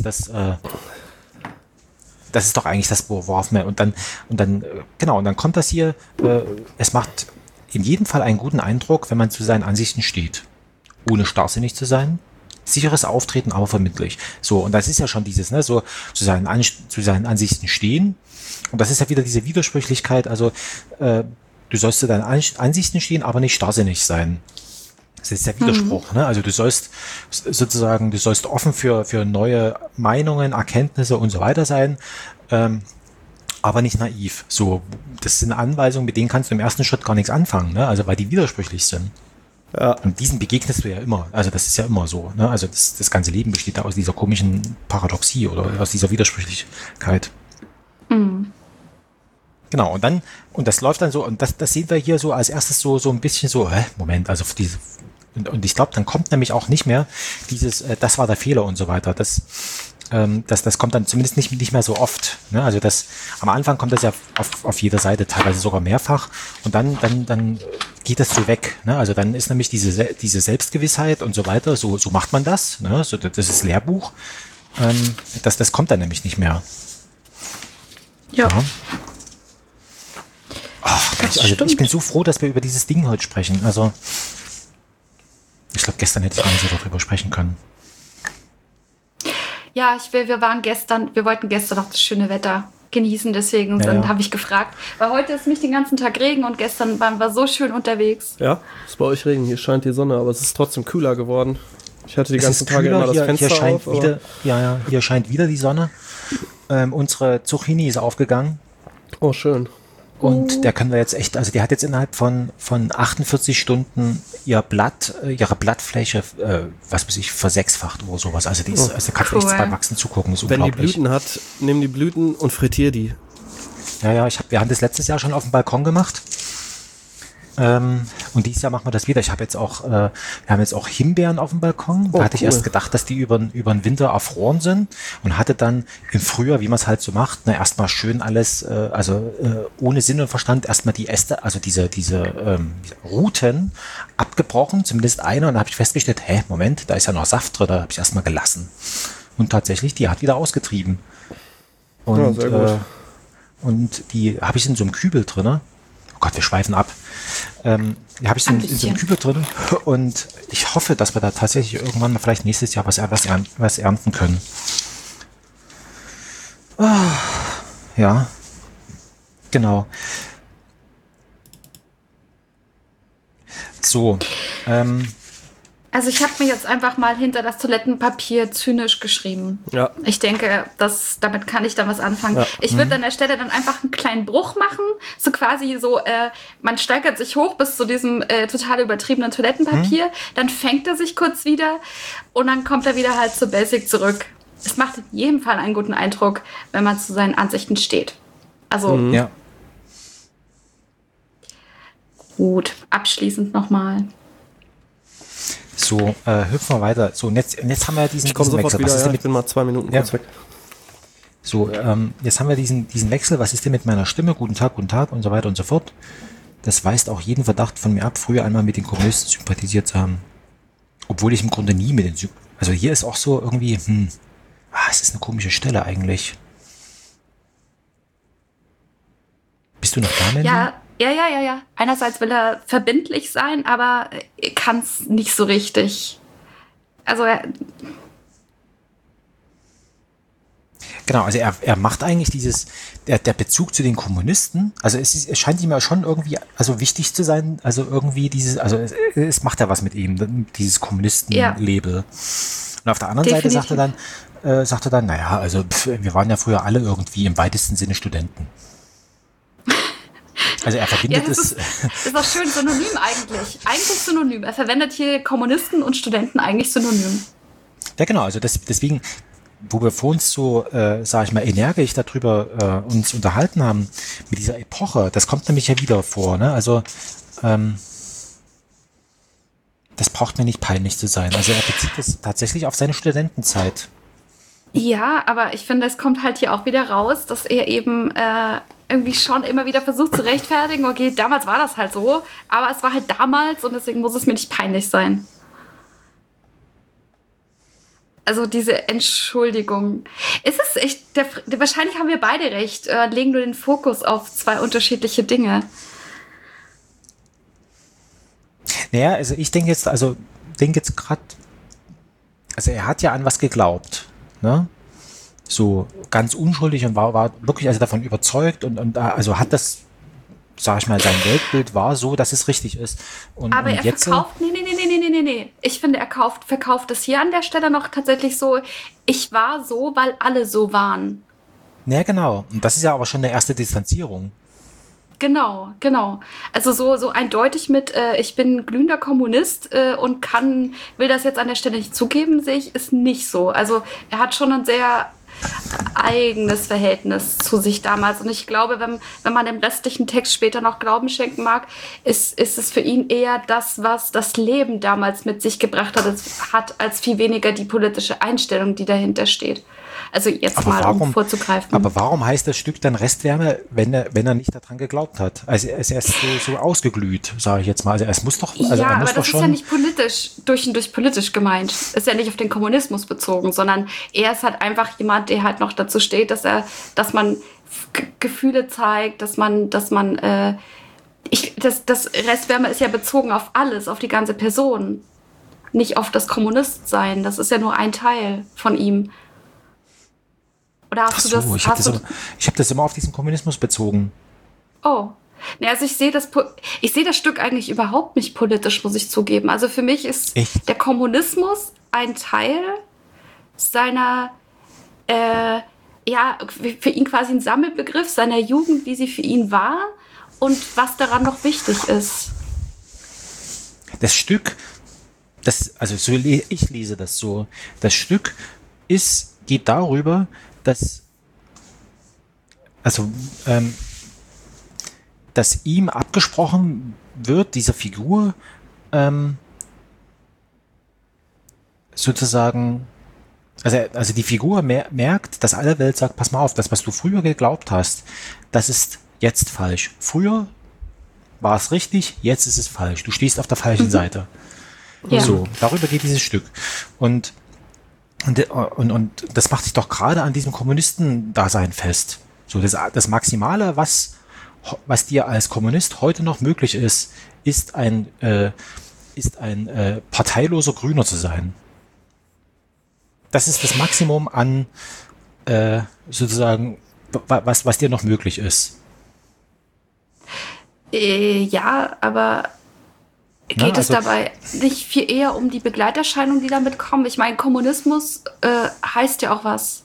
das ist doch eigentlich das, worauf man und dann genau, und dann kommt das hier, es macht in jedem Fall einen guten Eindruck, wenn man zu seinen Ansichten steht. Ohne starrsinnig zu sein. Sicheres Auftreten, aber verbindlich. So, und das ist ja schon dieses, ne, so zu seinen Ansichten stehen. Und das ist ja wieder diese Widersprüchlichkeit, also du sollst zu deinen Ansichten stehen, aber nicht starrsinnig sein. Das ist der Widerspruch, ne? Also du sollst offen für neue Meinungen, Erkenntnisse und so weiter sein, aber nicht naiv. So, das sind Anweisungen, mit denen kannst du im ersten Schritt gar nichts anfangen, ne? Also weil die widersprüchlich sind. Ja. Und diesen begegnest du ja immer. Also das ist ja immer so, ne? Also das ganze Leben besteht da aus dieser komischen Paradoxie oder aus dieser Widersprüchlichkeit. Genau, und das läuft dann so, und das sehen wir hier so als erstes so ein bisschen so, Moment, also und ich glaube, dann kommt nämlich auch nicht mehr dieses, das war der Fehler und so weiter. Das kommt dann zumindest nicht mehr so oft. Ne? Also am Anfang kommt das ja auf jeder Seite, teilweise sogar mehrfach, und dann geht das so weg. Ne? Also dann ist nämlich diese Selbstgewissheit und so weiter, so macht man das, ne? So, das ist Lehrbuch. Das kommt dann nämlich nicht mehr. Ja. Ja. Ach, Das also stimmt. ich bin so froh, dass wir über dieses Ding heute sprechen. Also ich glaube, gestern hätte ich gar nicht so darüber sprechen können. Ja, wir wollten gestern noch das schöne Wetter genießen, deswegen Ja. habe ich gefragt. Weil heute ist nämlich den ganzen Tag Regen und gestern waren wir so schön unterwegs. Ja, es ist bei euch Regen, hier scheint die Sonne, aber es ist trotzdem kühler geworden. Ich hatte die Es ganzen ist Tage kühler, immer das Fenster hier scheint auf. aber- wieder, hier scheint wieder die Sonne. Unsere Zucchini ist aufgegangen. Oh, schön. Und der können wir jetzt echt, also die hat jetzt innerhalb von 48 Stunden ihre Blattfläche, was weiß ich, versechsfacht oder sowas. Also die ist, also kannst du echt Cool. beim Wachsen zugucken, ist Wenn die unglaublich. Blüten hat, nimm die Blüten und frittier die. Ja, wir haben das letztes Jahr schon auf dem Balkon gemacht. Und dieses Jahr machen wir das wieder. Wir haben jetzt auch Himbeeren auf dem Balkon. Da Oh, hatte ich cool. erst gedacht, dass die über den Winter erfroren sind und hatte dann im Frühjahr, wie man es halt so macht, erstmal schön alles, ohne Sinn und Verstand, erstmal die Äste, also diese Ruten abgebrochen, zumindest eine. Und da habe ich festgestellt, Moment, da ist ja noch Saft drin, da habe ich erstmal gelassen. Und tatsächlich, die hat wieder ausgetrieben. Und, Ja, sehr gut. und die habe ich in so einem Kübel drinne. Oh Gott, wir schweifen ab. Die habe ich in so einem Kübel drin und ich hoffe, dass wir da tatsächlich irgendwann mal vielleicht nächstes Jahr was ernten können. Ja, genau. So, Also ich habe mir jetzt einfach mal hinter das Toilettenpapier zynisch geschrieben. Ja. Ich denke, damit kann ich dann was anfangen. Ja. Ich würde an der Stelle dann einfach einen kleinen Bruch machen. So quasi so, man steigert sich hoch bis zu diesem total übertriebenen Toilettenpapier. Dann fängt er sich kurz wieder und dann kommt er wieder halt zu Basic zurück. Es macht in jedem Fall einen guten Eindruck, wenn man zu seinen Ansichten steht. Also Ja. gut, abschließend nochmal. So, hüpfen wir weiter. So, und jetzt haben wir ja diesen Ich komme diesen sofort Wechsel. wieder, Was ist denn ich bin mal 2 Minuten kurz weg. So, jetzt haben wir diesen Wechsel. Was ist denn mit meiner Stimme? Guten Tag und so weiter und so fort. Das weist auch jeden Verdacht von mir ab, früher einmal mit den Kommunisten sympathisiert zu haben. Obwohl ich im Grunde nie mit den also hier ist auch so irgendwie, es ist eine komische Stelle eigentlich. Bist du noch da, Mandy? Ja. Einerseits will er verbindlich sein, aber kann es nicht so richtig. Also Genau, also er macht eigentlich der Bezug zu den Kommunisten, also es scheint ihm ja schon irgendwie, also wichtig zu sein, also irgendwie es macht ja was mit ihm, dieses Kommunisten-Label. Und auf der anderen Seite sagt er dann, naja, also wir waren ja früher alle irgendwie im weitesten Sinne Studenten. Also er verbindet das ist auch schön synonym eigentlich. Eigentlich synonym. Er verwendet hier Kommunisten und Studenten eigentlich synonym. Ja genau, also deswegen, wo wir vor uns so, sag ich mal, energisch darüber uns unterhalten haben, mit dieser Epoche, das kommt nämlich ja wieder vor, ne? Also das braucht mir nicht peinlich zu sein. Also er bezieht es tatsächlich auf seine Studentenzeit. Ja, aber ich finde, es kommt halt hier auch wieder raus, dass er eben irgendwie schon immer wieder versucht zu rechtfertigen, okay, damals war das halt so, aber es war halt damals und deswegen muss es mir nicht peinlich sein. Also diese Entschuldigung. Es ist echt, wahrscheinlich haben wir beide recht, legen nur den Fokus auf 2 unterschiedliche Dinge. Naja, also ich denke jetzt gerade, also er hat ja an was geglaubt, ne? So ganz unschuldig und war wirklich also davon überzeugt und also hat das, sag ich mal, sein Weltbild war so, dass es richtig ist. Aber er verkauft, nee. Ich finde, er verkauft es hier an der Stelle noch tatsächlich so, ich war so, weil alle so waren. Ja, genau. Und das ist ja aber schon eine erste Distanzierung. Genau. Also so eindeutig mit, ich bin glühender Kommunist und will das jetzt an der Stelle nicht zugeben, sehe ich, ist nicht so. Also er hat schon ein sehr eigenes Verhältnis zu sich damals. Und ich glaube, wenn man dem restlichen Text später noch Glauben schenken mag, ist es für ihn eher das, was das Leben damals mit sich gebracht hat, als viel weniger die politische Einstellung, die dahinter steht. Also jetzt um vorzugreifen. Aber warum heißt das Stück dann Restwärme, wenn er nicht daran geglaubt hat? Also er ist so ausgeglüht, sage ich jetzt mal. Also es muss doch. Also ja, er muss aber das doch schon, ist ja nicht politisch, durch und durch politisch gemeint. Ist ja nicht auf den Kommunismus bezogen, sondern er ist halt einfach jemand, der halt noch dazu steht, dass man Gefühle zeigt, das Restwärme ist ja bezogen auf alles, auf die ganze Person. Nicht auf das Kommunistsein. Das ist ja nur ein Teil von ihm. Oder hast du das? Ich habe das immer auf diesen Kommunismus bezogen. Oh. Ja, also ich sehe das Stück eigentlich überhaupt nicht politisch, muss ich zugeben. Also für mich ist der Kommunismus ein Teil seiner, für ihn quasi ein Sammelbegriff seiner Jugend, wie sie für ihn war und was daran noch wichtig ist. Das Stück, ich lese das so, das Stück geht darüber, dass ihm abgesprochen wird, dieser Figur sozusagen, also die Figur merkt, dass alle Welt sagt, pass mal auf, das, was du früher geglaubt hast, das ist jetzt falsch. Früher war es richtig, jetzt ist es falsch. Du stehst auf der falschen Seite. Ja. So, darüber geht dieses Stück. Und das macht sich doch gerade an diesem Kommunistendasein fest. So, das Maximale, was dir als Kommunist heute noch möglich ist ein parteiloser Grüner zu sein. Das ist das Maximum an sozusagen, was dir noch möglich ist. Ja, aber Geht es dabei nicht viel eher um die Begleiterscheinungen, die damit kommen? Ich meine, Kommunismus heißt ja auch was.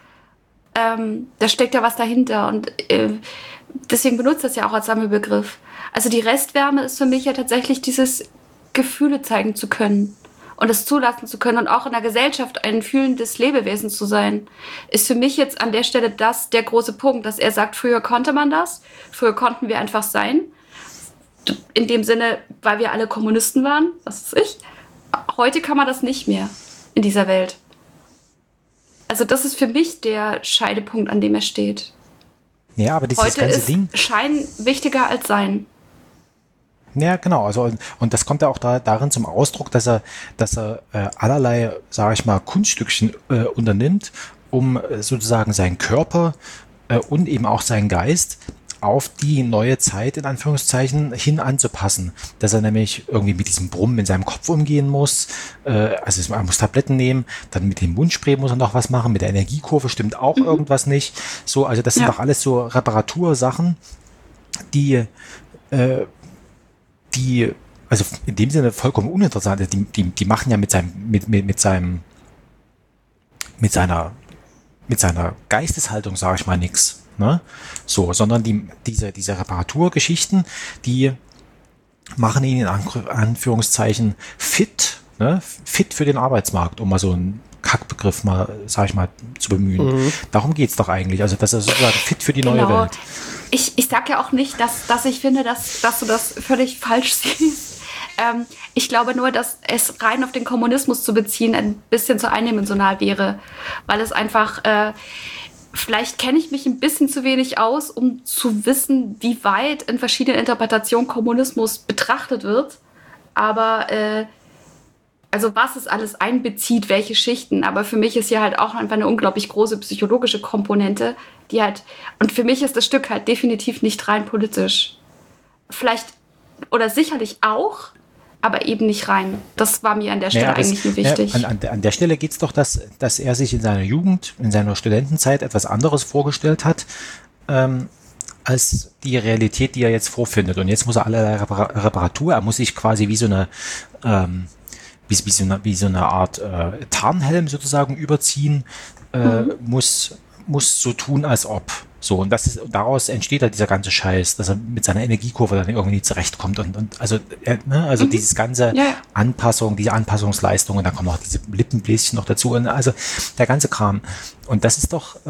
Da steckt ja was dahinter und deswegen benutzt das ja auch als Sammelbegriff. Also die Restwärme ist für mich ja tatsächlich dieses Gefühle zeigen zu können und es zulassen zu können und auch in der Gesellschaft ein fühlendes Lebewesen zu sein, ist für mich jetzt an der Stelle der große Punkt, dass er sagt, früher konnte man das, früher konnten wir einfach sein. In dem Sinne, weil wir alle Kommunisten waren, was weiß ich. Heute kann man das nicht mehr in dieser Welt. Also das ist für mich der Scheidepunkt, an dem er steht. Ja, aber dieses Heute ganze ist Ding. Schein wichtiger als Sein. Ja, genau. Also und das kommt ja auch darin zum Ausdruck, dass er allerlei, sage ich mal, Kunststückchen unternimmt, um sozusagen seinen Körper und eben auch seinen Geist auf die neue Zeit in Anführungszeichen hin anzupassen. Dass er nämlich irgendwie mit diesem Brummen in seinem Kopf umgehen muss. Also er muss Tabletten nehmen, dann mit dem Mundspray muss er noch was machen, mit der Energiekurve stimmt auch irgendwas nicht. So, also das sind doch alles so Reparatursachen, die also in dem Sinne vollkommen uninteressant ist. Die machen ja mit seiner Geisteshaltung, sage ich mal, nichts. Ne? So, sondern diese Reparaturgeschichten, die machen ihn in Anführungszeichen fit, ne? Fit für den Arbeitsmarkt, um mal so einen Kackbegriff mal, sag ich mal, zu bemühen. Darum geht's doch eigentlich. Also, dass er sozusagen fit für die neue Welt. Ich sag ja auch nicht, dass ich finde, dass du das völlig falsch siehst. Ich glaube nur, dass es rein auf den Kommunismus zu beziehen ein bisschen zu eindimensional wäre, weil es einfach vielleicht kenne ich mich ein bisschen zu wenig aus, um zu wissen, wie weit in verschiedenen Interpretationen Kommunismus betrachtet wird. Aber also was es alles einbezieht, welche Schichten. Aber für mich ist hier halt auch einfach eine unglaublich große psychologische Komponente, die halt, und für mich ist das Stück halt definitiv nicht rein politisch. Vielleicht oder sicherlich auch, aber eben nicht rein. Das war mir an der Stelle eigentlich nur wichtig. An der Stelle geht es doch, dass er sich in seiner Jugend, in seiner Studentenzeit etwas anderes vorgestellt hat, als die Realität, die er jetzt vorfindet. Und jetzt muss er alle Reparatur, er muss sich quasi wie so eine Art Tarnhelm sozusagen überziehen, muss so tun, als ob. So, und daraus entsteht halt dieser ganze Scheiß, dass er mit seiner Energiekurve dann irgendwie zurechtkommt und dieses ganze Anpassung, diese Anpassungsleistung und dann kommen auch diese Lippenbläschen noch dazu und also der ganze Kram. Und das ist doch,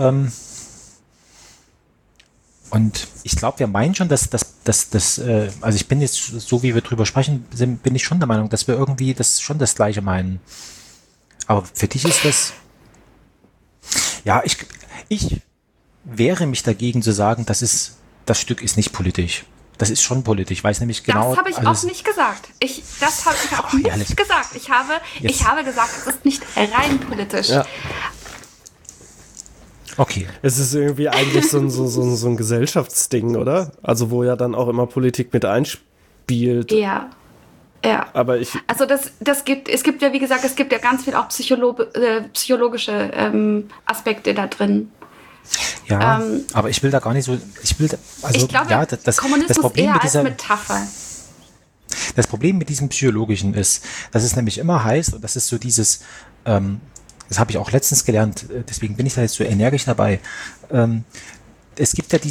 und ich glaube, wir meinen schon, dass also ich bin jetzt, so wie wir drüber sprechen, bin ich schon der Meinung, dass wir irgendwie schon das Gleiche meinen. Aber für dich ist das, ja, ich wehre mich dagegen zu sagen, das Stück ist nicht politisch. Das ist schon politisch, weil es nämlich genau... Das habe ich auch nicht gesagt. Das habe ich auch nicht gesagt. Ich habe gesagt, es ist nicht rein politisch. Ja. Okay. Es ist irgendwie eigentlich so ein Gesellschaftsding, oder? Also wo ja dann auch immer Politik mit einspielt. Ja. Ja. Aber also es gibt ja, wie gesagt, es gibt ja ganz viel auch psychologische Aspekte da drin. Ja, aber ich will da gar nicht so, ich glaube, Kommunismus das Problem eher mit dieser, als Metapher. Das Problem mit diesem Psychologischen ist, dass es nämlich immer heißt, und das ist so dieses, das habe ich auch letztens gelernt, deswegen bin ich da jetzt so energisch dabei, es gibt ja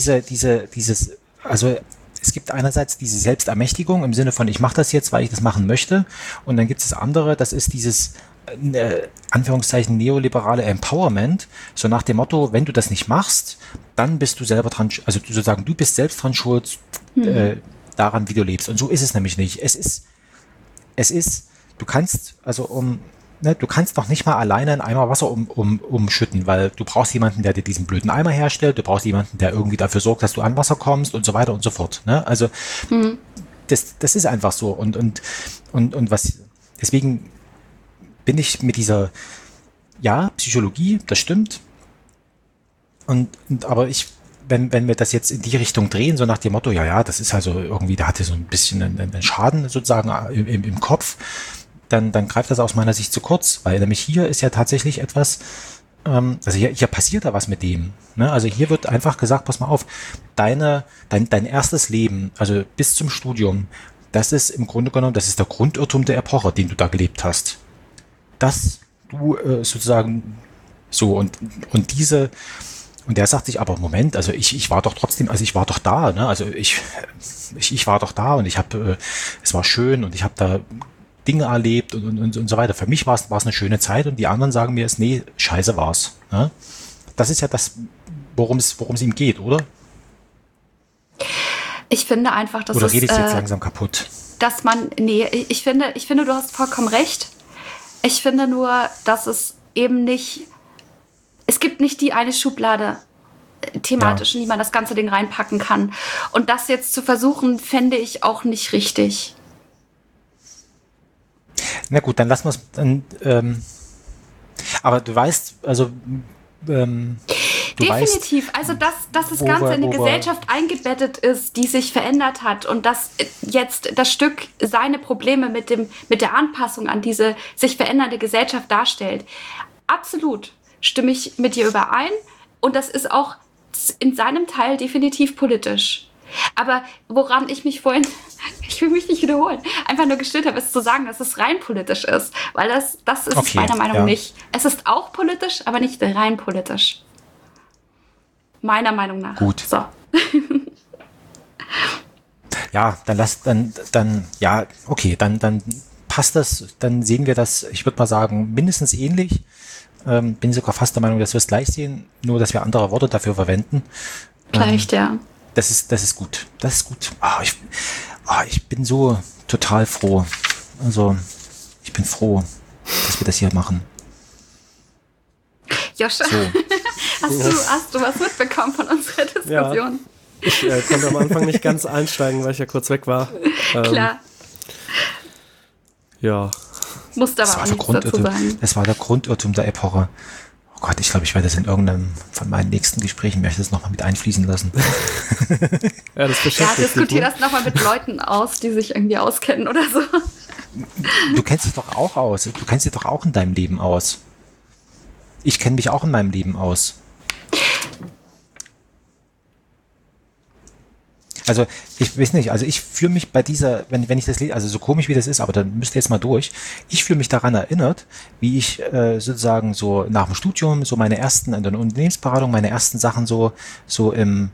es gibt einerseits diese Selbstermächtigung im Sinne von, ich mache das jetzt, weil ich das machen möchte, und dann gibt es das andere, das ist dieses Anführungszeichen neoliberale Empowerment, so nach dem Motto, wenn du das nicht machst, dann bist du selber dran, also sozusagen, du bist selbst dran schuld daran, wie du lebst. Und so ist es nämlich nicht. Es ist, du kannst noch nicht mal alleine einen Eimer Wasser umschütten, weil du brauchst jemanden, der dir diesen blöden Eimer herstellt, du brauchst jemanden, der irgendwie dafür sorgt, dass du an Wasser kommst und so weiter und so fort. Ne? Also das ist einfach so. Und was, deswegen bin ich mit dieser, Psychologie, das stimmt. Aber wenn wir das jetzt in die Richtung drehen, so nach dem Motto, das ist also irgendwie, da hatte so ein bisschen einen Schaden sozusagen im Kopf, dann greift das aus meiner Sicht zu kurz, weil nämlich hier ist ja tatsächlich etwas, also hier passiert da was mit dem. Ne? Also hier wird einfach gesagt, pass mal auf, dein erstes Leben, also bis zum Studium, das ist im Grunde genommen, das ist der Grundirrtum der Epoche, den du da gelebt hast. Dass du sozusagen so und der sagt sich, aber Moment, also ich war doch trotzdem, also ich war doch da, ne? Also ich war doch da und ich habe, es war schön und ich habe da Dinge erlebt und so weiter. Für mich war es eine schöne Zeit und die anderen sagen mir, nee, scheiße war's. Ne? Das ist ja das, worum es ihm geht, oder? Ich finde einfach, dass oder rede ich jetzt langsam kaputt? Dass man, ich finde, du hast vollkommen recht. Ich finde nur, dass es eben nicht, es gibt nicht die eine Schublade thematisch, in die man das ganze Ding reinpacken kann. Und das jetzt zu versuchen, fände ich auch nicht richtig. Na gut, dann lassen wir es dann. Aber du weißt, also definitiv, also dass das Ganze in eine Gesellschaft eingebettet ist, die sich verändert hat und dass jetzt das Stück seine Probleme mit der Anpassung an diese sich verändernde Gesellschaft darstellt. Absolut stimme ich mit dir überein und das ist auch in seinem Teil definitiv politisch. Aber woran ich mich vorhin, ich will mich nicht wiederholen, einfach nur gestört habe, ist zu sagen, dass es rein politisch ist. Weil das ist es meiner Meinung nach nicht. Es ist auch politisch, aber nicht rein politisch. Meiner Meinung nach. Gut. So. Ja, dann passt das, dann sehen wir das, ich würde mal sagen, mindestens ähnlich. Bin sogar fast der Meinung, dass wir es gleich sehen, nur dass wir andere Worte dafür verwenden. Vielleicht, ja. Das ist gut. Das ist gut. Ich bin so total froh. Also, ich bin froh, dass wir das hier machen. Joscha, so. hast du was mitbekommen von unserer Diskussion? Ja, ich konnte am Anfang nicht ganz einsteigen, weil ich ja kurz weg war. Klar. Ja. Musste aber auch nichts dazu sagen. Das war der Grundirrtum der Epoche. Oh Gott, ich glaube, ich werde das in irgendeinem von meinen nächsten Gesprächen, werde ich das nochmal mit einfließen lassen. Ja, das beschäftigt mich. Diskutier das nochmal mit Leuten aus, die sich irgendwie auskennen oder so. Du kennst dich doch auch aus. Du kennst dich doch auch in deinem Leben aus. Ich kenne mich auch in meinem Leben aus. Also, ich weiß nicht, also ich fühle mich bei dieser, wenn ich das lese, also so komisch wie das ist, aber dann müsst ihr jetzt mal durch, ich fühle mich daran erinnert, wie ich sozusagen so nach dem Studium, so meine ersten, in der Unternehmensberatung, meine ersten Sachen so im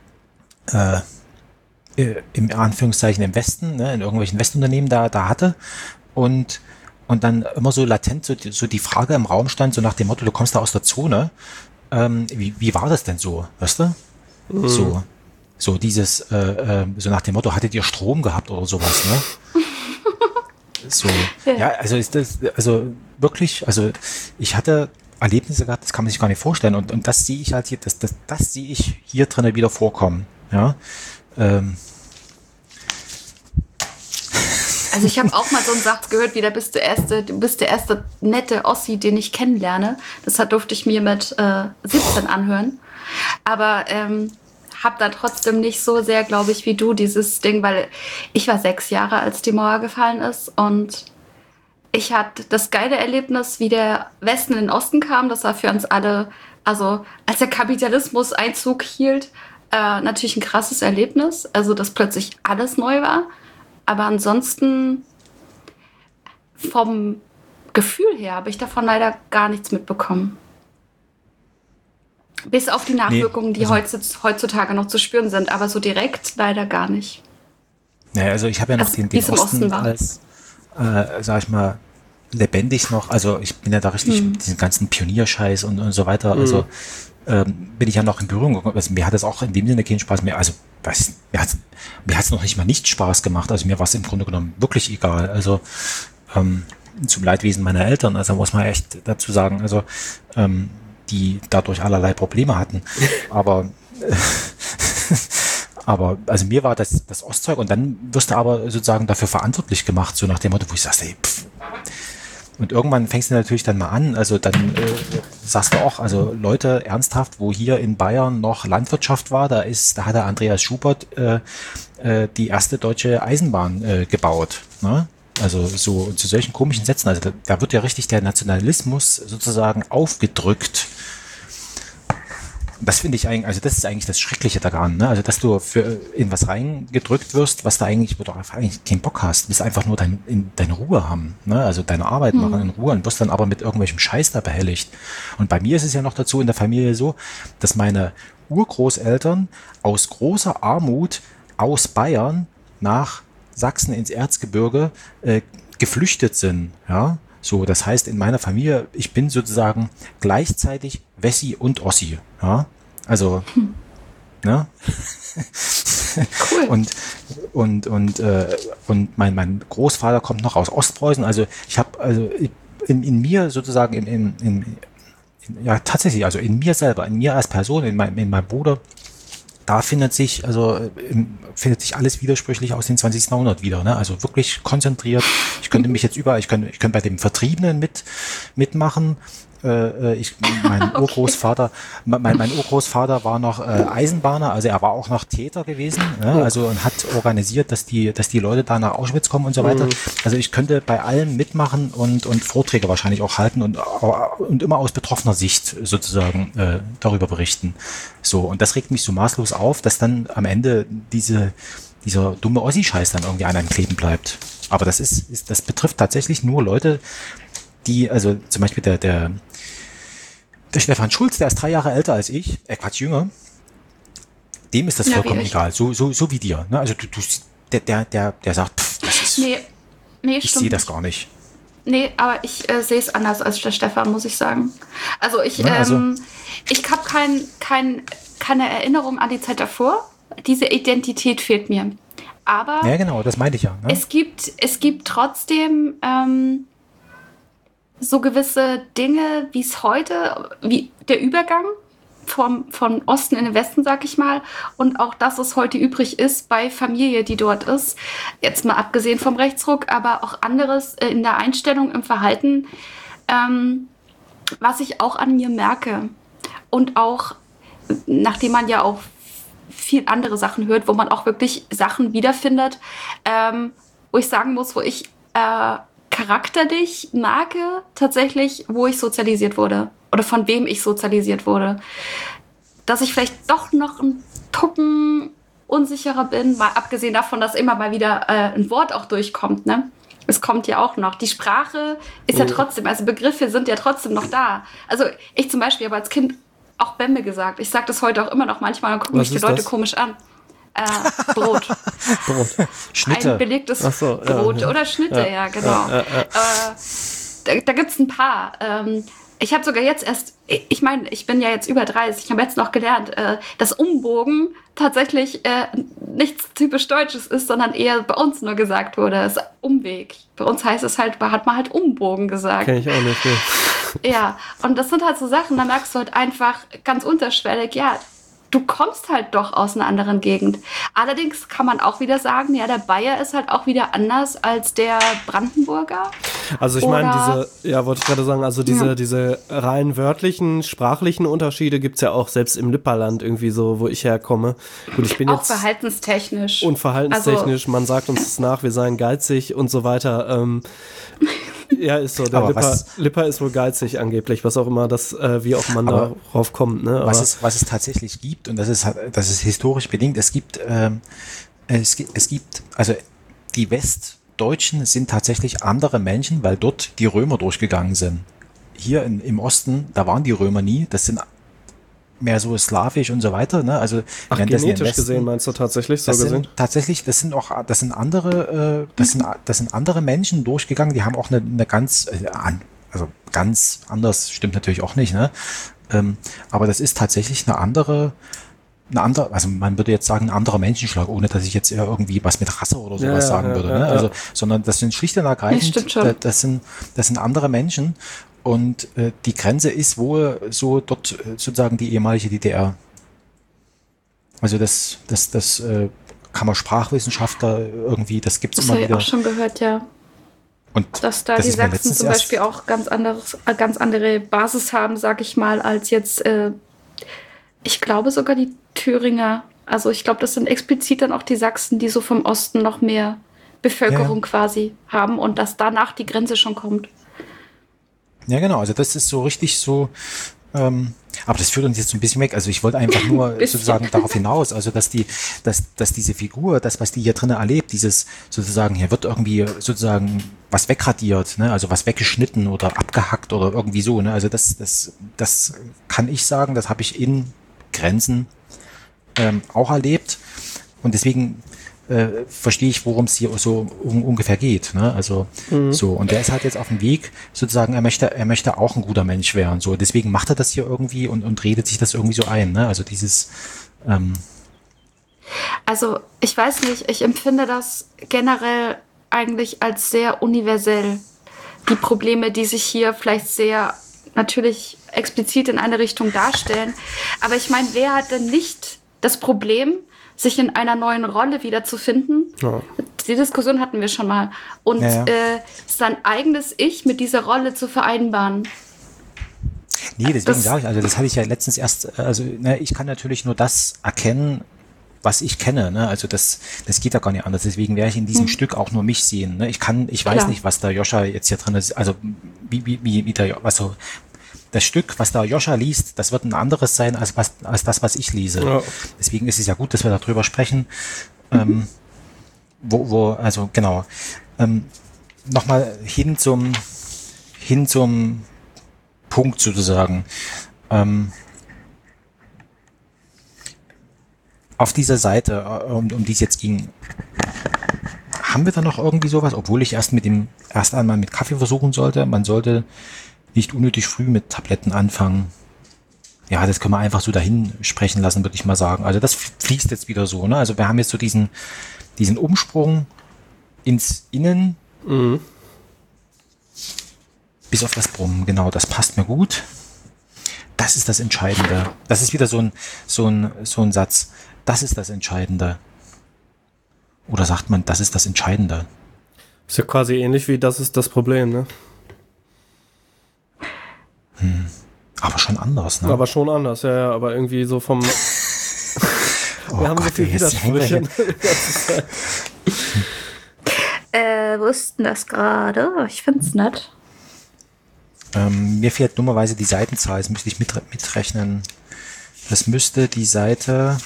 Anführungszeichen im Westen, ne, in irgendwelchen Westunternehmen da hatte und dann immer so latent so die Frage im Raum stand, so nach dem Motto, du kommst da aus der Zone, wie war das denn so, weißt du? Mhm. So dieses, so nach dem Motto, hattet ihr Strom gehabt oder sowas, ne? So, ja, also ist das, also wirklich, also ich hatte Erlebnisse gehabt, das kann man sich gar nicht vorstellen und das sehe ich halt hier, das sehe ich hier drinnen wieder vorkommen, ja. Also ich habe auch mal so einen Satz gehört, wie du bist der erste nette Ossi, den ich kennenlerne. Das durfte ich mir mit 17 anhören. Aber habe da trotzdem nicht so sehr, glaube ich, wie du dieses Ding, weil ich war 6 Jahre, als die Mauer gefallen ist und ich hatte das geile Erlebnis, wie der Westen in den Osten kam. Das war für uns alle, also als der Kapitalismus Einzug hielt, natürlich ein krasses Erlebnis. Also dass plötzlich alles neu war. Aber ansonsten vom Gefühl her habe ich davon leider gar nichts mitbekommen. Bis auf die Nachwirkungen, die heutzutage noch zu spüren sind, aber so direkt leider gar nicht. Naja, also ich habe ja noch den Osten als, sag ich mal, lebendig noch, also ich bin ja da richtig mit diesem ganzen Pionierscheiß und so weiter, also bin ich ja noch in Berührung gekommen. Also mir hat es auch in dem Sinne keinen Spaß mehr, also mir hat es noch nicht mal nicht Spaß gemacht, also mir war es im Grunde genommen wirklich egal, also zum Leidwesen meiner Eltern, also muss man echt dazu sagen, also die dadurch allerlei Probleme hatten. Aber also mir war das Ostzeug und dann wirst du aber sozusagen dafür verantwortlich gemacht, so nach dem Motto, wo ich sage, ey, und irgendwann fängst du natürlich dann mal an, also dann sagst du auch, also Leute, ernsthaft, wo hier in Bayern noch Landwirtschaft war, da hat der Andreas Schubert die erste deutsche Eisenbahn gebaut, ne? Also so zu solchen komischen Sätzen, also da wird ja richtig der Nationalismus sozusagen aufgedrückt. das finde ich eigentlich, also das ist eigentlich das Schreckliche daran, ne? Also dass du in was reingedrückt wirst, was du eigentlich, wo du eigentlich keinen Bock hast, willst einfach nur deine Ruhe haben, ne? Also deine Arbeit machen in Ruhe und wirst dann aber mit irgendwelchem Scheiß da behelligt. Und bei mir ist es ja noch dazu in der Familie so, dass meine Urgroßeltern aus großer Armut aus Bayern nach Sachsen ins Erzgebirge geflüchtet sind, ja. So, das heißt, in meiner Familie, ich bin sozusagen gleichzeitig Wessi und Ossi, ja. Also, ne? Cool. Und mein Großvater kommt noch aus Ostpreußen. Also ich habe in mir sozusagen ja tatsächlich, also in mir selber, in mir als Person, in meinem Bruder, da findet sich alles widersprüchlich aus dem 20. Jahrhundert wieder, ne? Also wirklich konzentriert. Ich könnte mich jetzt ich könnte bei dem Vertriebenen mitmachen. Mein Urgroßvater war noch Eisenbahner, also er war auch noch Täter gewesen, ne? Also und hat organisiert, dass die Leute da nach Auschwitz kommen und so weiter. Also ich könnte bei allem mitmachen und Vorträge wahrscheinlich auch halten und immer aus betroffener Sicht sozusagen darüber berichten. So, und das regt mich so maßlos auf, dass dann am Ende dieser dumme Ossi-Scheiß dann irgendwie an einem kleben bleibt. Aber das betrifft tatsächlich nur Leute, die, also zum Beispiel der Stefan Schulz, der ist 3 Jahre älter als ich, jünger, dem ist das vollkommen egal, so wie dir. Ne? Also der sagt, das ist, nee, ich sehe das gar nicht. Nee, aber ich sehe es anders als der Stefan, muss ich sagen. Also ich habe keine Erinnerung an die Zeit davor. Diese Identität fehlt mir. Aber ja, genau, das meinte ich ja. Ne? Es gibt trotzdem so gewisse Dinge, wie es heute, wie der Übergang von Osten in den Westen, sag ich mal, und auch das, was heute übrig ist bei Familie, die dort ist, jetzt mal abgesehen vom Rechtsruck, aber auch anderes in der Einstellung, im Verhalten, was ich auch an mir merke. Und auch, nachdem man ja auch viel andere Sachen hört, wo man auch wirklich Sachen wiederfindet, wo ich sagen muss, wo ich charakterlich merke, tatsächlich, wo ich sozialisiert wurde oder von wem ich sozialisiert wurde. Dass ich vielleicht doch noch ein Tucken unsicherer bin, mal abgesehen davon, dass immer mal wieder ein Wort auch durchkommt, ne? Es kommt ja auch noch. Die Sprache ist ja trotzdem, also Begriffe sind ja trotzdem noch da. Also ich zum Beispiel habe als Kind auch Bämme gesagt. Ich sage das heute auch immer noch manchmal, dann gucken mich die Leute komisch an. Brot. Schnitte. Ein belegtes Brot oder Schnitte, ja genau. Da gibt es ein paar. Ich habe sogar jetzt erst, ich meine, ich bin ja jetzt über 30, ich habe jetzt noch gelernt, dass Umbogen tatsächlich nichts typisch Deutsches ist, sondern eher bei uns nur gesagt wurde. Es ist Umweg. Bei uns heißt es halt, hat man halt Umbogen gesagt. Kenn ich auch nicht. Ne? Ja, und das sind halt so Sachen, da merkst du halt einfach ganz unterschwellig, ja, du kommst halt doch aus einer anderen Gegend. Allerdings kann man auch wieder sagen, ja, der Bayer ist halt auch wieder anders als der Brandenburger. Also ich meine, wollte ich gerade sagen, also diese rein wörtlichen, sprachlichen Unterschiede gibt's ja auch selbst im Lipperland irgendwie so, wo ich herkomme. Gut, ich bin auch jetzt verhaltenstechnisch. Und verhaltenstechnisch, also, man sagt uns das nach, wir seien geizig und so weiter. Ja, ist so. Der Lipper ist wohl geizig angeblich, was auch immer wie auch man darauf kommt. Ne? Was es tatsächlich gibt, und das ist historisch bedingt, es gibt, also die Westdeutschen sind tatsächlich andere Menschen, weil dort die Römer durchgegangen sind. Hier im Osten, da waren die Römer nie, das sind mehr so slawisch und so weiter, ne? Also genetisch gesehen meinst du tatsächlich so gesehen? Tatsächlich, das sind andere Menschen durchgegangen, die haben auch eine ganz, also ganz anders, stimmt natürlich auch nicht, ne? Aber das ist tatsächlich eine andere, also man würde jetzt sagen, ein anderer Menschenschlag, ohne dass ich jetzt irgendwie was mit Rasse oder sowas sagen würde, ne? Also, sondern das sind schlicht und ergreifend, das sind andere Menschen. Und die Grenze ist wohl so dort sozusagen die ehemalige DDR. Also das kann man Sprachwissenschaftler irgendwie, das gibt es immer wieder. Das habe ich auch schon gehört, ja. Und dass da die Sachsen zum Beispiel auch ganz andere Basis haben, sag ich mal, als jetzt, ich glaube sogar die Thüringer. Also ich glaube, das sind explizit dann auch die Sachsen, die so vom Osten noch mehr Bevölkerung quasi haben und dass danach die Grenze schon kommt. Ja, genau, also das ist so richtig so, Aber das führt uns jetzt so ein bisschen weg. Also ich wollte einfach nur sozusagen darauf hinaus, also dass diese Figur, das, was die hier drinnen erlebt, dieses sozusagen, hier wird irgendwie sozusagen was wegradiert, ne? Also was weggeschnitten oder abgehackt oder irgendwie so, ne? Also das kann ich sagen, das habe ich in Grenzen auch erlebt. Und deswegen verstehe ich, worum es hier so ungefähr geht. Ne? Also so, und der ist halt jetzt auf dem Weg, sozusagen, er möchte auch ein guter Mensch werden. So, deswegen macht er das hier irgendwie und redet sich das irgendwie so ein. Ne? Also dieses Also ich weiß nicht, ich empfinde das generell eigentlich als sehr universell. Die Probleme, die sich hier vielleicht sehr natürlich explizit in eine Richtung darstellen. Aber ich meine, wer hat denn nicht das Problem, sich in einer neuen Rolle wiederzufinden? Ja. Die Diskussion hatten wir schon mal. Und sein eigenes Ich mit dieser Rolle zu vereinbaren. Nee, deswegen sage ich, also das hatte ich ja letztens erst, also ne, ich kann natürlich nur das erkennen, was ich kenne, ne? Also das geht ja gar nicht anders. Deswegen werde ich in diesem Stück auch nur mich sehen. Ne? Ich weiß nicht, was der Joscha jetzt hier drin ist, also wie der, also das Stück, was da Joscha liest, das wird ein anderes sein als das, was ich lese. Ja. Deswegen ist es ja gut, dass wir darüber sprechen. Also genau. Nochmal hin zum Punkt sozusagen. Auf dieser Seite, um die es jetzt ging, haben wir da noch irgendwie sowas, obwohl ich erst einmal mit Kaffee versuchen sollte. Man sollte nicht unnötig früh mit Tabletten anfangen. Ja, das können wir einfach so dahin sprechen lassen, würde ich mal sagen. Also das fließt jetzt wieder so, ne? Also wir haben jetzt so diesen Umsprung ins Innen. Bis auf das Brummen, genau, das passt mir gut. Das ist das Entscheidende. Das ist wieder so ein Satz. Das ist das Entscheidende. Oder sagt man, das ist das Entscheidende? Ist ja quasi ähnlich wie das ist das Problem, ne? Aber schon anders, ne? Aber schon anders, ja, aber irgendwie so vom... Wir haben so viel Widersprüche. Wo ist denn das gerade? Ich find's nett. Mir fehlt dummerweise die Seitenzahl, das müsste ich mitrechnen. Das müsste die Seite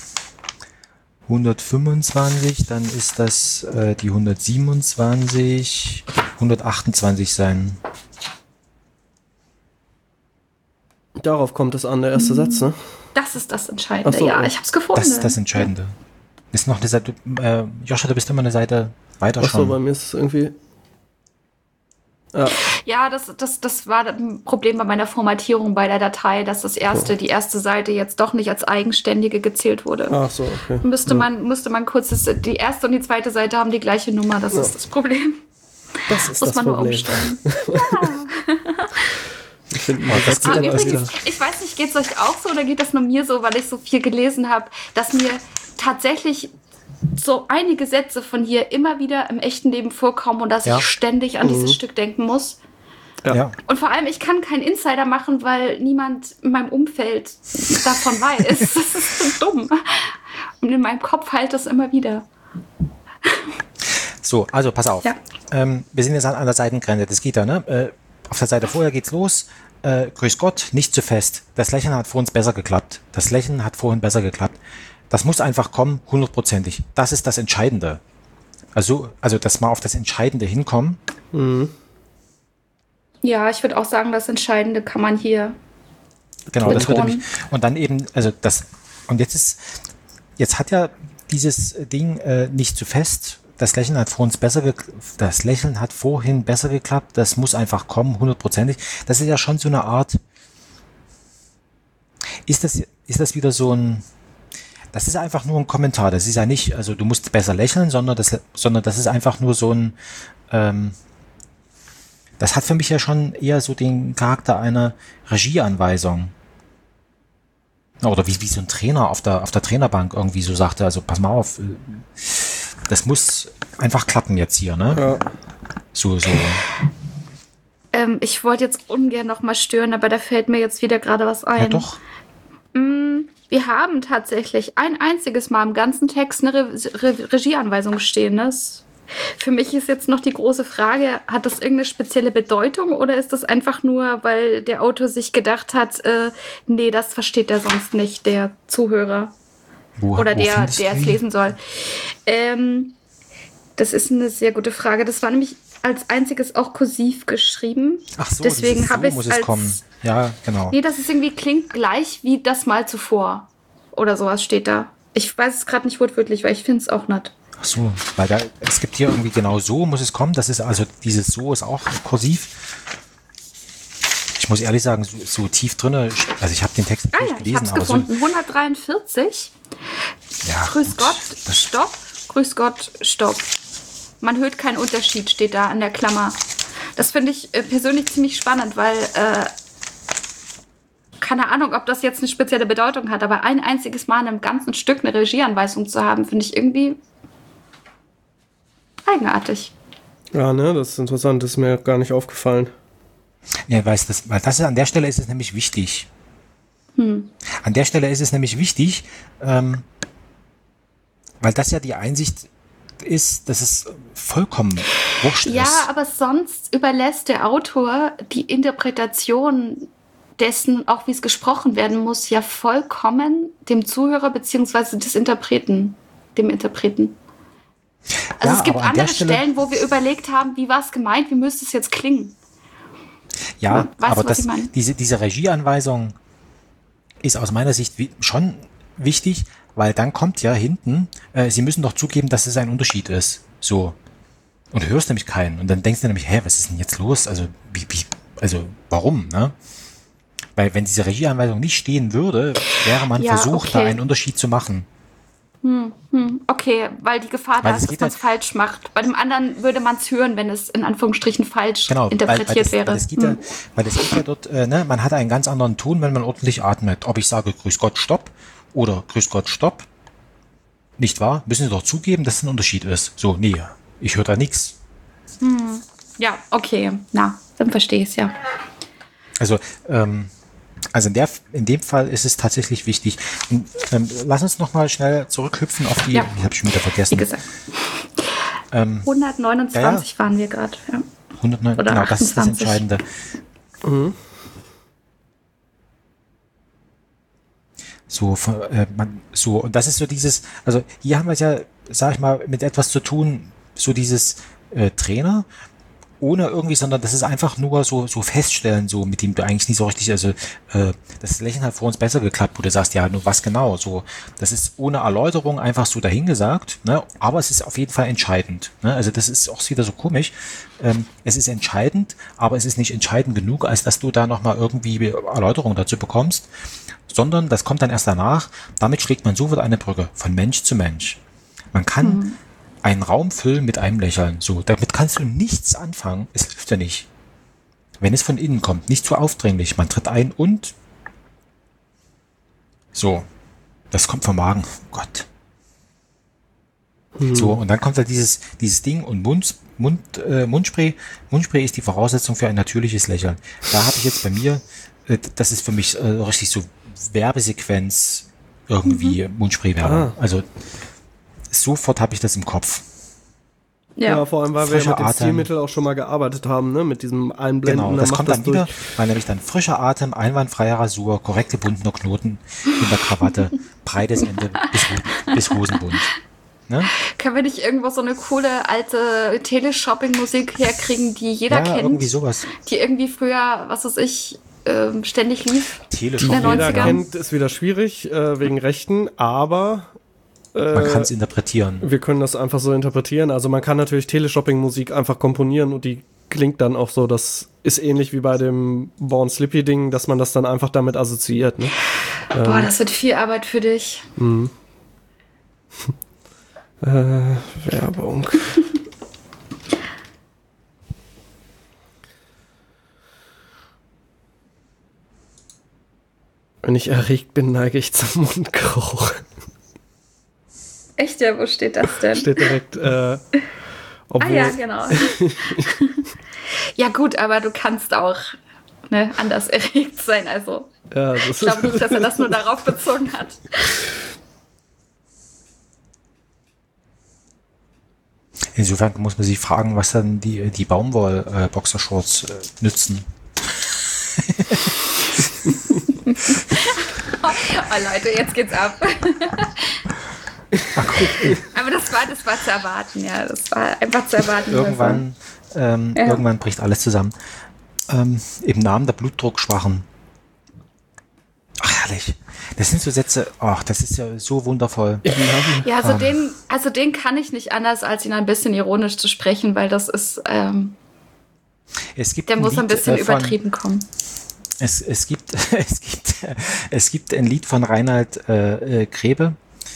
125, dann ist das die 127, 128 sein. Darauf kommt es an, der erste Satz, ne? Das ist das Entscheidende, so, ja, ich hab's gefunden. Das ist das Entscheidende. Ist noch eine Seite, Joscha, du bist immer eine Seite weiter schon. Achso, bei mir ist es irgendwie... Ja, das war ein Problem bei meiner Formatierung bei der Datei, dass die erste Seite jetzt doch nicht als eigenständige gezählt wurde. Ach so, okay. Musste man kurz, die erste und die zweite Seite haben die gleiche Nummer, das ist das Problem. Das ist muss das man Problem. Nur umstellen. Übrigens, ich weiß nicht, geht es euch auch so oder geht das nur mir so, weil ich so viel gelesen habe, dass mir tatsächlich so einige Sätze von hier immer wieder im echten Leben vorkommen und dass ich ständig an dieses Stück denken muss. Ja. Und vor allem, ich kann keinen Insider machen, weil niemand in meinem Umfeld davon weiß. Das ist so dumm. Und in meinem Kopf halt das immer wieder. So, also pass auf. Ja. Wir sind jetzt an der Seitengrenze. Das geht ja, ne? Auf der Seite vorher geht's los. Grüß Gott, nicht zu fest. Das Lächeln hat vorhin besser geklappt. Das muss einfach kommen, 100%ig. Das ist das Entscheidende. Also, dass wir auf das Entscheidende hinkommen. Mhm. Ja, ich würde auch sagen, das Entscheidende kann man hier genau, das würde mich. Und dann eben, also das, und jetzt hat ja dieses Ding nicht zu fest. Das Lächeln hat vorhin besser geklappt. Das muss einfach kommen, 100%ig. Das ist ja schon so eine Art. Ist das wieder so ein. Das ist einfach nur ein Kommentar. Das ist ja nicht, also du musst besser lächeln, sondern das ist einfach nur so ein. Das hat für mich ja schon eher so den Charakter einer Regieanweisung. Oder wie so ein Trainer auf der Trainerbank irgendwie so sagte, also pass mal auf, das muss einfach klappen jetzt hier, ne? Ja. So. Ich wollte jetzt ungern noch mal stören, aber da fällt mir jetzt wieder gerade was ein. Ja, doch. Wir haben tatsächlich ein einziges Mal im ganzen Text eine Regieanweisung stehen. Das Für mich ist jetzt noch die große Frage, hat das irgendeine spezielle Bedeutung oder ist das einfach nur, weil der Autor sich gedacht hat, nee, das versteht er sonst nicht, der Zuhörer oder der es lesen soll? Das ist eine sehr gute Frage. Das war nämlich als einziges auch kursiv geschrieben. Ach so, deswegen habe ich muss es kommen. Ja, genau. Nee, dass es irgendwie klingt gleich wie das Mal zuvor oder sowas steht da. Ich weiß es gerade nicht wortwörtlich, weil ich finde es auch nicht. Ach so, weil es gibt hier irgendwie genau so muss es kommen. Das ist also dieses so ist auch kursiv. Ich muss ehrlich sagen, so tief drinne. Also ich habe den Text natürlich gelesen, ich habe es aber gefunden. 143. Ja, Grüß gut, Gott, stopp. Grüß Gott, stopp. Man hört keinen Unterschied, steht da an der Klammer. Das finde ich persönlich ziemlich spannend, weil keine Ahnung, ob das jetzt eine spezielle Bedeutung hat, aber ein einziges Mal in einem ganzen Stück eine Regieanweisung zu haben, finde ich irgendwie eigenartig. Ja, ne, das ist interessant, das ist mir gar nicht aufgefallen. Ja, weil an der Stelle ist es nämlich wichtig. An der Stelle ist es nämlich wichtig, weil das ja die Einsicht ist, dass es vollkommen wurscht ist. Ja, aber sonst überlässt der Autor die Interpretation dessen, auch wie es gesprochen werden muss, ja vollkommen dem Zuhörer bzw. dem Interpreten. Also Ja, es gibt aber an andere der Stelle- Stellen, wo wir überlegt haben, wie war es gemeint, wie müsste es jetzt klingen. Ja, Weißt du, aber was ich meine? diese Regieanweisung ist aus meiner Sicht schon wichtig, weil dann kommt ja hinten, Sie müssen doch zugeben, dass es ein Unterschied ist. So. Und du hörst nämlich keinen. Und dann denkst du nämlich, hä, was ist denn jetzt los? Also, warum, ne? Weil wenn diese Regieanweisung nicht stehen würde, wäre man Ja, versucht, okay. da einen Unterschied zu machen. Okay, weil die Gefahr da Weil ist, es dass geht man es falsch macht. Bei dem anderen würde man es hören, wenn es in Anführungsstrichen falsch Genau, interpretiert wäre. Weil es geht ja dort, man hat einen ganz anderen Ton, wenn man ordentlich atmet. Ob ich sage, grüß Gott, stopp oder grüß Gott, stopp. Nicht wahr? Müssen Sie doch zugeben, dass es ein Unterschied ist. So, nee, ich höre da nichts. Ja, okay. Na, dann verstehe ich es ja. Also in dem Fall ist es tatsächlich wichtig. Und, lass uns noch mal schnell zurückhüpfen auf die, Ja. ich habe schon wieder Wie vergessen. gesagt. 129 waren wir gerade. Ja. 109, Oder genau, das ist das 28. Entscheidende. Und das ist so dieses, also hier haben wir es ja, sag ich mal, mit etwas zu tun, so dieses Trainer, ohne irgendwie, sondern das ist einfach nur so feststellen, so mit dem du eigentlich nicht so richtig, also das Lächeln hat vor uns besser geklappt, wo du sagst, ja, nur was genau, so, das ist ohne Erläuterung einfach so dahingesagt, ne, aber es ist auf jeden Fall entscheidend, ne, also das ist auch wieder so komisch, es ist entscheidend, aber es ist nicht entscheidend genug, als dass du da nochmal irgendwie Erläuterung dazu bekommst, sondern das kommt dann erst danach, damit schlägt man sofort eine Brücke von Mensch zu Mensch. Man kann einen Raum füllen mit einem Lächeln. So, damit kannst du nichts anfangen. Es hilft ja nicht. Wenn es von innen kommt, nicht zu aufdringlich. Man tritt ein und so. Das kommt vom Magen. Oh Gott. So, und dann kommt da dieses Ding und Mundspray. Mundspray ist die Voraussetzung für ein natürliches Lächeln. Da habe ich jetzt bei mir, das ist für mich richtig so Werbesequenz irgendwie Mundspray-Werbung. Also sofort habe ich das im Kopf. Ja, vor allem, weil wir ja Frischer mit dem Atem. Stilmittel auch schon mal gearbeitet haben, ne? Mit diesem Einblenden. Genau, das macht kommt dann durch. wieder, weil nämlich dann frischer Atem, einwandfreier Rasur, korrekt gebundener Knoten in der Krawatte, breites Ende bis Hosenbund. Ne? Können wir nicht irgendwo so eine coole alte Teleshopping-Musik herkriegen, die jeder Ja, kennt? irgendwie sowas. Die irgendwie früher, was weiß ich, ständig lief. Teleshopping. In der Jeder 90er. kennt, ist wieder schwierig, wegen Rechten, aber Man kann es interpretieren. wir können das einfach so interpretieren. Also man kann natürlich Teleshopping-Musik einfach komponieren und die klingt dann auch so, das ist ähnlich wie bei dem Born Slippy-Ding, dass man das dann einfach damit assoziiert. Ne? Boah, das wird viel Arbeit für dich. Werbung. Wenn ich erregt bin, neige ich zum Mundgeruch. Echt, ja, wo steht das denn? Steht direkt, obwohl, Ja, genau. Ja gut, aber du kannst auch anders erregt sein. Also ja, ich glaube nicht, dass er das nur darauf bezogen hat. Insofern muss man sich fragen, was dann die Baumwoll-Boxershorts nützen. Oh Leute, jetzt geht's ab. Aber das war zu erwarten, ja. Das war einfach zu erwarten. Irgendwann bricht alles zusammen. Im Namen der Blutdruckschwachen. Ach, herrlich. Das sind so Sätze, ach, das ist ja so wundervoll. Ja, den kann ich nicht anders, als ihn ein bisschen ironisch zu sprechen, weil das ist, der muss ein bisschen übertrieben kommen. Es gibt ein Lied von Reinhard Grebe,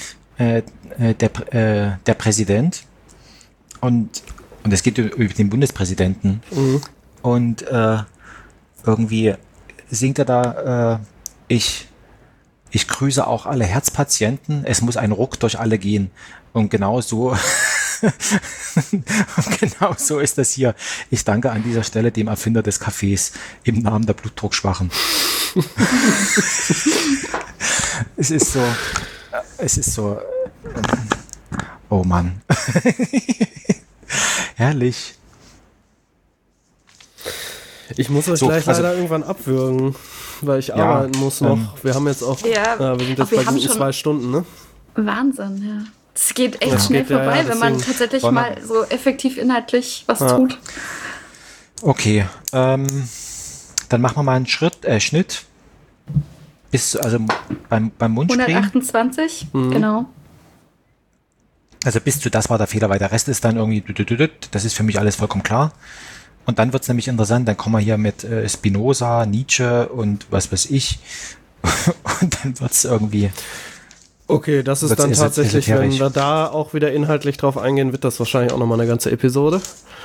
der Präsident, und es geht über den Bundespräsidenten. Und irgendwie singt er da, ich grüße auch alle Herzpatienten, es muss ein Ruck durch alle gehen. Und genau so ist das hier. Ich danke an dieser Stelle dem Erfinder des Kaffees im Namen der Blutdruckschwachen. Es ist so, oh Mann. Herrlich. Ich muss euch gleich leider irgendwann abwürgen, weil ich arbeiten muss noch. Wir haben jetzt auch, wir sind jetzt bei guten 2 Stunden, ne? Wahnsinn, ja. Es geht echt schnell vorbei, wenn man tatsächlich mal so effektiv inhaltlich was tut. Okay, dann machen wir mal einen Schnitt. Also beim Mundspringen. 128, genau. Also bis zu das war der Fehler, weil der Rest ist dann irgendwie, das ist für mich alles vollkommen klar. Und dann wird es nämlich interessant, dann kommen wir hier mit Spinoza, Nietzsche und was weiß ich. Und dann wird es irgendwie... Okay, das ist dann tatsächlich, wenn wir da auch wieder inhaltlich drauf eingehen, wird das wahrscheinlich auch nochmal eine ganze Episode.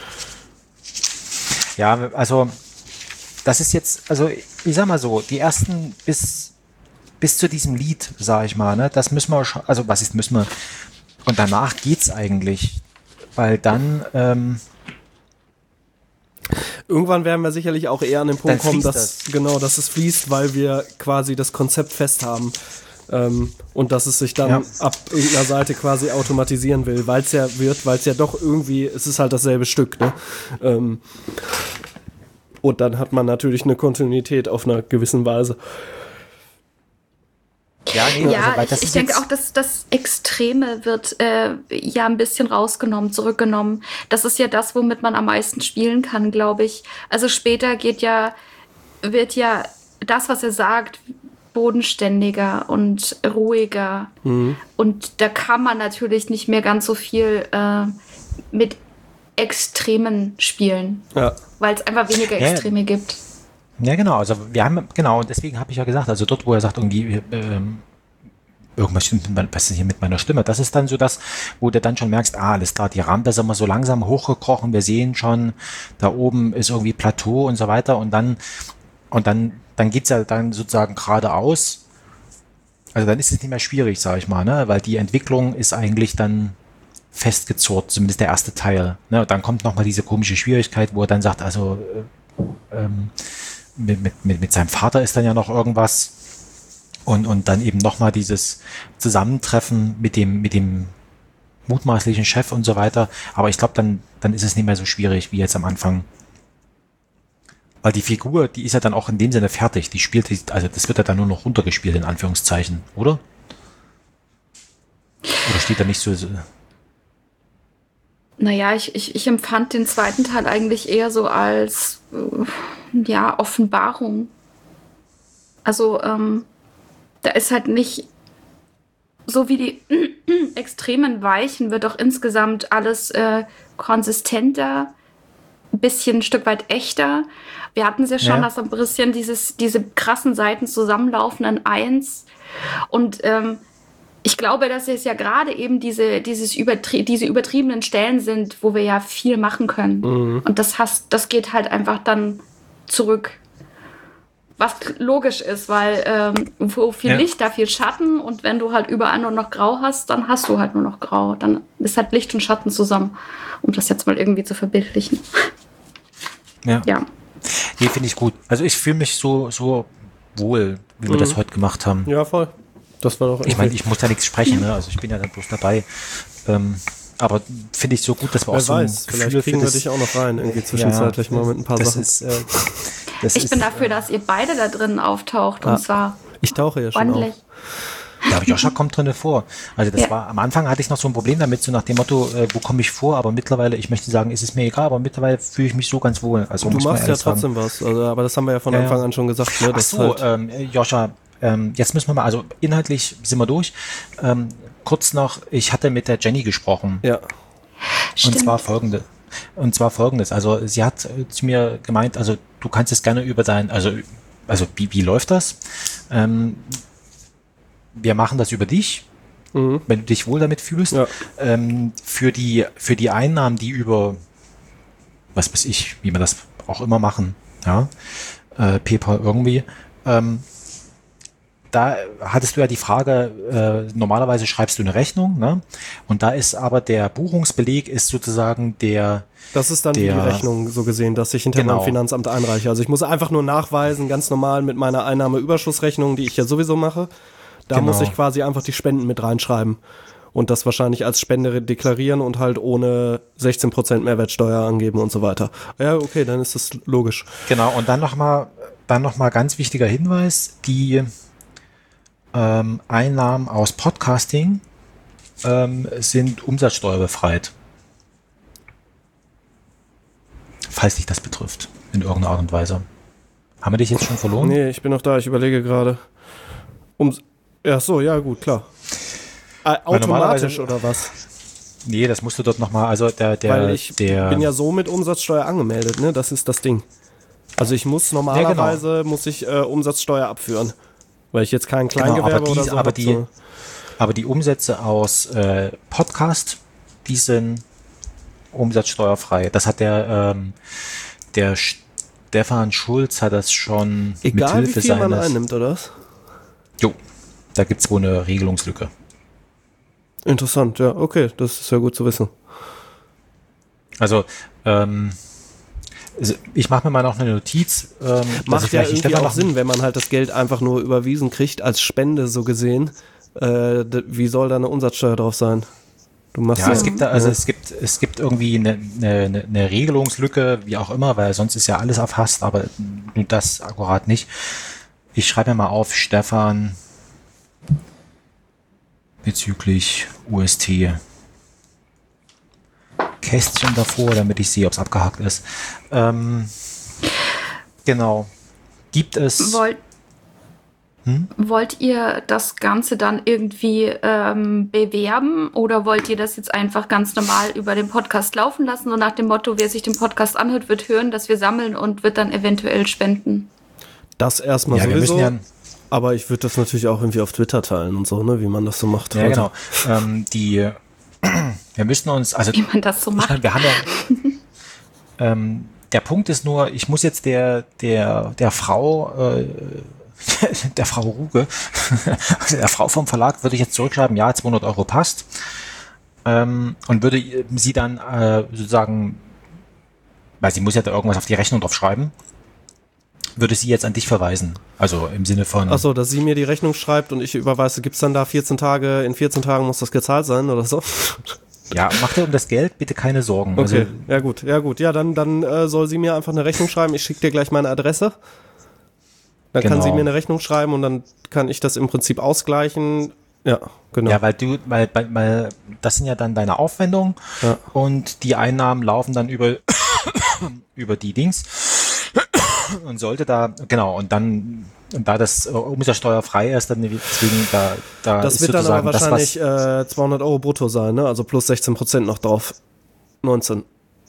Ja, also das ist jetzt, also ich sag mal so, die ersten bis zu diesem Lied, sag ich mal, ne, das müssen wir schon, also was ist, müssen wir, und danach geht's eigentlich, weil dann irgendwann werden wir sicherlich auch eher an den Punkt kommen, dass es fließt, weil wir quasi das Konzept fest haben. Und dass es sich dann ab irgendeiner Seite quasi automatisieren will, weil es ja doch irgendwie, es ist halt dasselbe Stück, ne? Und dann hat man natürlich eine Kontinuität auf einer gewissen Weise. Ich denke auch, dass das Extreme wird ja ein bisschen zurückgenommen. Das ist ja das, womit man am meisten spielen kann, glaube ich. Also später wird ja das, was er sagt, bodenständiger und ruhiger. Und da kann man natürlich nicht mehr ganz so viel mit Extremen spielen, weil es einfach weniger Extreme gibt. Ja, genau. Also wir haben, deswegen habe ich ja gesagt, also dort, wo er sagt, irgendwie irgendwas stimmt, was ist hier mit meiner Stimme? Das ist dann so das, wo du dann schon merkst, alles klar, die Rahmen, da sind wir so langsam hochgekrochen, wir sehen schon, da oben ist irgendwie Plateau und so weiter, und dann geht's ja dann sozusagen geradeaus. Also dann ist es nicht mehr schwierig, sag ich mal, ne? Weil die Entwicklung ist eigentlich dann festgezurrt, zumindest der erste Teil. Ne? Und dann kommt nochmal diese komische Schwierigkeit, wo er dann sagt, also mit seinem Vater ist dann ja noch irgendwas, und dann eben nochmal dieses Zusammentreffen mit dem mutmaßlichen Chef und so weiter. Aber ich glaube, dann ist es nicht mehr so schwierig wie jetzt am Anfang. Weil die Figur, die ist ja dann auch in dem Sinne fertig. Die spielt, also das wird ja dann nur noch runtergespielt, in Anführungszeichen, oder? Oder steht da nicht so? Naja, ich empfand den zweiten Teil eigentlich eher so als Offenbarung. Also da ist halt nicht so wie die extremen Weichen, wird auch insgesamt alles konsistenter, ein bisschen ein Stück weit echter. Wir hatten es ja schon, dass ein bisschen diese krassen Seiten zusammenlaufen in eins. Und ich glaube, dass es ja gerade eben diese übertriebenen Stellen sind, wo wir ja viel machen können. Und das geht halt einfach dann zurück. Was logisch ist, weil wo viel Licht, da viel Schatten, und wenn du halt überall nur noch Grau hast, dann hast du halt nur noch Grau. Dann ist halt Licht und Schatten zusammen, um das jetzt mal irgendwie zu verbildlichen. Ja. Nee, finde ich gut. Also ich fühle mich so wohl, wie wir das heute gemacht haben. Ja, voll. Das war doch. Ich meine, ich muss da nichts sprechen, ne? Also ich bin ja dann bloß dabei. aber finde ich so gut, dass wir Wer auch so ein weiß, Gefühl vielleicht kriegen für wir das, dich auch noch rein, irgendwie zwischenzeitlich mal mit ein paar das Sachen. ist, das Ich ist, bin dafür, dass ihr beide da drin auftaucht. Ah, Und zwar ich tauche ja schon ordentlich. auf. Ja, aber Joscha kommt drinne vor. Also das Ja. war, am Anfang hatte ich noch so ein Problem damit, so nach dem Motto, wo komme ich vor, aber mittlerweile, ich möchte sagen, ist es mir egal, aber mittlerweile fühle ich mich so ganz wohl. Also Du muss man machst ja ehrlich sagen. trotzdem was, also, aber das haben wir ja von Ja, Anfang ja. an schon gesagt. Ne, Ach dass so, halt, Joscha, jetzt müssen wir mal, also inhaltlich sind wir durch. Kurz noch, ich hatte mit der Jenny gesprochen. ja. Stimmt. Und zwar folgendes. Also sie hat zu mir gemeint, also du kannst es gerne über also wie läuft das? Wir machen das über dich, wenn du dich wohl damit fühlst. Ja. Für die Einnahmen, die über, was weiß ich, wie wir das auch immer machen, ja, PayPal irgendwie, da hattest du ja die Frage, normalerweise schreibst du eine Rechnung, ne? Und da ist aber der Buchungsbeleg ist sozusagen Das ist dann wie die der- Rechnung so gesehen, dass ich hinter Genau. meinem Finanzamt einreiche. Also ich muss einfach nur nachweisen, ganz normal mit meiner Einnahmeüberschussrechnung, die ich ja sowieso mache. Da Genau. muss ich quasi einfach die Spenden mit reinschreiben und das wahrscheinlich als Spende deklarieren und halt ohne 16% Mehrwertsteuer angeben und so weiter. Ja, okay, dann ist das logisch. Genau, und dann noch mal ganz wichtiger Hinweis, die Einnahmen aus Podcasting sind umsatzsteuerbefreit. Falls dich das betrifft, in irgendeiner Art und Weise. Haben wir dich jetzt schon verloren? Nee, ich bin noch da, ich überlege gerade. Ja, so, ja, gut, klar. Automatisch normalerweise- oder was? Nee, das musst du dort nochmal, also Weil ich bin ja so mit Umsatzsteuer angemeldet, ne? Das ist das Ding. Also ich muss normalerweise Umsatzsteuer abführen. Weil ich jetzt kein Kleingewerbe aber oder so aber hab, die, aber die Umsätze aus Podcast, die sind umsatzsteuerfrei. Das hat der Stefan Schulz hat das schon egal wie mithilfe viel man seines... einnimmt, oder was? Jo, da gibt es wohl eine Regelungslücke. Interessant, ja, okay, das ist ja gut zu wissen. Also, ich mache mir mal noch eine Notiz. dass ich Macht ja vielleicht den irgendwie Stefan auch noch- Sinn, wenn man halt das Geld einfach nur überwiesen kriegt, als Spende so gesehen. Wie soll da eine Umsatzsteuer drauf sein? Du machst Ja, es gibt da, also es gibt irgendwie eine Regelungslücke, wie auch immer, weil sonst ist ja alles erfasst, aber nur das akkurat nicht. Ich schreibe mir mal auf, Stefan bezüglich UST Kästchen davor, damit ich sehe, ob es abgehakt ist. Genau. Gibt es... Wollt ihr das Ganze dann irgendwie bewerben oder wollt ihr das jetzt einfach ganz normal über den Podcast laufen lassen und nach dem Motto, wer sich den Podcast anhört, wird hören, dass wir sammeln und wird dann eventuell spenden? das erstmal Ja, wir sowieso. müssen Aber ich würde das natürlich auch irgendwie auf Twitter teilen und so, ne, wie man das so macht. Ja, heute. genau. Wir müssen uns... Also, Wie man das so ich macht. meine, wir haben ja... der Punkt ist nur, ich muss jetzt der Frau... der Frau Ruge, also der Frau vom Verlag, würde ich jetzt zurückschreiben, ja, 200 Euro passt. Und würde sie dann sozusagen, weil sie muss ja da irgendwas auf die Rechnung drauf schreiben, würde sie jetzt an dich verweisen. Also im Sinne von... Achso, dass sie mir die Rechnung schreibt und ich überweise, gibt's dann da 14 Tage, in 14 Tagen muss das gezahlt sein oder so? Ja, mach dir um das Geld bitte keine Sorgen. Okay, Also, ja gut. Ja, dann soll sie mir einfach eine Rechnung schreiben. Ich schicke dir gleich meine Adresse. Dann kann Genau. sie mir eine Rechnung schreiben und dann kann ich das im Prinzip ausgleichen. Ja, genau. ja, weil das sind ja dann deine Aufwendungen Ja. und die Einnahmen laufen dann über die Dings und sollte da, genau, und da das umsatzsteuerfrei ist, dann deswegen da das ist wird dann sozusagen aber wahrscheinlich 200 Euro brutto sein, ne? Also plus 16% noch drauf. 19.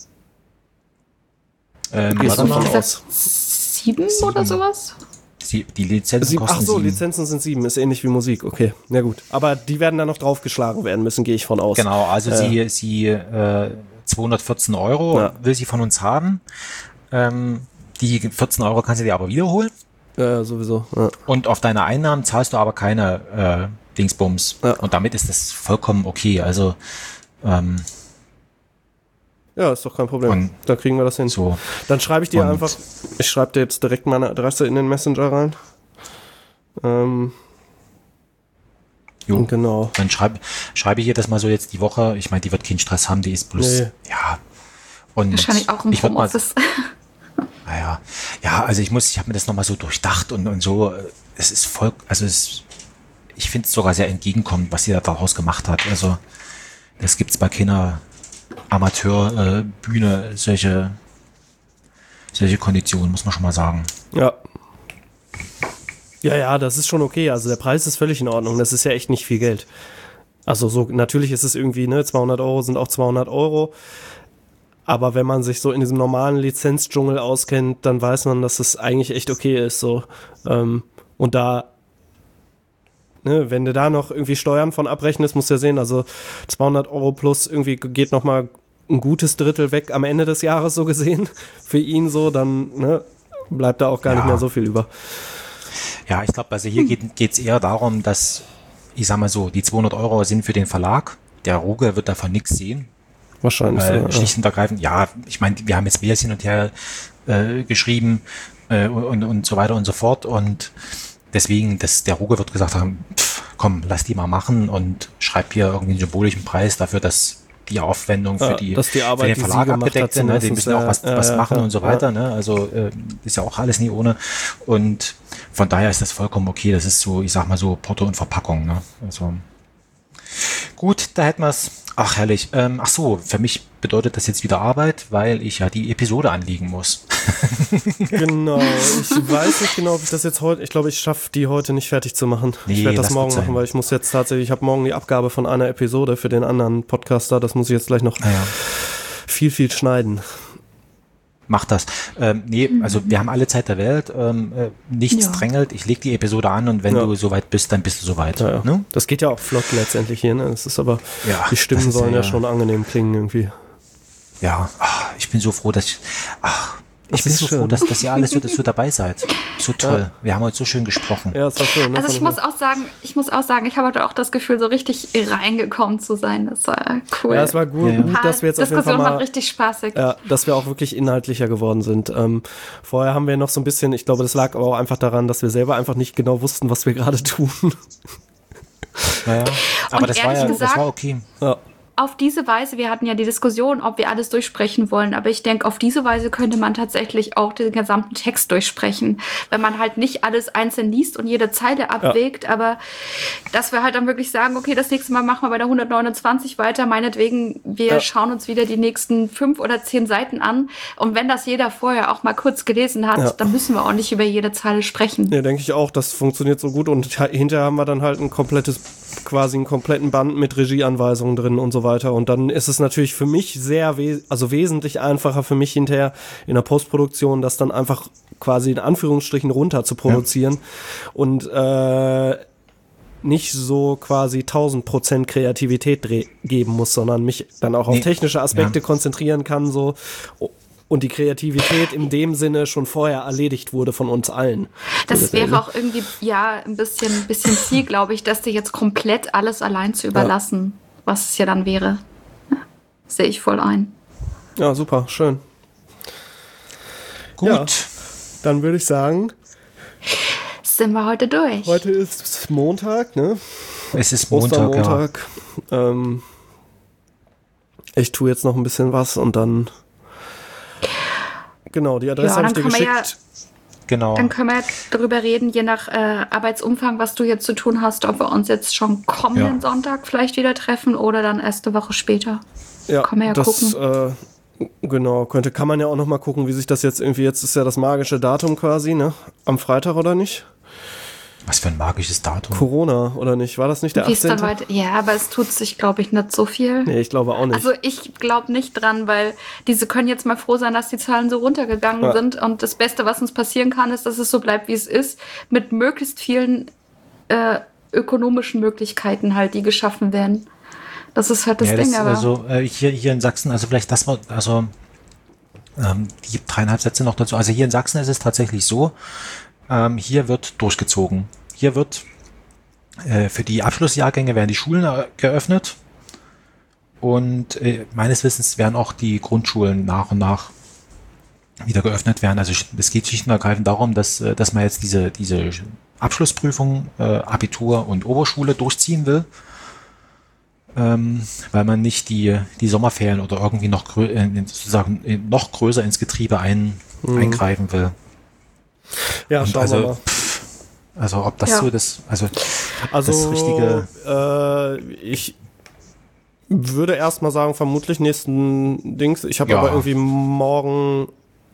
das, Gehst du warte von mal, aus? 7 oder sowas? die Lizenzen kosten Ach so, 7. Lizenzen sind 7, ist ähnlich wie Musik, okay. Ja gut. Aber die werden dann noch draufgeschlagen werden müssen, gehe ich von aus. Genau, also sie 214 Euro Ja. will sie von uns haben. Die 14 Euro kann sie dir aber wiederholen. Ja, sowieso. Ja. Und auf deine Einnahmen zahlst du aber keine Dingsbums. Ja. Und damit ist das vollkommen okay. Also Ja, ist doch kein Problem. Und Da kriegen wir das hin. so. Dann schreibe ich dir Und- einfach, ich schreibe dir jetzt direkt meine Adresse in den Messenger rein. Jo. Genau. Dann schreibe ich ihr das mal so jetzt die Woche. Ich meine, die wird keinen Stress haben, die ist bloß, Nee. ja. Und Wahrscheinlich auch im ich würd mal- Homeoffice. Naja, ja, also ich habe mir das nochmal so durchdacht und so, es ist voll, also ich finde es sogar sehr entgegenkommend, was sie da daraus gemacht hat. Also das gibt's bei keiner Amateurbühne, solche Konditionen, muss man schon mal sagen. Ja. Ja, das ist schon okay. Also der Preis ist völlig in Ordnung. Das ist ja echt nicht viel Geld. Also so, natürlich ist es irgendwie, 200 Euro sind auch 200 Euro. Aber wenn man sich so in diesem normalen Lizenzdschungel auskennt, dann weiß man, dass es eigentlich echt okay ist. So. Und da, wenn du da noch irgendwie Steuern von abrechnest, musst du ja sehen, also 200 Euro plus irgendwie geht nochmal ein gutes Drittel weg am Ende des Jahres so gesehen. Für ihn so, dann bleibt da auch gar nicht mehr so viel über. Ja, ich glaube, also hier geht's eher darum, dass, ich sag mal so, die 200 Euro sind für den Verlag. Der Ruge wird davon nichts sehen. Wahrscheinlich. Schlicht und ergreifend, ja, ich meine, wir haben jetzt Mails hin und her geschrieben und so weiter und so fort. Und deswegen, der Ruge wird gesagt haben, komm, lass die mal machen und schreib hier irgendwie einen symbolischen Preis dafür, dass die Aufwendung für dass die Arbeit, für den die Verlag sie gemacht abgedeckt hat, sind. Ne? Die müssen auch was machen und so weiter. Ja. Ne? Also ist ja auch alles nie ohne. Und von daher ist das vollkommen okay. Das ist so, ich sag mal so, Porto und Verpackung. Ne? Also gut, da hätten wir es. Ach, herrlich. Ach so, für mich bedeutet das jetzt wieder Arbeit, weil ich ja die Episode anlegen muss. Genau, ich weiß nicht genau, ob ich das jetzt heute, ich glaube, ich schaffe die heute nicht fertig zu machen. Nee, ich werde das lass morgen gut sein. machen, weil ich muss jetzt tatsächlich, ich habe morgen die Abgabe von einer Episode für den anderen Podcaster, das muss ich jetzt gleich noch viel schneiden. Mach das. Nee, also wir haben alle Zeit der Welt. Nichts drängelt. Ich lege die Episode an und wenn du soweit bist, dann bist du soweit. Ja. Ne? Das geht ja auch flott letztendlich hier, ne? Das ist aber, die Stimmen das ist sollen ja schon angenehm klingen irgendwie. Ja, ich bin so froh, dass Das ist schön. froh, dass ihr alles so dabei seid. So toll. Ja. Wir haben heute so schön gesprochen. Ja, das war schön. Ne? Also ich muss auch sagen, ich habe heute auch das Gefühl, so richtig reingekommen zu sein. Das war cool. Ja, es war gut, dass wir jetzt auf jeden Fall Diskussion mal, war richtig spaßig. ja, dass wir auch wirklich inhaltlicher geworden sind. Vorher haben wir noch so ein bisschen, ich glaube, das lag aber auch einfach daran, dass wir selber einfach nicht genau wussten, was wir gerade tun. Naja. Aber Und das war ehrlich gesagt, okay. Ja. Auf diese Weise, wir hatten ja die Diskussion, ob wir alles durchsprechen wollen, aber ich denke, auf diese Weise könnte man tatsächlich auch den gesamten Text durchsprechen, wenn man halt nicht alles einzeln liest und jede Zeile abwägt, aber dass wir halt dann wirklich sagen, okay, das nächste Mal machen wir bei der 129 weiter, meinetwegen, wir schauen uns wieder die nächsten 5 oder 10 Seiten an und wenn das jeder vorher auch mal kurz gelesen hat, dann müssen wir auch nicht über jede Zeile sprechen. Ja, denke ich auch, das funktioniert so gut und hinterher haben wir dann halt quasi einen kompletten Band mit Regieanweisungen drin und so weiter und dann ist es natürlich für mich wesentlich einfacher für mich hinterher in der Postproduktion, das dann einfach quasi in Anführungsstrichen runter zu produzieren und nicht so quasi 1000% Kreativität geben muss, sondern mich dann auch auf technische Aspekte konzentrieren kann so und die Kreativität in dem Sinne schon vorher erledigt wurde von uns allen. Das wäre auch irgendwie, ein bisschen Ziel, glaube ich, dass dir jetzt komplett alles allein zu überlassen, was es ja dann wäre. Ja, sehe ich voll ein. Ja, super, schön. Gut. Ja, dann würde ich sagen, Sind wir heute durch. heute ist Montag, ne? Es ist Montag, Ostermontag. Ich tue jetzt noch ein bisschen was und dann genau, die Adresse habe ich dir geschickt. Genau. Dann können wir darüber reden, je nach Arbeitsumfang, was du jetzt zu tun hast, ob wir uns jetzt schon kommenden Sonntag vielleicht wieder treffen oder dann erst eine Woche später. Ja, Kann man ja gucken. Genau, kann man ja auch noch mal gucken, wie sich das jetzt ist ja das magische Datum quasi, ne? Am Freitag oder nicht? Was für ein magisches Datum. Corona, oder nicht? War das nicht der Wie es 18.? dann weiter? Ja, aber es tut sich, glaube ich, nicht so viel. Nee, ich glaube auch nicht. Also ich glaube nicht dran, weil diese können jetzt mal froh sein, dass die Zahlen so runtergegangen sind. Und das Beste, was uns passieren kann, ist, dass es so bleibt, wie es ist, mit möglichst vielen ökonomischen Möglichkeiten halt, die geschaffen werden. Das ist halt das Ding. Aber also hier in Sachsen, also vielleicht das war, also die 3,5 Sätze noch dazu. Also hier in Sachsen ist es tatsächlich so, hier wird durchgezogen. Hier wird für die Abschlussjahrgänge werden die Schulen geöffnet und meines Wissens werden auch die Grundschulen nach und nach wieder geöffnet werden. Also es geht schlicht und ergreifend darum, dass man jetzt diese Abschlussprüfung, Abitur und Oberschule durchziehen will, weil man nicht die Sommerferien oder irgendwie noch sozusagen noch größer ins Getriebe eingreifen will. Ja, und schauen wir mal. Also ob das Ja. so das richtige. Ich würde erstmal sagen, vermutlich nächsten Dings. Ich habe Ja. aber irgendwie morgen,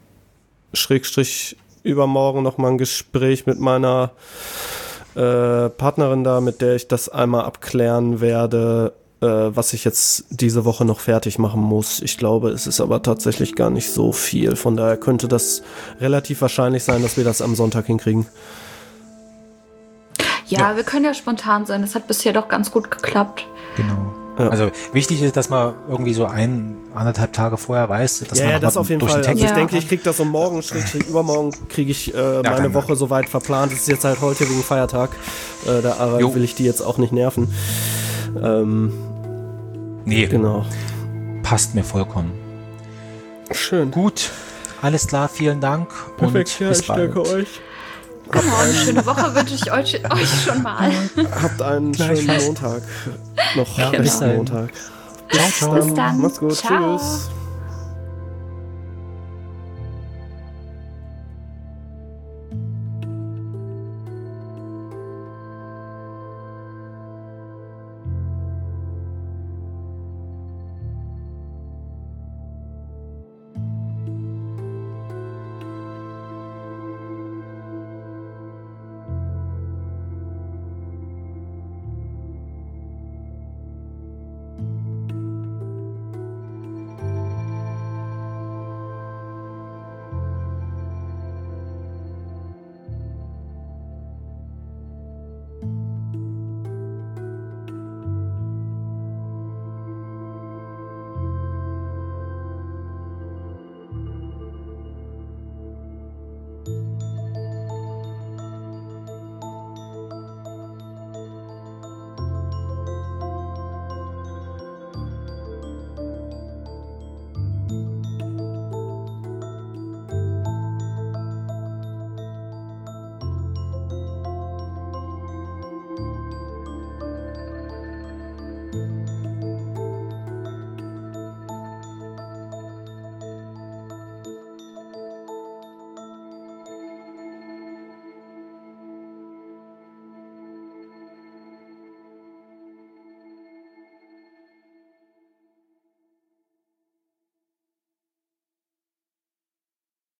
übermorgen nochmal ein Gespräch mit meiner Partnerin da, mit der ich das einmal abklären werde, was ich jetzt diese Woche noch fertig machen muss. Ich glaube, es ist aber tatsächlich gar nicht so viel. Von daher könnte das relativ wahrscheinlich sein, dass wir das am Sonntag hinkriegen. Ja, wir können ja spontan sein. Das hat bisher doch ganz gut geklappt. Genau. Ja. Also wichtig ist, dass man irgendwie so 1,5 Tage vorher weiß, dass Ja, man ja, noch das mal auf jeden durch Fall. den Also Text ich Ja. denke, ich kriege das so morgen, übermorgen kriege ich meine dann- Woche soweit verplant. Es ist jetzt halt heute wegen Feiertag. Da Jo. will ich die jetzt auch nicht nerven. Nee, Genau. passt mir vollkommen. Schön. Gut, alles klar, vielen Dank und bis bald. euch. Genau, eine schöne Woche wünsche ich euch schon mal. Habt einen schönen Gleichfalls. Montag. Noch Ja, bis nächsten dahin. Montag. Ciao, ciao. Bis dann. Macht's gut. Ciao. Tschüss.